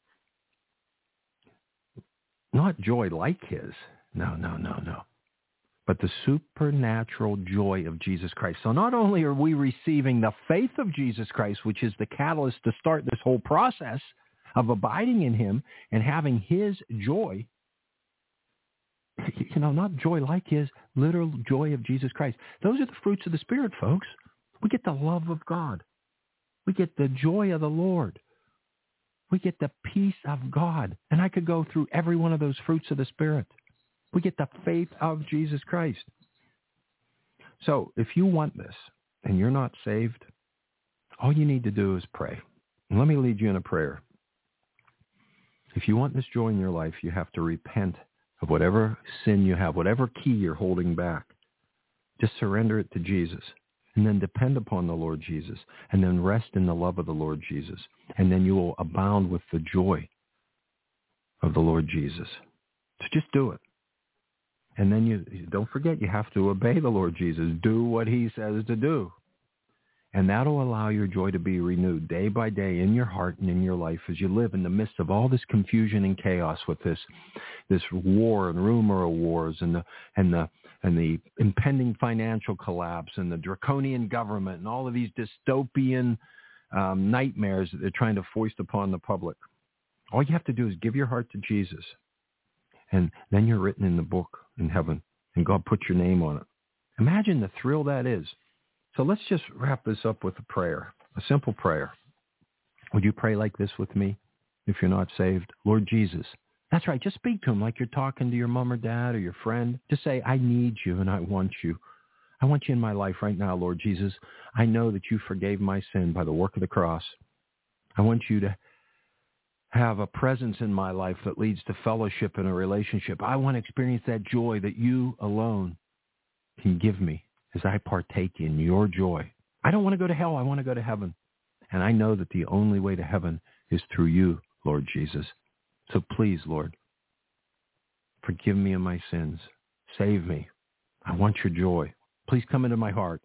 C: Not joy like his. No, no, no, no. But the supernatural joy of Jesus Christ. So not only are we receiving the faith of Jesus Christ, which is the catalyst to start this whole process of abiding in him and having his joy, you know, not joy like his, literal joy of Jesus Christ. Those are the fruits of the Spirit, folks. We get the love of God. We get the joy of the Lord. We get the peace of God. And I could go through every one of those fruits of the Spirit. We get the faith of Jesus Christ. So if you want this and you're not saved, all you need to do is pray. And let me lead you in a prayer. If you want this joy in your life, you have to repent of whatever sin you have, whatever key you're holding back. Just surrender it to Jesus and then depend upon the Lord Jesus and then rest in the love of the Lord Jesus. And then you will abound with the joy of the Lord Jesus. So just do it. And then you don't forget, you have to obey the Lord Jesus. Do what he says to do. And that'll allow your joy to be renewed day by day in your heart and in your life as you live in the midst of all this confusion and chaos with this this war and rumor of wars and the and the and the impending financial collapse and the draconian government and all of these dystopian um, nightmares that they're trying to foist upon the public. All you have to do is give your heart to Jesus. And then you're written in the book in heaven, and God put your name on it. Imagine the thrill that is. So let's just wrap this up with a prayer, a simple prayer. Would you pray like this with me if you're not saved? Lord Jesus. That's right. Just speak to him like you're talking to your mom or dad or your friend. Just say, I need you and I want you. I want you in my life right now, Lord Jesus. I know that you forgave my sin by the work of the cross. I want you to have a presence in my life that leads to fellowship and a relationship. I want to experience that joy that you alone can give me as I partake in your joy. I don't want to go to hell. I want to go to heaven. And I know that the only way to heaven is through you, Lord Jesus. So please, Lord, forgive me of my sins. Save me. I want your joy. Please come into my heart.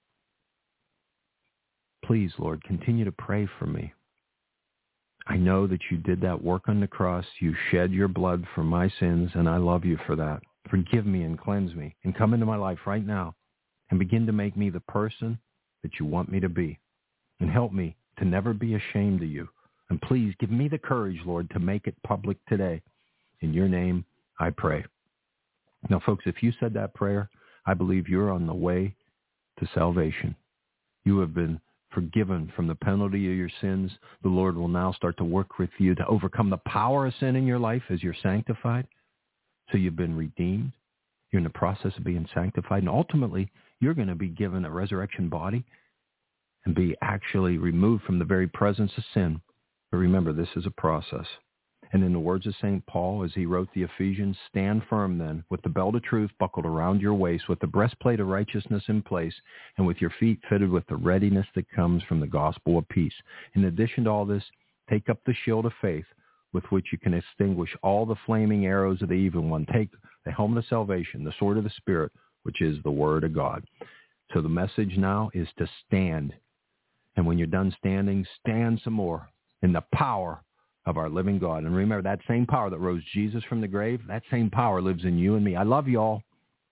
C: Please, Lord, continue to pray for me. I know that you did that work on the cross. You shed your blood for my sins, and I love you for that. Forgive me and cleanse me and come into my life right now and begin to make me the person that you want me to be. And help me to never be ashamed of you. And please give me the courage, Lord, to make it public today. In your name, I pray. Now, folks, if you said that prayer, I believe you're on the way to salvation. You have been forgiven from the penalty of your sins. The Lord will now start to work with you to overcome the power of sin in your life as you're sanctified. So you've been redeemed. You're in the process of being sanctified. And ultimately, you're going to be given a resurrection body and be actually removed from the very presence of sin. But remember, this is a process. And in the words of Saint Paul, as he wrote the Ephesians, stand firm then, with the belt of truth buckled around your waist, with the breastplate of righteousness in place, and with your feet fitted with the readiness that comes from the gospel of peace. In addition to all this, take up the shield of faith, with which you can extinguish all the flaming arrows of the evil one. Take the helmet of salvation, the sword of the Spirit, which is the word of God. So the message now is to stand. And when you're done standing, stand some more in the power of our living God. And remember, that same power that rose Jesus from the grave, that same power lives in you and me. I love you all.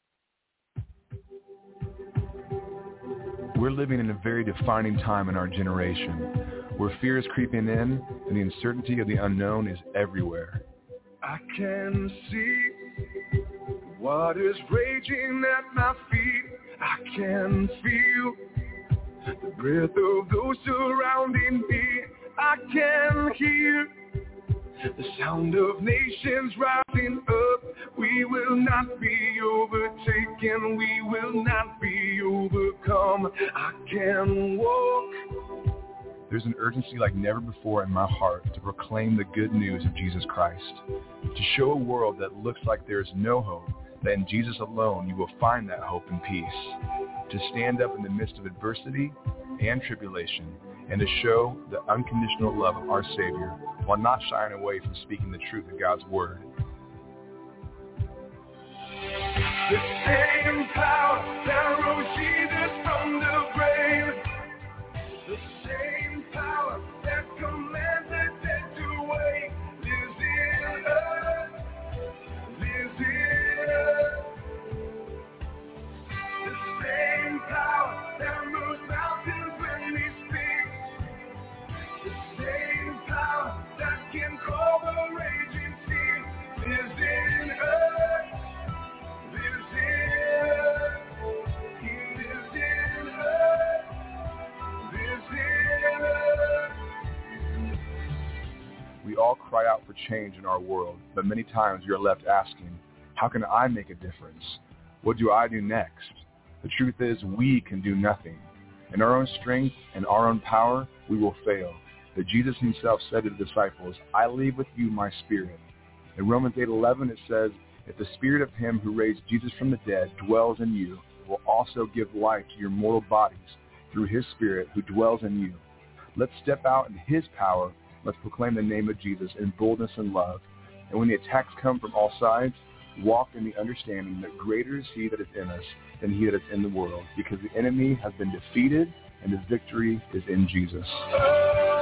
M: We're living in a very defining time in our generation, where fear is creeping in and the uncertainty of the unknown is everywhere.
R: I can see what is raging at my feet. I can feel the breath of those surrounding me. I can hear the sound of nations rising up. We will not be overtaken. We will not be overcome. I can walk.
M: There's an urgency like never before in my heart to proclaim the good news of Jesus Christ, to show a world that looks like there's no hope, that in Jesus alone you will find that hope and peace, to stand up in the midst of adversity and tribulation, and to show the unconditional love of our Savior while not shying away from speaking the truth of God's Word.
R: The same power that rose Jesus from the grave, the same power that commanded death to wait, lives in us, lives in us. The same power that moves mountains when He speaks, the same power that can calm the raging sea, lives in us, lives in us. He lives in us, lives in us.
M: We all cry out for change in our world, but many times we are left asking, how can I make a difference? What do I do next? The truth is, we can do nothing. In our own strength and our own power, we will fail. But Jesus himself said to the disciples, I leave with you my spirit. In Romans eight eleven it says, if the spirit of him who raised Jesus from the dead dwells in you, it will also give life to your mortal bodies through his spirit who dwells in you. Let's step out in his power. Let's proclaim the name of Jesus in boldness and love. And when the attacks come from all sides, walk in the understanding that greater is he that is in us than he that is in the world, because the enemy has been defeated and his victory is in Jesus.